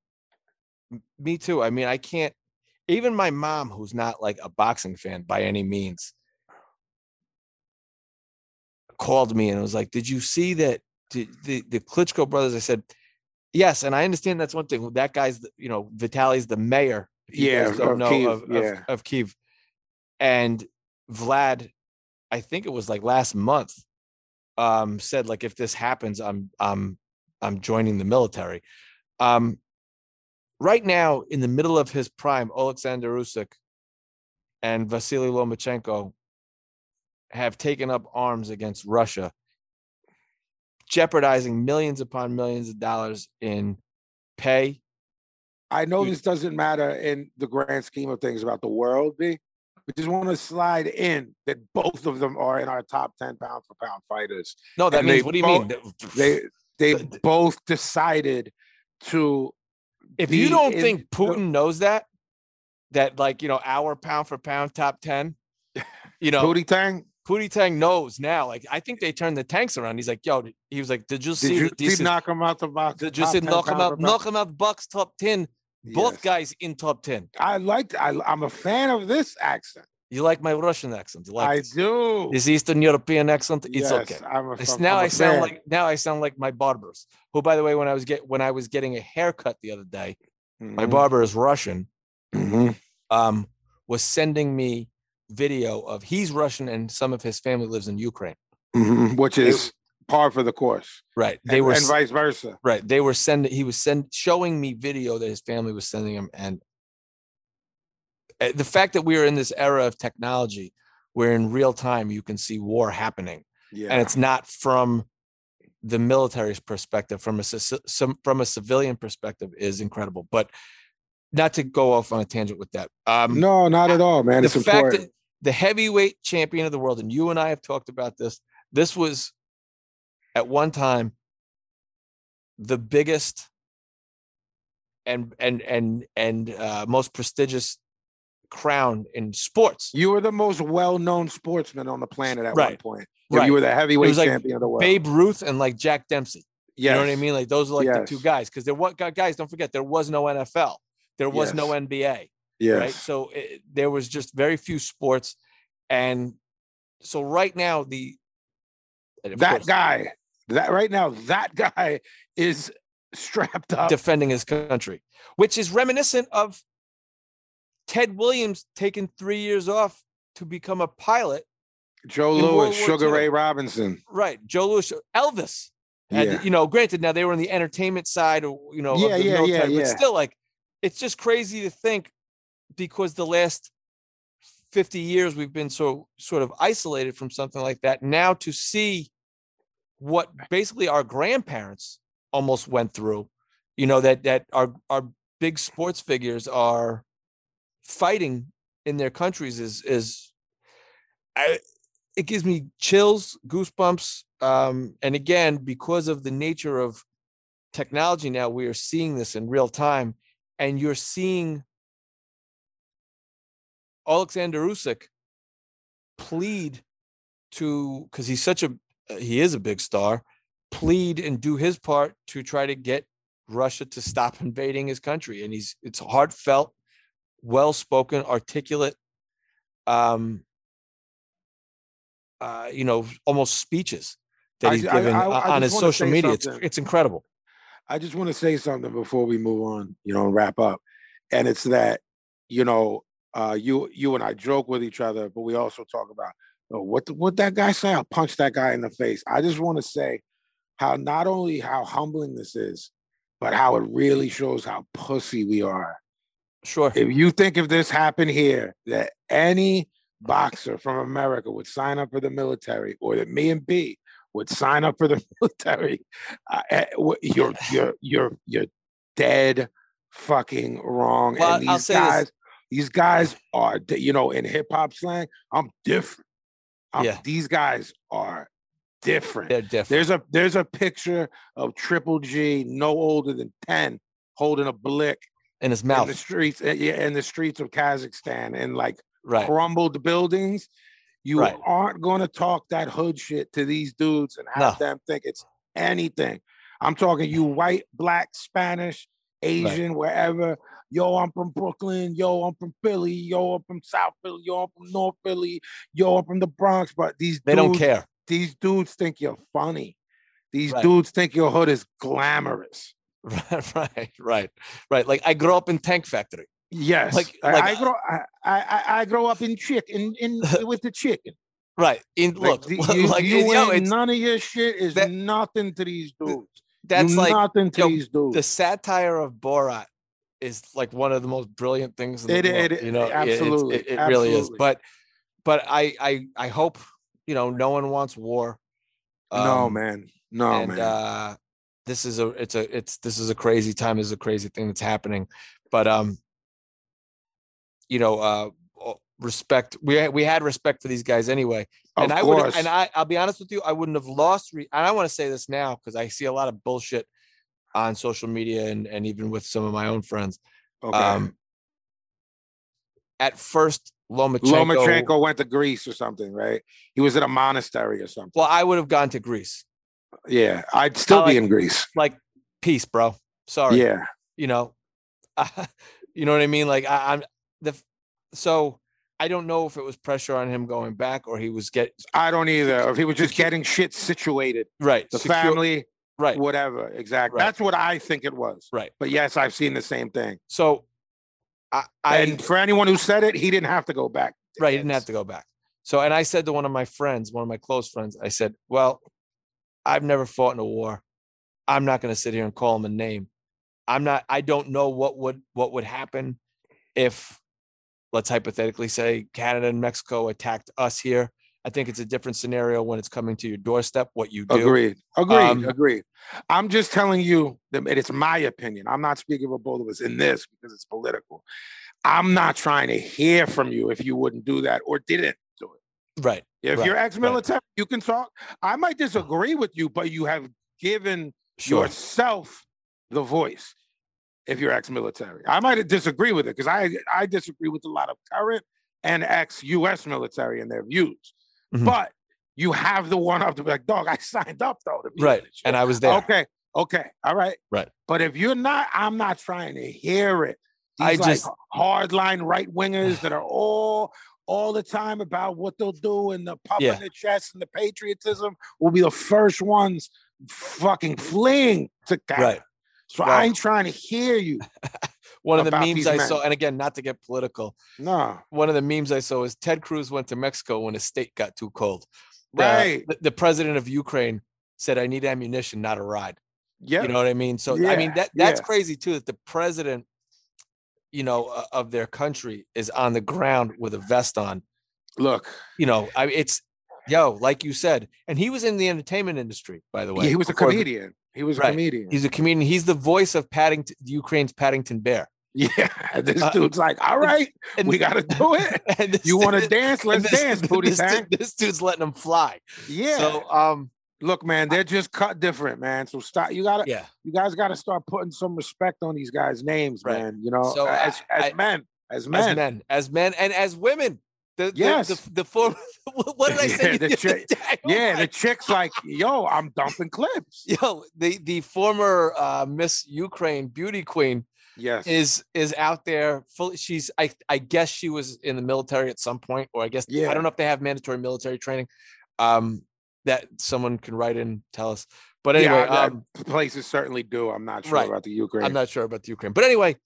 Speaker 3: Me too. I mean, I can't, even my mom, who's not like a boxing fan by any means, called me and was like, "Did you see that the the, the Klitschko brothers?" I said, "Yes," and I understand that's one thing. That guy's, the, you know, Vitaly's the mayor. If you
Speaker 4: Yeah,
Speaker 3: guys don't
Speaker 4: of
Speaker 3: know
Speaker 4: Kyiv,
Speaker 3: of, of
Speaker 4: yeah.
Speaker 3: of Kyiv, and Vlad, I think it was like last month, um, said like, if this happens, I'm I'm I'm joining the military. Um, right now, in the middle of his prime, Alexander Usyk and Vasily Lomachenko have taken up arms against Russia, jeopardizing millions upon millions of dollars in pay.
Speaker 4: I know this doesn't matter in the grand scheme of things about the world, B. We just want to slide in that both of them are in our top ten pound for pound fighters.
Speaker 3: No, that
Speaker 4: And
Speaker 3: means,
Speaker 4: they
Speaker 3: what do you
Speaker 4: both-
Speaker 3: mean?
Speaker 4: They they
Speaker 3: The-
Speaker 4: both decided to.
Speaker 3: If
Speaker 4: be
Speaker 3: you don't
Speaker 4: in
Speaker 3: think
Speaker 4: the-
Speaker 3: Putin knows that, that like, you know, our pound for pound top ten, you know,
Speaker 4: Pootie Tang,
Speaker 3: Pootie Tang knows now. Like, I think they turned the tanks around. He's like, yo, he was like, did you
Speaker 4: did
Speaker 3: see
Speaker 4: you
Speaker 3: that this
Speaker 4: see
Speaker 3: is,
Speaker 4: knock him out the box?
Speaker 3: did you
Speaker 4: top
Speaker 3: see
Speaker 4: ten
Speaker 3: knock him
Speaker 4: pound
Speaker 3: out,
Speaker 4: for pound?
Speaker 3: knock him out box top ten? Both
Speaker 4: Yes.
Speaker 3: guys in top ten.
Speaker 4: I liked. I, I'm a fan of this accent.
Speaker 3: You like my Russian accent? You like
Speaker 4: I
Speaker 3: this,
Speaker 4: do.
Speaker 3: this Eastern European accent? It's
Speaker 4: yes,
Speaker 3: okay.
Speaker 4: I'm a,
Speaker 3: It's,
Speaker 4: I'm
Speaker 3: now
Speaker 4: a
Speaker 3: I sound
Speaker 4: fan.
Speaker 3: like now I sound like my barbers. Who, by the way, when I was get when I was getting a haircut the other day, my
Speaker 4: Mhm,
Speaker 3: barber is Russian.
Speaker 4: mhm.
Speaker 3: Um, was sending me video of he's Russian and some of his family lives in Ukraine.
Speaker 4: Mhm, which is par for the course.
Speaker 3: Right. They
Speaker 4: and,
Speaker 3: were
Speaker 4: and vice versa.
Speaker 3: right. They were sending. He was send showing me video that his family was sending him, and uh, the fact that we are in this era of technology, where in real time you can see war happening,
Speaker 4: Yeah.
Speaker 3: and it's not from the military's perspective, from a ci- some from a civilian perspective, is incredible. But not to go off on a tangent with that. Um,
Speaker 4: no, not at all, man.
Speaker 3: the
Speaker 4: It's
Speaker 3: fact
Speaker 4: important.
Speaker 3: that the heavyweight champion of the world, and you and I have talked about this, this was at one time the biggest and and and and uh, most prestigious crown in sports.
Speaker 4: You were the most well-known sportsman on the planet at
Speaker 3: Right.
Speaker 4: one point.
Speaker 3: Right.
Speaker 4: You were the heavyweight
Speaker 3: was like
Speaker 4: champion of the world.
Speaker 3: Babe Ruth and like Jack Dempsey.
Speaker 4: yes.
Speaker 3: You know what I mean? Like those are like the two
Speaker 4: Yes.
Speaker 3: guys, because there was guys. Don't forget, there was no N F L, there was no
Speaker 4: Yes.
Speaker 3: N B A.
Speaker 4: Yes.
Speaker 3: Right? So it, there was just very few sports, and so right now the and of
Speaker 4: that
Speaker 3: course,
Speaker 4: guy, that right now, that guy is strapped up.
Speaker 3: defending his country, which is reminiscent of Ted Williams taking three years off to become a pilot.
Speaker 4: Joe
Speaker 3: in World
Speaker 4: Lewis,
Speaker 3: War
Speaker 4: Sugar
Speaker 3: Two.
Speaker 4: Ray Robinson.
Speaker 3: Right, Joe Louis, Elvis. Had,
Speaker 4: Yeah.
Speaker 3: you know, granted, now they were on the entertainment side, or you know,
Speaker 4: Yeah,
Speaker 3: of the
Speaker 4: yeah, yeah,
Speaker 3: military, but
Speaker 4: yeah.
Speaker 3: still, like, it's just crazy to think, because the last fifty years we've been so sort of isolated from something like that. Now to see what basically our grandparents almost went through, you know, that that our our big sports figures are fighting in their countries is is I, it gives me chills, goosebumps. Um, and again, because of the nature of technology now, we are seeing this in real time, and you're seeing Alexander Usyk plead to, because he's such a he is a big star, plead and do his part to try to get Russia to stop invading his country. And he's it's heartfelt, well-spoken, articulate, um, uh, you know, almost speeches that
Speaker 4: I-
Speaker 3: he's
Speaker 4: I-
Speaker 3: given
Speaker 4: I- I
Speaker 3: on
Speaker 4: just
Speaker 3: his
Speaker 4: wanna
Speaker 3: social
Speaker 4: say
Speaker 3: media. It's,
Speaker 4: something.
Speaker 3: it's incredible.
Speaker 4: I just want to say something before we move on, you know, and wrap up. And it's that, you know, uh, you you and I joke with each other, but we also talk about, oh, what the, what that guy say? I'll punch that guy in the face. I just want to say how not only how humbling this is, but how it really shows how pussy we are.
Speaker 3: Sure.
Speaker 4: If you think if this happened here, that any boxer from America would sign up for the military, or that me and B would sign up for the military, uh, eh, wh- you're you're you're you're dead fucking wrong.
Speaker 3: Well,
Speaker 4: and
Speaker 3: I'll
Speaker 4: these
Speaker 3: say this.
Speaker 4: guys, these guys are, di- you know, in hip hop slang, I'm different. I'm,
Speaker 3: Yeah.
Speaker 4: These guys are different.
Speaker 3: They're different.
Speaker 4: There's a there's a picture of Triple G, no older than ten, holding a blick
Speaker 3: in his
Speaker 4: in
Speaker 3: mouth.
Speaker 4: the streets, eh, yeah, in the streets of Kazakhstan, and like
Speaker 3: Right.
Speaker 4: crumbled buildings. You
Speaker 3: Right.
Speaker 4: aren't going to talk that hood shit to these dudes and have
Speaker 3: No.
Speaker 4: them think it's anything. I'm talking you white, black, Spanish, Asian, wherever. Yo, I'm from Brooklyn. Yo, I'm from Philly. Yo, I'm from South Philly. Yo, I'm from North Philly. Yo, I'm from the Bronx. But these
Speaker 3: They don't
Speaker 4: dudes,
Speaker 3: care.
Speaker 4: these dudes think you're funny. These
Speaker 3: Right.
Speaker 4: dudes think your hood is glamorous.
Speaker 3: Right, right, right, right. Like I grew up in Tank Factory.
Speaker 4: Yes,
Speaker 3: Like-
Speaker 4: I,
Speaker 3: like-
Speaker 4: I grow I, I I grow up in chicken in with the chicken.
Speaker 3: Right. In
Speaker 4: Like,
Speaker 3: look,
Speaker 4: the- you,
Speaker 3: like
Speaker 4: you
Speaker 3: it- yo,
Speaker 4: ain't
Speaker 3: it's
Speaker 4: none of your shit is
Speaker 3: that-
Speaker 4: nothing to these dudes.
Speaker 3: that's
Speaker 4: You
Speaker 3: like
Speaker 4: nothing to
Speaker 3: yo,
Speaker 4: these dudes.
Speaker 3: the satire of Borat is like one of the most brilliant things in the
Speaker 4: It-
Speaker 3: world.
Speaker 4: it-
Speaker 3: you know, it- it's-
Speaker 4: absolutely,
Speaker 3: it, it really is.
Speaker 4: absolutely.
Speaker 3: But but I I I hope you know no one wants war.
Speaker 4: no
Speaker 3: Um,
Speaker 4: man, no
Speaker 3: and
Speaker 4: man.
Speaker 3: uh this is a it's a it's this is a crazy time. This is a crazy thing that's happening. But um, you know, uh, respect. We had- we had respect for these guys anyway.
Speaker 4: Of
Speaker 3: and I would
Speaker 4: course.
Speaker 3: and I I'll be honest with you, I wouldn't have lost. Re- and I want to say this now because I see a lot of bullshit on social media and and even with some of my own friends.
Speaker 4: Okay.
Speaker 3: Um, at first, Lomachenko.
Speaker 4: Lomachenko went to Greece or something, right? He was in a monastery or something.
Speaker 3: Well, I would have gone to Greece.
Speaker 4: Yeah, I'd still
Speaker 3: I
Speaker 4: be
Speaker 3: like-
Speaker 4: in Greece.
Speaker 3: Like, peace, bro. Sorry.
Speaker 4: Yeah,
Speaker 3: You know, you know what I mean. Like I, I'm the. So I don't know if it was pressure on him going back or he was get
Speaker 4: I don't either. If he was just
Speaker 3: Secure-
Speaker 4: getting shit situated,
Speaker 3: right.
Speaker 4: the
Speaker 3: secure-
Speaker 4: family,
Speaker 3: Right.
Speaker 4: whatever. Exactly.
Speaker 3: Right.
Speaker 4: That's what I think it was.
Speaker 3: Right.
Speaker 4: But yes, I've seen the same thing.
Speaker 3: So I, I
Speaker 4: And for anyone who said it, he didn't have to go back.
Speaker 3: right. He didn't have to go back. So, and I said to one of my friends, one of my close friends, I said, well, I've never fought in a war. I'm not going to sit here and call him a name. I'm not, I don't know what would, what would happen if, let's hypothetically say Canada and Mexico attacked us here. I think it's a different scenario when it's coming to your doorstep, what you do.
Speaker 4: Agreed. Agreed.
Speaker 3: Um,
Speaker 4: Agreed. I'm just telling you that it's my opinion. I'm not speaking for both of us in this because it's political. I'm not trying to hear from you if you wouldn't do that or didn't do it.
Speaker 3: Right.
Speaker 4: If
Speaker 3: Right,
Speaker 4: you're ex-military, you can talk. I might disagree with you, but you have given
Speaker 3: Sure.
Speaker 4: yourself the voice. If you're ex-military, I might disagree with it because I I disagree with a lot of current and ex-U S military and their views.
Speaker 3: Mhm.
Speaker 4: But you have the one up to be like, dog, I signed up though. To be in
Speaker 3: Right.
Speaker 4: this shit."
Speaker 3: And I was there.
Speaker 4: Okay. Okay. All right.
Speaker 3: Right.
Speaker 4: But if you're not, I'm not trying to hear it. These
Speaker 3: I
Speaker 4: like
Speaker 3: just-
Speaker 4: hardline right wingers that are all all the time about what they'll do and the puff
Speaker 3: Yeah.
Speaker 4: in the chest and the patriotism will be the first ones fucking fleeing to Canada.
Speaker 3: Right.
Speaker 4: So
Speaker 3: Well-
Speaker 4: I ain't trying to hear you.
Speaker 3: One of the
Speaker 4: about
Speaker 3: memes
Speaker 4: these
Speaker 3: I
Speaker 4: men.
Speaker 3: saw, and again, not to get political,
Speaker 4: No.
Speaker 3: one of the memes I saw is Ted Cruz went to Mexico when his state got too cold. The-
Speaker 4: Right.
Speaker 3: The, the president of Ukraine said, I need ammunition, not a ride.
Speaker 4: Yeah.
Speaker 3: You know what I mean? So, I mean,
Speaker 4: Yeah,
Speaker 3: that that's
Speaker 4: yeah.
Speaker 3: crazy too, that the president, you know, uh, of their country is on the ground with a vest on.
Speaker 4: Look,
Speaker 3: You know, I it's, yo, like you said, and he was in the entertainment industry, by the way.
Speaker 4: he was a
Speaker 3: before the-
Speaker 4: comedian. He was a
Speaker 3: Right.
Speaker 4: comedian.
Speaker 3: He's a comedian. He's the voice of Paddington, Ukraine's Paddington Bear.
Speaker 4: yeah. This
Speaker 3: Uh,
Speaker 4: dude's like, all right,
Speaker 3: And
Speaker 4: we got to do it.
Speaker 3: and this
Speaker 4: You want to
Speaker 3: dude-
Speaker 4: dance?
Speaker 3: and
Speaker 4: Let's
Speaker 3: this-
Speaker 4: dance, booty
Speaker 3: this,
Speaker 4: time.
Speaker 3: dude- this dude's letting him fly.
Speaker 4: Yeah.
Speaker 3: So, um,
Speaker 4: Look, man, they're just cut different, man. So stop. You gotta,
Speaker 3: yeah.
Speaker 4: you guys got to start putting some respect on these guys' names,
Speaker 3: Right.
Speaker 4: man. You know,
Speaker 3: So,
Speaker 4: as
Speaker 3: I-
Speaker 4: as
Speaker 3: I-
Speaker 4: men, as men.
Speaker 3: As men, as men, and as women. The, the-
Speaker 4: Yes.
Speaker 3: The, the, form. What did I say?
Speaker 4: Yeah, the
Speaker 3: other
Speaker 4: chick-
Speaker 3: day? Oh
Speaker 4: Yeah,
Speaker 3: my
Speaker 4: the chick's like, yo, I'm dumping clips.
Speaker 3: Yo, the the former uh, Miss Ukraine beauty queen
Speaker 4: Yes.
Speaker 3: is is out there. Full. She's I I guess she was in the military at some point, or I guess
Speaker 4: Yeah.
Speaker 3: I don't know if they have mandatory military training. Um, that someone can write in tell us. But anyway,
Speaker 4: yeah, uh,
Speaker 3: um,
Speaker 4: places certainly do. I'm not sure
Speaker 3: right.
Speaker 4: about the Ukraine.
Speaker 3: I'm not sure about the Ukraine. But anyway,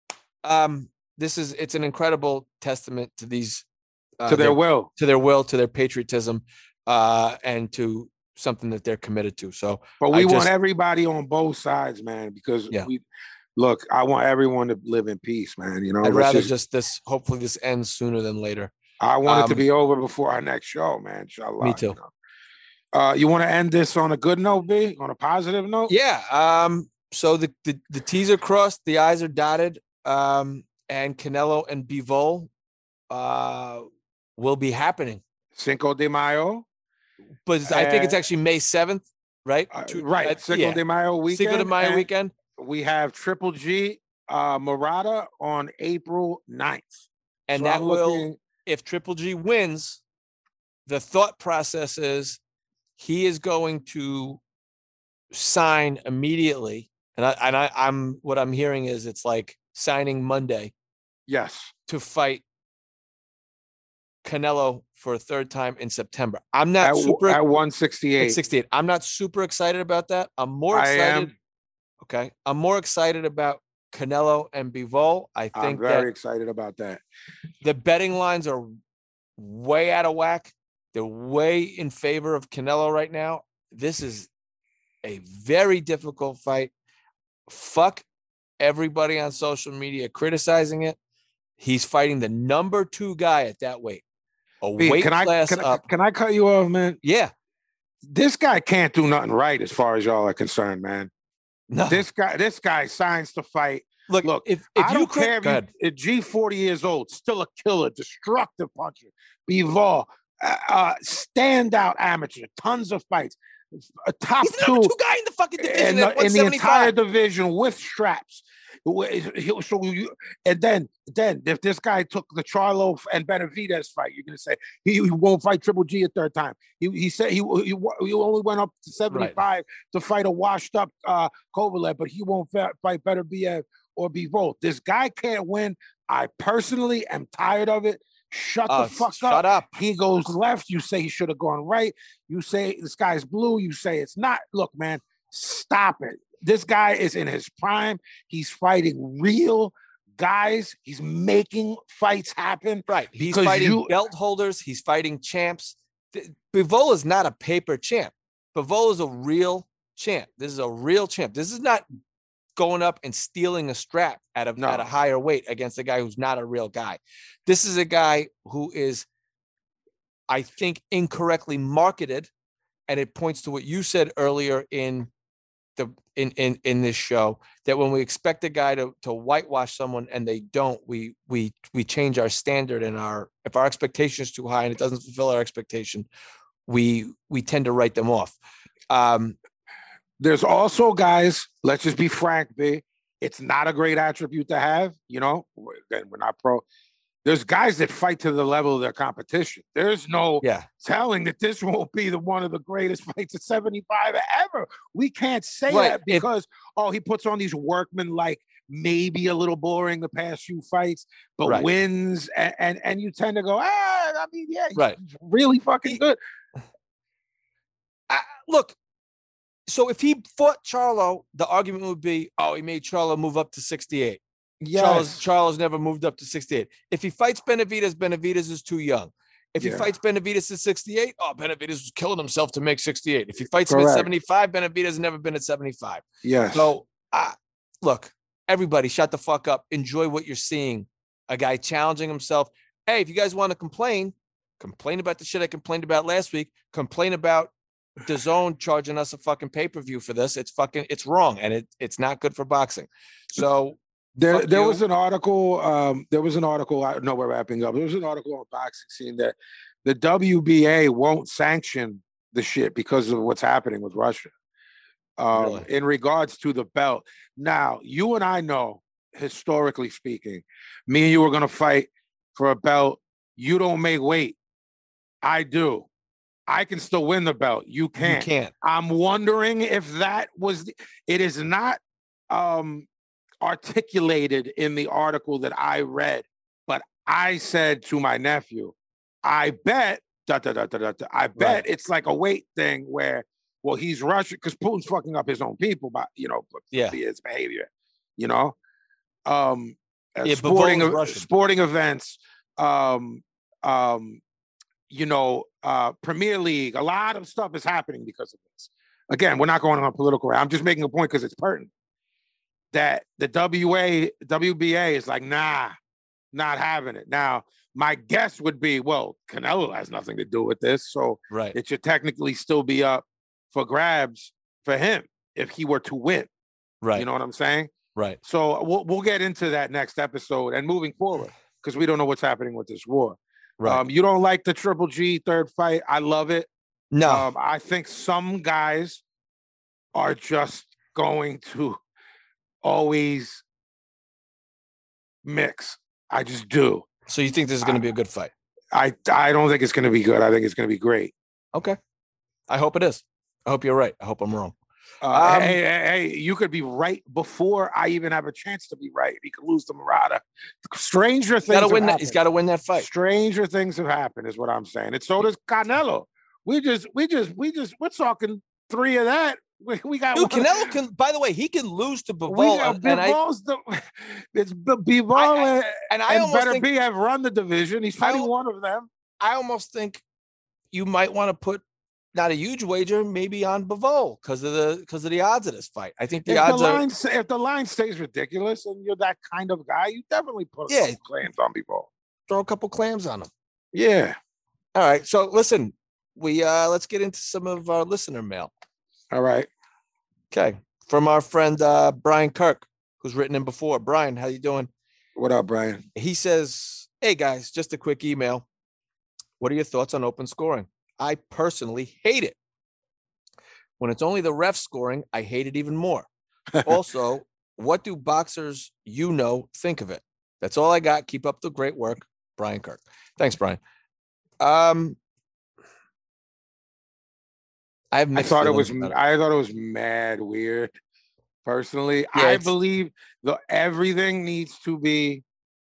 Speaker 3: um, this is it's an incredible testament to these uh,
Speaker 4: to their will.
Speaker 3: to their will, to their patriotism, uh, and to something that they're committed to. So
Speaker 4: But
Speaker 3: I
Speaker 4: we want
Speaker 3: just-
Speaker 4: everybody on both sides, man, because
Speaker 3: Yeah.
Speaker 4: we look, I want everyone to live in peace, man. You know,
Speaker 3: I'd
Speaker 4: let's
Speaker 3: rather
Speaker 4: just-
Speaker 3: just this. Hopefully, this ends sooner than later.
Speaker 4: I want it to
Speaker 3: um,
Speaker 4: be over before our next show, man. Inshallah.
Speaker 3: Me too.
Speaker 4: You know? Uh, you want to end this on a good note, B? On a positive note?
Speaker 3: Yeah. Um. So the the, the T's are crossed, the I's are dotted. Um. And Canelo and Bivol, uh, will be happening.
Speaker 4: Cinco de Mayo.
Speaker 3: But I think it's
Speaker 4: Uh,
Speaker 3: actually May seventh, right?
Speaker 4: Uh,
Speaker 3: Two-
Speaker 4: right.
Speaker 3: uh,
Speaker 4: Cinco
Speaker 3: yeah.
Speaker 4: de Mayo weekend.
Speaker 3: Cinco de Mayo
Speaker 4: and
Speaker 3: weekend.
Speaker 4: We have Triple G uh Murata on April ninth.
Speaker 3: And
Speaker 4: So
Speaker 3: that
Speaker 4: I'm
Speaker 3: will,
Speaker 4: looking-
Speaker 3: if Triple G wins, the thought process is he is going to sign immediately. And I and I, I'm what I'm hearing is it's like signing Monday
Speaker 4: Yes.
Speaker 3: to fight Canelo for a third time in September. I'm not
Speaker 4: At,
Speaker 3: super
Speaker 4: at one
Speaker 3: at
Speaker 4: sixty-eight.
Speaker 3: sixty-eight. I'm not super excited about that. I'm more
Speaker 4: I
Speaker 3: excited.
Speaker 4: am.
Speaker 3: Okay. I'm more excited about Canelo and Bivol. I
Speaker 4: I'm
Speaker 3: think
Speaker 4: very
Speaker 3: that
Speaker 4: excited about that.
Speaker 3: the betting lines are way out of whack. They're way in favor of Canelo right now. This is a very difficult fight. Fuck everybody on social media criticizing it. He's fighting the number two guy at that weight. A
Speaker 4: B,
Speaker 3: weight
Speaker 4: can I
Speaker 3: class
Speaker 4: can, I
Speaker 3: up.
Speaker 4: can I cut you off, man?
Speaker 3: Yeah.
Speaker 4: This guy can't do nothing right as far as y'all are concerned, man.
Speaker 3: No.
Speaker 4: This guy, this guy signs to fight.
Speaker 3: Look,
Speaker 4: Look,
Speaker 3: if, if
Speaker 4: I
Speaker 3: you
Speaker 4: don't
Speaker 3: could,
Speaker 4: care if
Speaker 3: go
Speaker 4: you,
Speaker 3: ahead.
Speaker 4: if G forty years old, still a killer, destructive puncher, Bivol, uh, uh, standout amateur, tons of fights, a top
Speaker 3: He's the
Speaker 4: two,
Speaker 3: number two guy in the fucking division
Speaker 4: in,
Speaker 3: at
Speaker 4: the, in the entire
Speaker 3: one seventy-five.
Speaker 4: division with straps. So you, and then, then if this guy took the Charlo and Benavidez fight, you're gonna say he, he won't fight Triple G a third time. He, he said he, he he only went up to seventy-five right. to fight a washed up uh, Kovalev, but he won't fight Better B F or Bivol. This guy can't win. I personally am tired of it. Shut
Speaker 3: uh,
Speaker 4: the fuck
Speaker 3: shut
Speaker 4: up.
Speaker 3: up.
Speaker 4: He goes left. You say he should have gone right. You say the sky's blue. You say it's not. Look, man, stop it. This guy is in his prime. He's fighting real guys. He's making fights happen.
Speaker 3: Right. He's fighting you, belt holders. He's fighting champs. Bivol is not a paper champ. Bivol is a real champ. This is a real champ. This is not going up and stealing a strap at a,
Speaker 4: no.
Speaker 3: at a higher weight against a guy who's not a real guy. This is a guy who is, I think, incorrectly marketed. And it points to what you said earlier in the in in in this show, that when we expect a guy to to whitewash someone and they don't, we we we change our standard, and our if our expectation is too high and it doesn't fulfill our expectation, we we tend to write them off. Um,
Speaker 4: There's also guys, let's just be frank, B, it's not a great attribute to have, you know, again, we're not pro. There's guys that fight to the level of their competition. There's no
Speaker 3: yeah.
Speaker 4: telling that this won't be the one of the greatest fights at seventy-five ever. We can't say
Speaker 3: right.
Speaker 4: that because, if, oh, he puts on these workmen like maybe a little boring the past few fights, but
Speaker 3: right.
Speaker 4: wins, and, and and you tend to go, ah, I mean, yeah, he's
Speaker 3: right.
Speaker 4: really fucking good.
Speaker 3: I, look, so if he fought Charlo, the argument would be, oh, he made Charlo move up to sixty-eight.
Speaker 4: Yes.
Speaker 3: Charles, Charles never moved up to sixty-eight. If he fights Benavidez, Benavidez is too young. If he
Speaker 4: yeah.
Speaker 3: fights Benavidez at sixty-eight, oh, Benavidez was killing himself to make sixty-eight. If he fights
Speaker 4: Correct.
Speaker 3: him at seventy-five, Benavidez has never been at seventy-five.
Speaker 4: Yes.
Speaker 3: So, uh, look, everybody shut the fuck up. Enjoy what you're seeing. A guy challenging himself. Hey, if you guys want to complain, complain about the shit I complained about last week. Complain about DAZN charging us a fucking pay-per-view for this. It's fucking, it's wrong. And it, it's not good for boxing. So,
Speaker 4: There, there
Speaker 3: you.
Speaker 4: was an article. Um, there was an article. I know we're wrapping up. There was an article on Boxing Scene that the W B A won't sanction the shit because of what's happening with Russia. Um,
Speaker 3: Really?
Speaker 4: In regards to the belt. Now, you and I know, historically speaking, me and you were going to fight for a belt. You don't make weight. I do. I can still win the belt. You can't.
Speaker 3: You can't.
Speaker 4: I'm wondering if that was. The, it is not. Um, articulated in the article that I read, but I said to my nephew, I bet, da, da, da, da, da, da, I bet
Speaker 3: right.
Speaker 4: it's like a weight thing where, well, he's Russian because Putin's fucking up his own people, by, you know,
Speaker 3: yeah.
Speaker 4: his behavior, you know, um,
Speaker 3: yeah,
Speaker 4: sporting,
Speaker 3: Russian.
Speaker 4: sporting events, um, um, you know, uh, Premier League, a lot of stuff is happening because of this. Again, we're not going on political. I'm just making a point because it's pertinent. That the W A, W B A is like, nah, not having it. Now, my guess would be, well, Canelo has nothing to do with this, so
Speaker 3: right.
Speaker 4: it should technically still be up for grabs for him if he were to win.
Speaker 3: Right.
Speaker 4: You know what I'm saying?
Speaker 3: Right.
Speaker 4: So we'll we'll get into that next episode and moving forward because we don't know what's happening with this war.
Speaker 3: Right.
Speaker 4: Um, you don't like the Triple G third fight? I love it.
Speaker 3: No.
Speaker 4: Um, I think some guys are just going to always mix. I just do.
Speaker 3: So you think this is going to be a good fight?
Speaker 4: I I don't think it's going to be good. I think it's going to be great.
Speaker 3: Okay. I hope it is. I hope you're right. I hope I'm wrong.
Speaker 4: Uh,
Speaker 3: Um,
Speaker 4: hey, hey, hey, you could be right before I even have a chance to be right. He could lose to Murata. Stranger
Speaker 3: He's
Speaker 4: things
Speaker 3: got to
Speaker 4: have
Speaker 3: win that.
Speaker 4: happened.
Speaker 3: He's got to win that fight.
Speaker 4: Stranger things have happened, is what I'm saying. And so does Canelo. We just, we just, we just, we're talking three of that. We, we got
Speaker 3: Dude,
Speaker 4: one.
Speaker 3: Canelo can. By the way, he can lose to
Speaker 4: We
Speaker 3: Bivol,
Speaker 4: got
Speaker 3: and I
Speaker 4: Bivol's the it's Bivol
Speaker 3: I- I-
Speaker 4: and,
Speaker 3: and I
Speaker 4: and
Speaker 3: almost
Speaker 4: Better
Speaker 3: think
Speaker 4: B have run the division. He's fighting
Speaker 3: al-
Speaker 4: one of them.
Speaker 3: I almost think you might want to put not a huge wager, maybe on Bivol because of the because of the odds of this fight. I think the
Speaker 4: If the
Speaker 3: odds are
Speaker 4: line if the line stays ridiculous and you're that kind of guy, you definitely put
Speaker 3: Yeah.
Speaker 4: some claims on Bivol.
Speaker 3: throw a couple clams on him.
Speaker 4: Yeah.
Speaker 3: All right, so listen, we uh let's get into some of our listener mail.
Speaker 4: All right.
Speaker 3: Okay, from our friend uh Brian Kirk, who's written in before. Brian, how you doing?
Speaker 4: What up, Brian?
Speaker 3: He says, "Hey guys, just a quick email. What are your thoughts on open scoring? I personally hate it. When it's only the ref scoring, I hate it even more. Also, what do boxers you know think of it? That's all I got. Keep up the great work, Brian Kirk." Thanks, Brian. Um, I have
Speaker 4: I
Speaker 3: mixed
Speaker 4: thought it was
Speaker 3: feelings about
Speaker 4: I thought it was mad weird. Personally,
Speaker 3: Yeah,
Speaker 4: I
Speaker 3: it's-
Speaker 4: believe the everything needs to be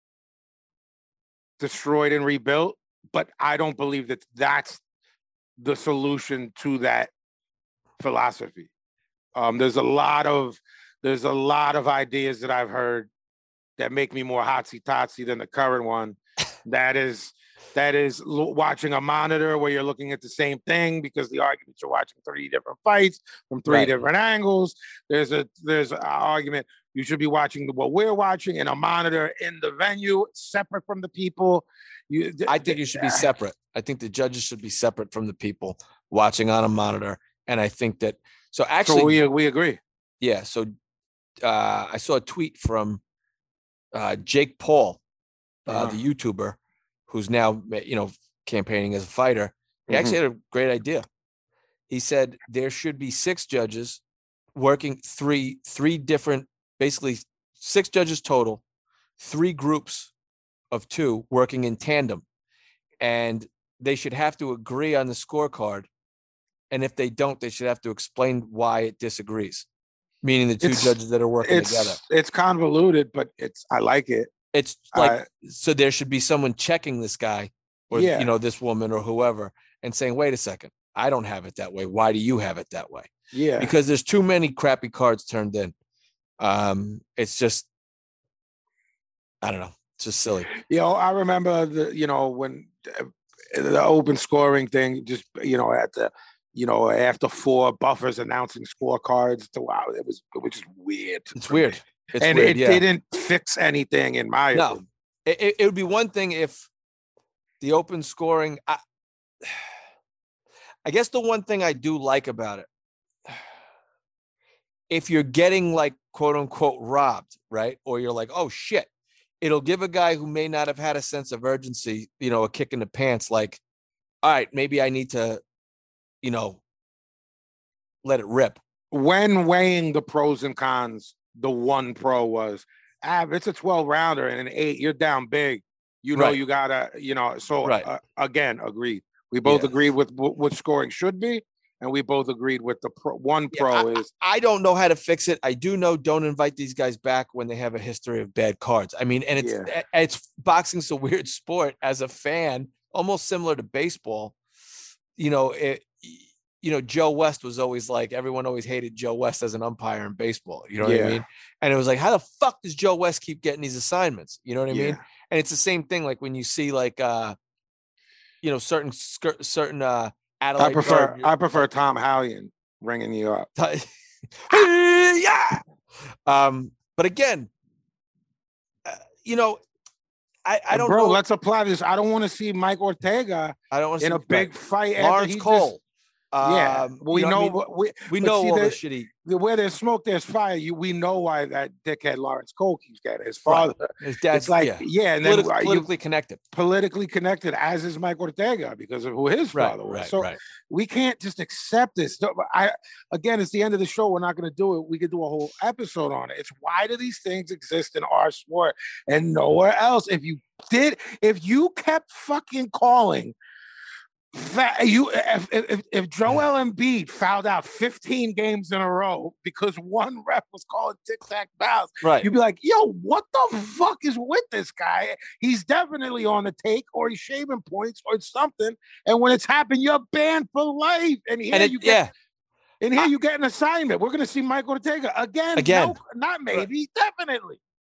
Speaker 4: destroyed and rebuilt, but I don't believe that that's the solution to that philosophy. Um, there's a lot of there's a lot of ideas that I've heard that make me more hotsy-totsy than the current one. That is that is lo- watching a monitor where you're looking at the same thing because the argument you're watching three different fights from three
Speaker 3: Right.
Speaker 4: different angles. There's a there's an argument you should be watching what we're watching in a monitor in the venue, separate from the people. You,
Speaker 3: I think you should be separate. I think the judges should be separate from the people watching on a monitor. And I think that so actually,
Speaker 4: So we we agree.
Speaker 3: yeah. So uh, I saw a tweet from uh, Jake Paul, uh,
Speaker 4: Uh-huh.
Speaker 3: the YouTuber, who's now you know campaigning as a fighter. He
Speaker 4: Mhm.
Speaker 3: actually had a great idea. He said there should be six judges working three three different, basically six judges total, three groups of two working in tandem, and they should have to agree on the scorecard. And if they don't, they should have to explain why it disagrees. Meaning the two
Speaker 4: It's-
Speaker 3: judges that are working
Speaker 4: It's
Speaker 3: together.
Speaker 4: it's convoluted, but it's I like it.
Speaker 3: It's like
Speaker 4: I-
Speaker 3: so there should be someone checking this guy or
Speaker 4: Yeah.
Speaker 3: you know this woman or whoever and saying, wait a second, I don't have it that way. Why do you have it that way?
Speaker 4: Yeah.
Speaker 3: Because there's too many crappy cards turned in. Um, it's just I don't know. It's just silly.
Speaker 4: You know, I remember the you know when uh, the open scoring thing, just you know at the you know after four buffers announcing scorecards. To, wow, it was it was just weird.
Speaker 3: It's
Speaker 4: for me.
Speaker 3: weird. It's
Speaker 4: and
Speaker 3: weird.
Speaker 4: it
Speaker 3: yeah.
Speaker 4: didn't fix anything in my
Speaker 3: No.
Speaker 4: opinion.
Speaker 3: It, it, it would be one thing if the open scoring. I, I guess the one thing I do like about it, if you're getting like quote unquote robbed, right? Or you're like, oh shit, it'll give a guy who may not have had a sense of urgency, you know, a kick in the pants, like, all right, maybe I need to, you know, let it rip.
Speaker 4: When weighing the pros and cons, the one pro was, ah, if it's a twelve rounder and an eight, you're down big. You know,
Speaker 3: Right.
Speaker 4: you gotta, you know. So
Speaker 3: Right.
Speaker 4: uh, again, agreed. We both
Speaker 3: Yeah.
Speaker 4: agreed with wh- what scoring should be, and we both agreed with the pro, one
Speaker 3: Yeah,
Speaker 4: pro is
Speaker 3: I don't know how to fix it. I do know don't invite these guys back when they have a history of bad cards. I mean, and it's
Speaker 4: Yeah.
Speaker 3: a- it's boxing's a weird sport as a fan, almost similar to baseball. You know, it you know, Joe West was always like everyone always hated Joe West as an umpire in baseball. You know what
Speaker 4: Yeah.
Speaker 3: I mean? And it was like, how the fuck does Joe West keep getting these assignments? You know what I mean?
Speaker 4: Yeah.
Speaker 3: And it's the same thing like when you see like uh you know certain skirt certain uh Adelaide
Speaker 4: I prefer
Speaker 3: Bird,
Speaker 4: I prefer Tom Hallion ringing you up.
Speaker 3: yeah. Um, but again, uh, you know, I, I don't
Speaker 4: Bro,
Speaker 3: know.
Speaker 4: let's apply this. I don't want to see Mike Ortega
Speaker 3: I don't want to
Speaker 4: in
Speaker 3: see
Speaker 4: a big fight. after
Speaker 3: Lawrence
Speaker 4: he just-
Speaker 3: Cole.
Speaker 4: yeah,
Speaker 3: Um,
Speaker 4: we
Speaker 3: you
Speaker 4: know,
Speaker 3: what I mean?
Speaker 4: what- we,
Speaker 3: we
Speaker 4: but
Speaker 3: know
Speaker 4: see,
Speaker 3: all
Speaker 4: there-
Speaker 3: the shitty.
Speaker 4: the- where there's smoke, there's fire. You, we know why that dickhead Lawrence Cole keeps getting his
Speaker 3: Right.
Speaker 4: father.
Speaker 3: His dad's
Speaker 4: It's like,
Speaker 3: yeah,
Speaker 4: yeah, and then
Speaker 3: politi-
Speaker 4: uh, you
Speaker 3: politically connected.
Speaker 4: politically connected, as is Mike Ortega because of who his
Speaker 3: Right,
Speaker 4: father was.
Speaker 3: right,
Speaker 4: so
Speaker 3: right.
Speaker 4: we can't just accept this. So, I again, it's the end of the show. We're not going to do it. We could do a whole episode on it. It's why do these things exist in our sport and nowhere else? If you did, if you kept fucking calling Fa- you if, if if Joel Embiid fouled out fifteen games in a row because one ref was calling tic tac bows,
Speaker 3: Right.
Speaker 4: you'd be like, "Yo, what the fuck is with this guy? He's definitely on the take, or he's shaving points, or something." And when it's happened, you're banned for life. And here
Speaker 3: And it,
Speaker 4: you get,
Speaker 3: yeah,
Speaker 4: and here you get an assignment. We're gonna see Michael Ortega again.
Speaker 3: Again.
Speaker 4: No, not maybe, definitely.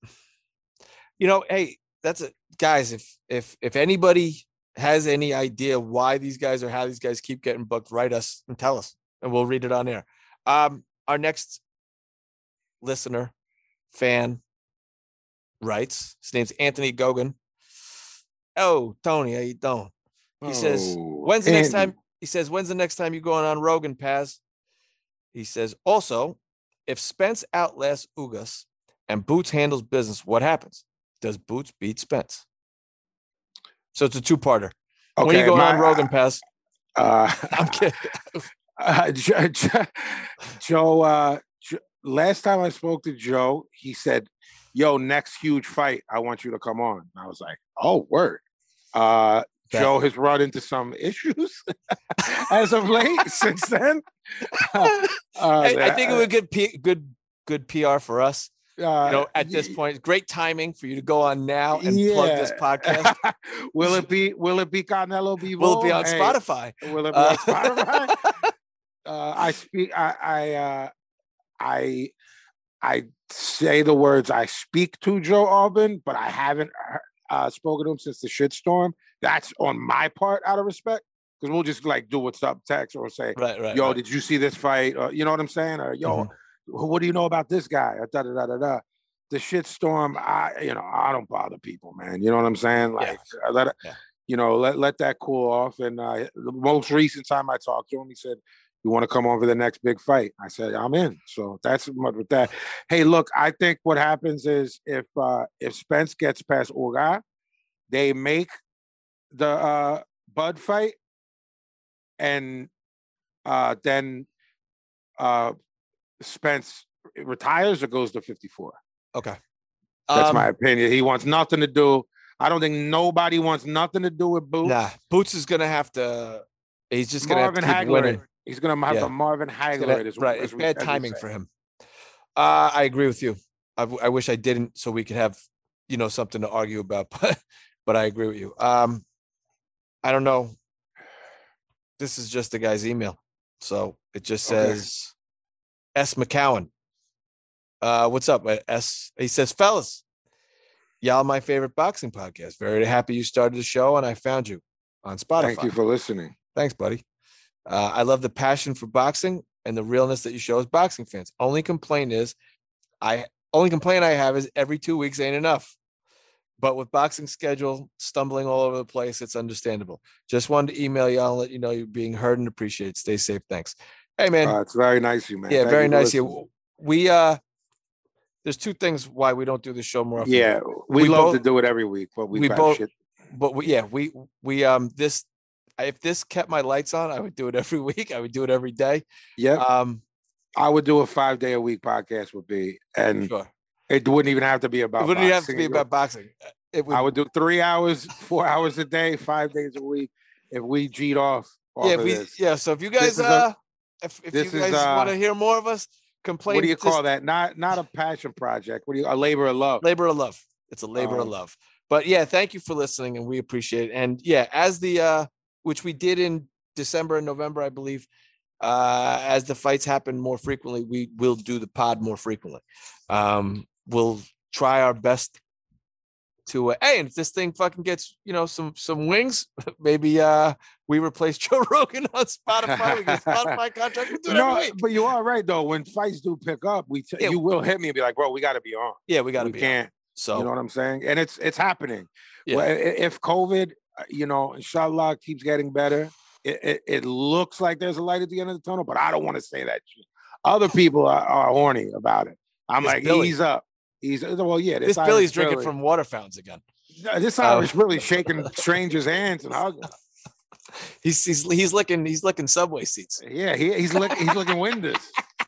Speaker 3: you know, hey, that's it, guys. If if if anybody has any idea why these guys or how these guys keep getting booked, write us and tell us, and we'll read it on air. Um, our next listener, fan, writes. His name's Anthony Gogan. Oh, Tony, how you doing? He says,
Speaker 4: Oh,
Speaker 3: when's the next
Speaker 4: Andy.
Speaker 3: time? He says, when's the next time you going on Rogan, Paz? He says, also, if Spence outlasts Ugas and Boots handles business, what happens? Does Boots beat Spence? So it's a two-parter. When are you
Speaker 4: Okay,
Speaker 3: going
Speaker 4: my-
Speaker 3: on Rogan, Paz?
Speaker 4: Uh,
Speaker 3: I'm kidding.
Speaker 4: Uh, Joe, Joe uh, Joe, last time I spoke to Joe, he said, "Yo, next huge fight, I want you to come on." And I was like, "Oh, word." Uh,
Speaker 3: Bet.
Speaker 4: Joe has run into some issues as of late. Since then, uh,
Speaker 3: I, I think it would good, P, good, good P R for us.
Speaker 4: uh,
Speaker 3: You know, at this
Speaker 4: y-
Speaker 3: point, great timing for you to go on now and plug this
Speaker 4: yeah.
Speaker 3: podcast.
Speaker 4: will it be? Will it be Canelo Bivol?
Speaker 3: Will it be on
Speaker 4: Hey,
Speaker 3: Spotify?
Speaker 4: Will it be
Speaker 3: Uh,
Speaker 4: on Spotify? uh, I speak. I. I. Uh, I. I say the words I speak to Joe Albin, but I haven't uh, spoken to him since the shitstorm. That's on my part, out of respect, because we'll just like do what's up text or say,
Speaker 3: Right, right.
Speaker 4: "Yo,
Speaker 3: right.
Speaker 4: did you see this fight?" Or you know what I'm saying? Or yo,
Speaker 3: Mhm.
Speaker 4: what do you know about this guy? Or da da da da da. The shitstorm, I you know, I don't bother people, man. You know what I'm saying?
Speaker 3: Yeah.
Speaker 4: Like, I let it,
Speaker 3: Yeah.
Speaker 4: you know, let let that cool off. And uh, the most recent time I talked to him, he said, "You want to come on for the next big fight?" I said, "I'm in." So that's what with that. Hey, look, I think what happens is if uh, if Spence gets past Uga, they make the uh, Bud fight, and uh, then uh, Spence retires or goes to fifty-four.
Speaker 3: Okay.
Speaker 4: That's
Speaker 3: Um,
Speaker 4: my opinion. He wants nothing to do. I don't think nobody wants nothing to do with Boots.
Speaker 3: Nah, Boots is gonna have to. He's just gonna
Speaker 4: Marvin
Speaker 3: have to keep
Speaker 4: Hagler.
Speaker 3: winning.
Speaker 4: He's gonna have
Speaker 3: Yeah.
Speaker 4: the Marvin
Speaker 3: It's
Speaker 4: Hagler.
Speaker 3: gonna-
Speaker 4: as-
Speaker 3: right,
Speaker 4: as
Speaker 3: it's
Speaker 4: we-
Speaker 3: bad
Speaker 4: as we
Speaker 3: timing
Speaker 4: say.
Speaker 3: for him. Uh, I agree with you. I, w- I wish I didn't, so we could have, you know, something to argue about. But, but I agree with you. Um, I don't know. This is just the guy's email, so it just
Speaker 4: Okay.
Speaker 3: says S McCowan. Uh, what's up, uh, S? He says, fellas, y'all my favorite boxing podcast. Very happy you started the show and I found you on Spotify.
Speaker 4: Thank you for listening.
Speaker 3: Thanks, buddy. Uh, I love the passion for boxing and the realness that you show as boxing fans. Only complaint is, I only complaint I have is every two weeks ain't enough. But with boxing schedule stumbling all over the place, it's understandable. Just wanted to email y'all and let you know you're being heard and appreciated. Stay safe. Thanks. Hey, man.
Speaker 4: Uh, it's very nice of you, man.
Speaker 3: yeah,
Speaker 4: Thank
Speaker 3: very
Speaker 4: you for
Speaker 3: nice. of
Speaker 4: listening.
Speaker 3: you. We uh, there's two things why we don't do this show more often.
Speaker 4: Yeah, we,
Speaker 3: We
Speaker 4: love
Speaker 3: both-
Speaker 4: to do it every week, but we,
Speaker 3: we
Speaker 4: got
Speaker 3: both-
Speaker 4: shit.
Speaker 3: but we, yeah, we we um this if this kept my lights on, I would do it every week. I would do it every day.
Speaker 4: Yeah,
Speaker 3: Um,
Speaker 4: I would do a five day a week podcast would be, and
Speaker 3: sure.
Speaker 4: it wouldn't even have to be about.
Speaker 3: It wouldn't even have to
Speaker 4: boxing.
Speaker 3: be about boxing. It would,
Speaker 4: I would do three hours, four hours a day, five days a week, if we G'd off. off
Speaker 3: yeah,
Speaker 4: of
Speaker 3: if we,
Speaker 4: this.
Speaker 3: yeah. So if you
Speaker 4: This
Speaker 3: guys
Speaker 4: is a-
Speaker 3: uh, if, if
Speaker 4: this
Speaker 3: you
Speaker 4: is,
Speaker 3: guys want
Speaker 4: uh,
Speaker 3: to hear more of us complain,
Speaker 4: What do you call
Speaker 3: just
Speaker 4: that? Not not a passion project. What do you a labor of love?
Speaker 3: labor of love. It's a labor of
Speaker 4: Um,
Speaker 3: love. But yeah, thank you for listening, and we appreciate it. And yeah, as the uh, which we did in December and November, I believe. Uh, as the fights happen more frequently, we will do the pod more frequently. Um, we'll try our best to uh, hey, and if this thing fucking gets you know some some wings, maybe uh we replace Joe Rogan on Spotify. We get a Spotify contract. We do it
Speaker 4: No,
Speaker 3: every week.
Speaker 4: but you are right though. When fights do pick up, we t-
Speaker 3: Yeah.
Speaker 4: you will hit me and be like, "Bro, we got to be on.
Speaker 3: Yeah, we got to
Speaker 4: we
Speaker 3: be. on.
Speaker 4: can't."
Speaker 3: So
Speaker 4: You know what I'm saying? And it's it's happening.
Speaker 3: Yeah.
Speaker 4: Well, i- if COVID, uh, you know, inshallah, keeps getting better, it, it, it looks like there's a light at the end of the tunnel. But I don't want to say that shit. Other people are, are horny about it. I'm
Speaker 3: This
Speaker 4: like,
Speaker 3: Billy.
Speaker 4: ease up. He's well, yeah.
Speaker 3: this
Speaker 4: Irish
Speaker 3: Billy's drinking
Speaker 4: Billy-
Speaker 3: from water fountains again.
Speaker 4: this
Speaker 3: Oh.
Speaker 4: Irish really shaking strangers' hands and hugging.
Speaker 3: He's he's he's licking he's licking subway seats.
Speaker 4: Yeah, he, he's looking he's looking windows.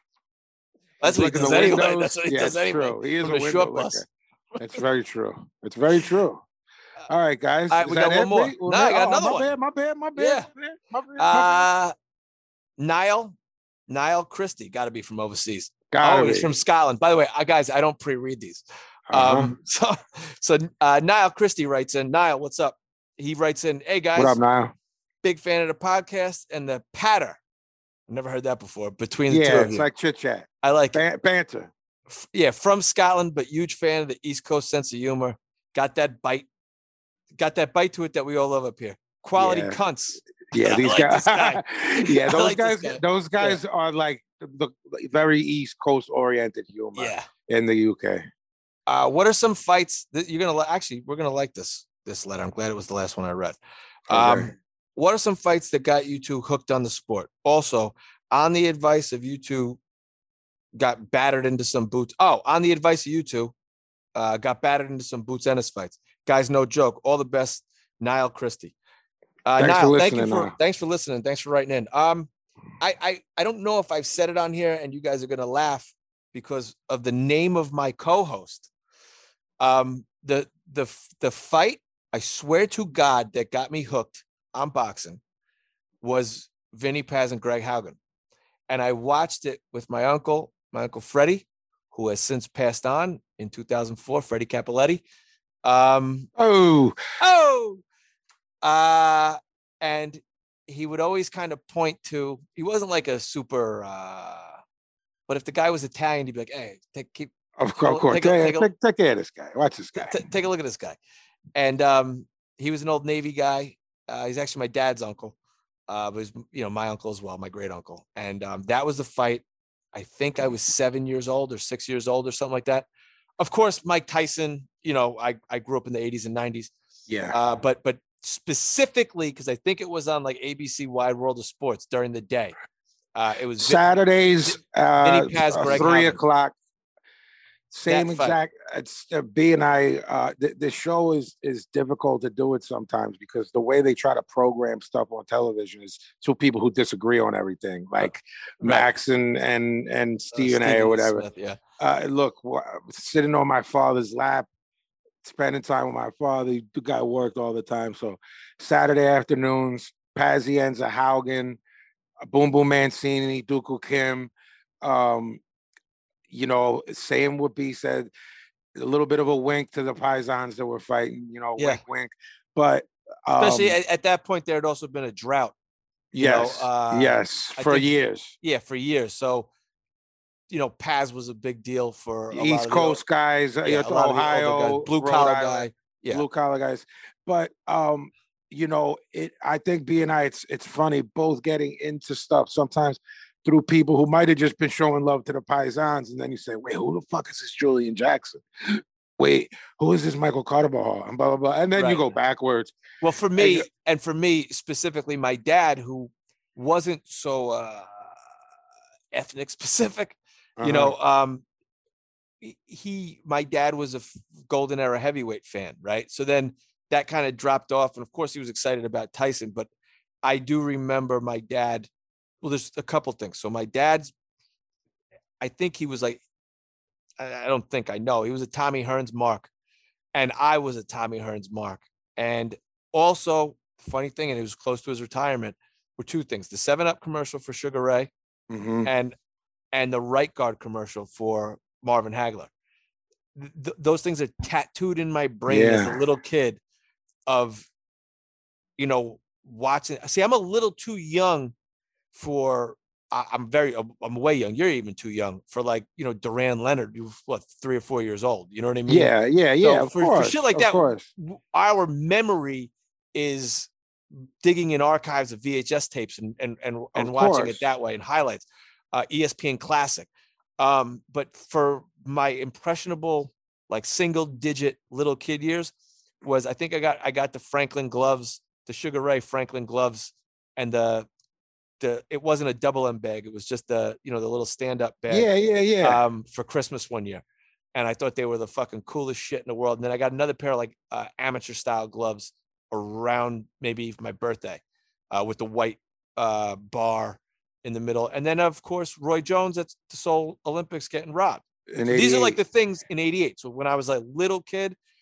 Speaker 3: That's
Speaker 4: He's
Speaker 3: what he
Speaker 4: looking
Speaker 3: does
Speaker 4: the
Speaker 3: anyway.
Speaker 4: windows.
Speaker 3: That's what he
Speaker 4: Yeah,
Speaker 3: does
Speaker 4: it's
Speaker 3: anyway.
Speaker 4: true. He is
Speaker 3: From
Speaker 4: a
Speaker 3: the
Speaker 4: window
Speaker 3: short
Speaker 4: licker.
Speaker 3: bus.
Speaker 4: It's very true. It's very true. All right, guys.
Speaker 3: All right,
Speaker 4: Is
Speaker 3: we
Speaker 4: that
Speaker 3: got one
Speaker 4: it,
Speaker 3: more.
Speaker 4: Bree?
Speaker 3: No, I got
Speaker 4: Oh,
Speaker 3: another
Speaker 4: my
Speaker 3: one.
Speaker 4: Bad, my bad, my bad,
Speaker 3: Yeah.
Speaker 4: my bad, my bad, my bad.
Speaker 3: Uh, Niall, Niall Christie, got to be from overseas.
Speaker 4: Gotta
Speaker 3: oh,
Speaker 4: be.
Speaker 3: he's from Scotland. By the way, uh, guys, I don't pre-read these.
Speaker 4: Uh-huh.
Speaker 3: Um, so, so uh, Niall Christie writes in. Niall, what's up? He writes in, hey guys,
Speaker 4: What up, Niall?
Speaker 3: big fan of the podcast and the patter. Never heard that before. Between the two
Speaker 4: Yeah,
Speaker 3: of
Speaker 4: it's
Speaker 3: you.
Speaker 4: like chit chat,
Speaker 3: I like it.
Speaker 4: Ban- banter.
Speaker 3: F- Yeah, from Scotland, but huge fan of the East Coast sense of humor. Got that bite, got that bite to it that we all love up here. Quality
Speaker 4: Yeah.
Speaker 3: cunts.
Speaker 4: Yeah,
Speaker 3: I
Speaker 4: these
Speaker 3: like
Speaker 4: guys.
Speaker 3: this guy.
Speaker 4: yeah,
Speaker 3: I
Speaker 4: those
Speaker 3: like this
Speaker 4: guys.
Speaker 3: guy.
Speaker 4: Those guys are like the, the very East Coast oriented humor
Speaker 3: Yeah.
Speaker 4: in the U K.
Speaker 3: Uh, what are some fights that you're gonna li- actually? We're gonna like this this letter. I'm glad it was the last one I read. Um,
Speaker 4: Okay.
Speaker 3: what are some fights that got you two hooked on the sport? Also, on the advice of you two, got battered into some boots. Oh, on the advice of you two, uh, got battered into some boots tennis fights. Guys, no joke. All the best, Niall Christie. Uh,
Speaker 4: Thanks for
Speaker 3: Niall, thank you
Speaker 4: listening,
Speaker 3: for
Speaker 4: Niall.
Speaker 3: thanks for listening. Thanks for writing in. Um, I I I don't know if I've said it on here, and you guys are gonna laugh because of the name of my co-host. Um, the the the fight, I swear to God, that got me hooked on boxing was Vinny Paz and Greg Haugen. And I watched it with my uncle, my uncle Freddie, who has since passed on in two thousand four, Freddie Capoletti. Um,
Speaker 4: Oh,
Speaker 3: oh, uh, and he would always kind of point to, he wasn't like a super, uh, but if the guy was Italian, he'd be like, hey, take, keep,
Speaker 4: of course, of course.
Speaker 3: Take a-
Speaker 4: Take,
Speaker 3: take a-
Speaker 4: take, take care of this guy. Watch this guy.
Speaker 3: t- take a look at this guy. And um, he was an old Navy guy. Uh, he's actually my dad's uncle, uh, but he's, you know, my uncle as well, my great uncle. And um, that was the fight. I think I was seven years old or six years old or something like that. Of course, Mike Tyson, you know, I, I grew up in the eighties and nineties,
Speaker 4: Yeah.
Speaker 3: uh, but but specifically because I think it was on like A B C Wide World of Sports during the day. Uh, it was Vin-
Speaker 4: Saturdays, uh,
Speaker 3: Vinny Paz,
Speaker 4: uh,
Speaker 3: Greg
Speaker 4: three
Speaker 3: Haugen.
Speaker 4: o'clock. Same
Speaker 3: That fight.
Speaker 4: exact. It's uh, B and I. Uh, the, the show is is difficult to do it sometimes because the way they try to program stuff on television is two people who disagree on everything, like
Speaker 3: Right.
Speaker 4: Max and and and
Speaker 3: uh,
Speaker 4: Stephen A.
Speaker 3: Stephen
Speaker 4: or whatever.
Speaker 3: Smith, yeah.
Speaker 4: Uh, look, wh- sitting on my father's lap, spending time with my father. The guy worked all the time, so Saturday afternoons, Pazienza, Haugen, Boom Boom Mancini, Dooku Kim. Um, you know, same would be said. A little bit of a wink to the Paisans that were fighting. You know,
Speaker 3: Yeah.
Speaker 4: wink, wink. But um,
Speaker 3: Especially at, at that point, there had also been a drought. you know,
Speaker 4: yes,
Speaker 3: uh,
Speaker 4: yes,
Speaker 3: I
Speaker 4: for
Speaker 3: think-
Speaker 4: years.
Speaker 3: Yeah, for years. So, you know, Paz was a big deal for a lot
Speaker 4: East
Speaker 3: of the
Speaker 4: Coast guys,
Speaker 3: old-
Speaker 4: you
Speaker 3: yeah,
Speaker 4: know,
Speaker 3: a lot of the older
Speaker 4: Ohio,
Speaker 3: guys, blue
Speaker 4: Rhode
Speaker 3: collar
Speaker 4: Island,
Speaker 3: guy. Yeah.
Speaker 4: blue collar guys. But um, you know, it. I think B and I, it's it's funny both getting into stuff sometimes through people who might have just been showing love to the Paisans, and then you say, wait, who the fuck is this Julian Jackson? Wait, who is this Michael Carbajal? And blah blah blah. And then you
Speaker 3: Right.
Speaker 4: go backwards.
Speaker 3: Well, for me, and for me specifically, my dad, who wasn't so uh, ethnic specific, you
Speaker 4: Uh-huh.
Speaker 3: know, um, he- he, my dad was a f- golden era heavyweight fan, right? So then that kind of dropped off. And of course, he was excited about Tyson, but I do remember my dad. Well, there's a couple things. So my dad's, I think he was like, I I don't think I know. He was a Tommy Hearns mark, and I was a Tommy Hearns mark. And also, funny thing, and it was close to his retirement, were two things: the Seven Up commercial for Sugar Ray,
Speaker 4: Mhm.
Speaker 3: and and the Right Guard commercial for Marvin Hagler. Th- th- those things are tattooed in my brain as a
Speaker 4: Yeah.
Speaker 3: little kid, of, you know, watching. See, I'm a little too young for. I- I'm very. I'm I'm way young. You're even too young for, like, you know, Duran Leonard. You were, what, three or four years old. You know what I mean?
Speaker 4: Yeah, yeah, yeah. Of
Speaker 3: for- for
Speaker 4: course,
Speaker 3: shit like
Speaker 4: of
Speaker 3: that,
Speaker 4: course.
Speaker 3: w- our memory is digging in archives of V H S tapes and and and, and
Speaker 4: Of
Speaker 3: watching
Speaker 4: course.
Speaker 3: it that way, and highlights, uh, E S P N Classic. Um, but for my impressionable, like, single digit little kid years, was I think I got I got the Franklin gloves, the Sugar Ray Franklin gloves, and the the it wasn't a double M bag. It was just the, you know, the little stand up bag.
Speaker 4: Yeah, yeah, yeah.
Speaker 3: Um, for Christmas one year. And I thought they were the fucking coolest shit in the world. And then I got another pair of, like, uh, amateur style gloves around maybe for my birthday, uh, with the white uh, bar in the middle. And then, of course, Roy Jones at the Seoul Olympics getting robbed.
Speaker 4: In
Speaker 3: These are like
Speaker 4: eighty-eight.
Speaker 3: the things in eighty-eight. So when I was a little kid,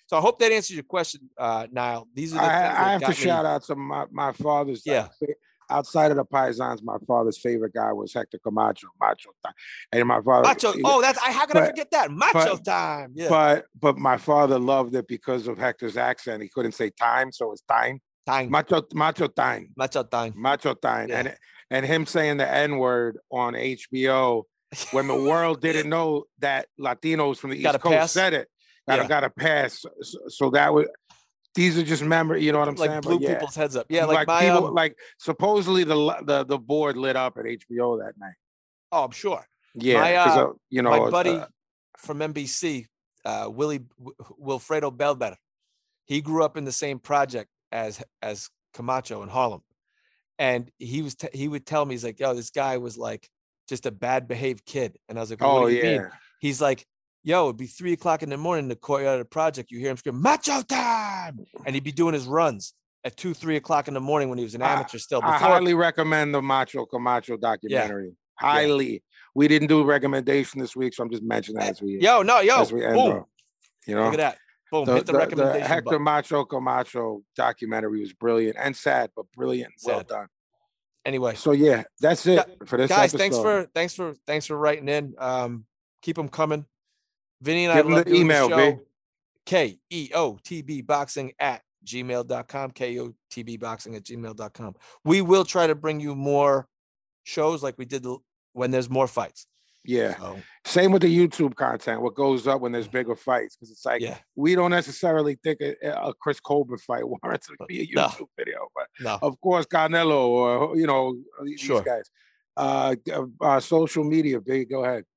Speaker 3: So I hope that answers your question, uh, Niall. These are the
Speaker 4: I,
Speaker 3: things that
Speaker 4: I have
Speaker 3: got
Speaker 4: to
Speaker 3: me.
Speaker 4: shout out to my, my father's.
Speaker 3: Yeah.
Speaker 4: Like, outside of the Paisans, my father's favorite guy was Hector Camacho, Macho Time. And my father.
Speaker 3: Macho. Oh, that's I. How could I
Speaker 4: but-
Speaker 3: forget that? Macho
Speaker 4: but-
Speaker 3: time. Yeah.
Speaker 4: But but my father loved it because of Hector's accent. He couldn't say time, so it's time.
Speaker 3: time.
Speaker 4: Macho Macho Time.
Speaker 3: Macho time.
Speaker 4: Macho Time.
Speaker 3: Yeah.
Speaker 4: And and him saying the N-word on H B O when the world didn't know that Latinos from the
Speaker 3: Got a
Speaker 4: East Coast
Speaker 3: pass?
Speaker 4: said it. Got,
Speaker 3: Yeah.
Speaker 4: a, got a pass. So, so that was these are just memory, you know what I'm
Speaker 3: like
Speaker 4: saying?
Speaker 3: blew
Speaker 4: But yeah.
Speaker 3: people's heads up. Yeah, like, my
Speaker 4: people,
Speaker 3: um,
Speaker 4: like supposedly the the the board lit up at H B O that night.
Speaker 3: oh, I'm sure.
Speaker 4: Yeah,
Speaker 3: My,
Speaker 4: 'cause,
Speaker 3: uh,
Speaker 4: uh, you know,
Speaker 3: my buddy
Speaker 4: uh,
Speaker 3: from N B C, uh, Willie Wilfredo Belber, he grew up in the same project as as Camacho in Harlem, and he was t- he would tell me, he's like, yo, this guy was like just a bad behaved kid, and I was like, well,
Speaker 4: oh
Speaker 3: what do you
Speaker 4: yeah,
Speaker 3: mean? He's like, yo, it'd be three o'clock in the morning in the courtyard of the project, you hear him scream Macho Time, and he'd be doing his runs at two three o'clock in the morning when he was an
Speaker 4: I-
Speaker 3: amateur still.
Speaker 4: I
Speaker 3: Before,
Speaker 4: highly recommend the Macho Camacho documentary. Highly. We didn't do a recommendation this week, so I'm just mentioning that as we
Speaker 3: yo, no, yo,
Speaker 4: as we end
Speaker 3: boom,
Speaker 4: off. You know,
Speaker 3: look at that, boom,
Speaker 4: the,
Speaker 3: hit the,
Speaker 4: the- the
Speaker 3: recommendation
Speaker 4: Hector
Speaker 3: button.
Speaker 4: Macho Camacho documentary was brilliant and sad, but brilliant. Well
Speaker 3: Sad.
Speaker 4: done.
Speaker 3: Anyway,
Speaker 4: So yeah, that's it for this
Speaker 3: guys,
Speaker 4: episode.
Speaker 3: thanks for thanks for thanks for writing in. Um, keep them coming. Vinny and
Speaker 4: Give
Speaker 3: I
Speaker 4: 'em
Speaker 3: love
Speaker 4: the
Speaker 3: doing
Speaker 4: email,
Speaker 3: the show.
Speaker 4: V.
Speaker 3: K E O T B boxing at gmail dot com. K E O T B boxing at gmail dot com. We will try to bring you more shows like we did l- when there's more fights.
Speaker 4: Yeah.
Speaker 3: So,
Speaker 4: Same with the YouTube content. What goes up when there's bigger fights? Because it's like
Speaker 3: yeah,
Speaker 4: we don't necessarily think a, a Chris Colbert fight warrants to be a
Speaker 3: No.
Speaker 4: YouTube video, but
Speaker 3: no.
Speaker 4: of course Canelo or you know these
Speaker 3: Sure.
Speaker 4: guys. Uh, uh, social media, big. Go ahead.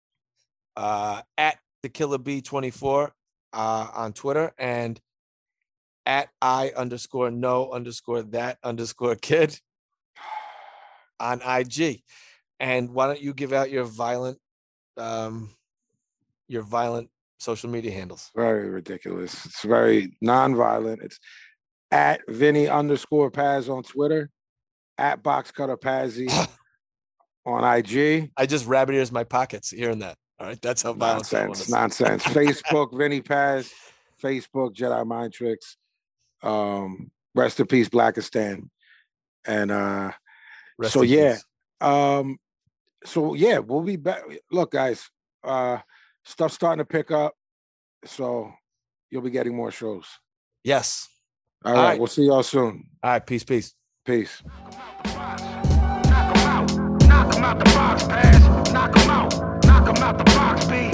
Speaker 3: Uh, at the Killer B twenty-four uh, on Twitter and at I underscore no underscore that underscore kid on I G. And why don't you give out your violent, um, your violent social media handles?
Speaker 4: Very ridiculous. It's very non-violent. It's at Vinny underscore Paz on Twitter, at Box Cutter Pazzi on I G.
Speaker 3: I just rabbit ears my pockets hearing that. All right, that's how violent that one
Speaker 4: Nonsense,
Speaker 3: is.
Speaker 4: nonsense. Facebook, Vinny Paz. Facebook, Jedi Mind Tricks. Um, rest in peace, Blackistan. And uh,
Speaker 3: Rest
Speaker 4: so
Speaker 3: in
Speaker 4: yeah,
Speaker 3: peace.
Speaker 4: um, so yeah, we'll be back. Look, guys, uh, stuff's starting to pick up, so you'll be getting more shows.
Speaker 3: Yes.
Speaker 4: All
Speaker 3: All
Speaker 4: right,
Speaker 3: right.
Speaker 4: we'll see y'all soon.
Speaker 3: All right. Peace. Peace.
Speaker 4: Peace.
Speaker 2: Knock 'em out. Knock 'em out the box, pass. Knock 'em out. Knock 'em out the box, B.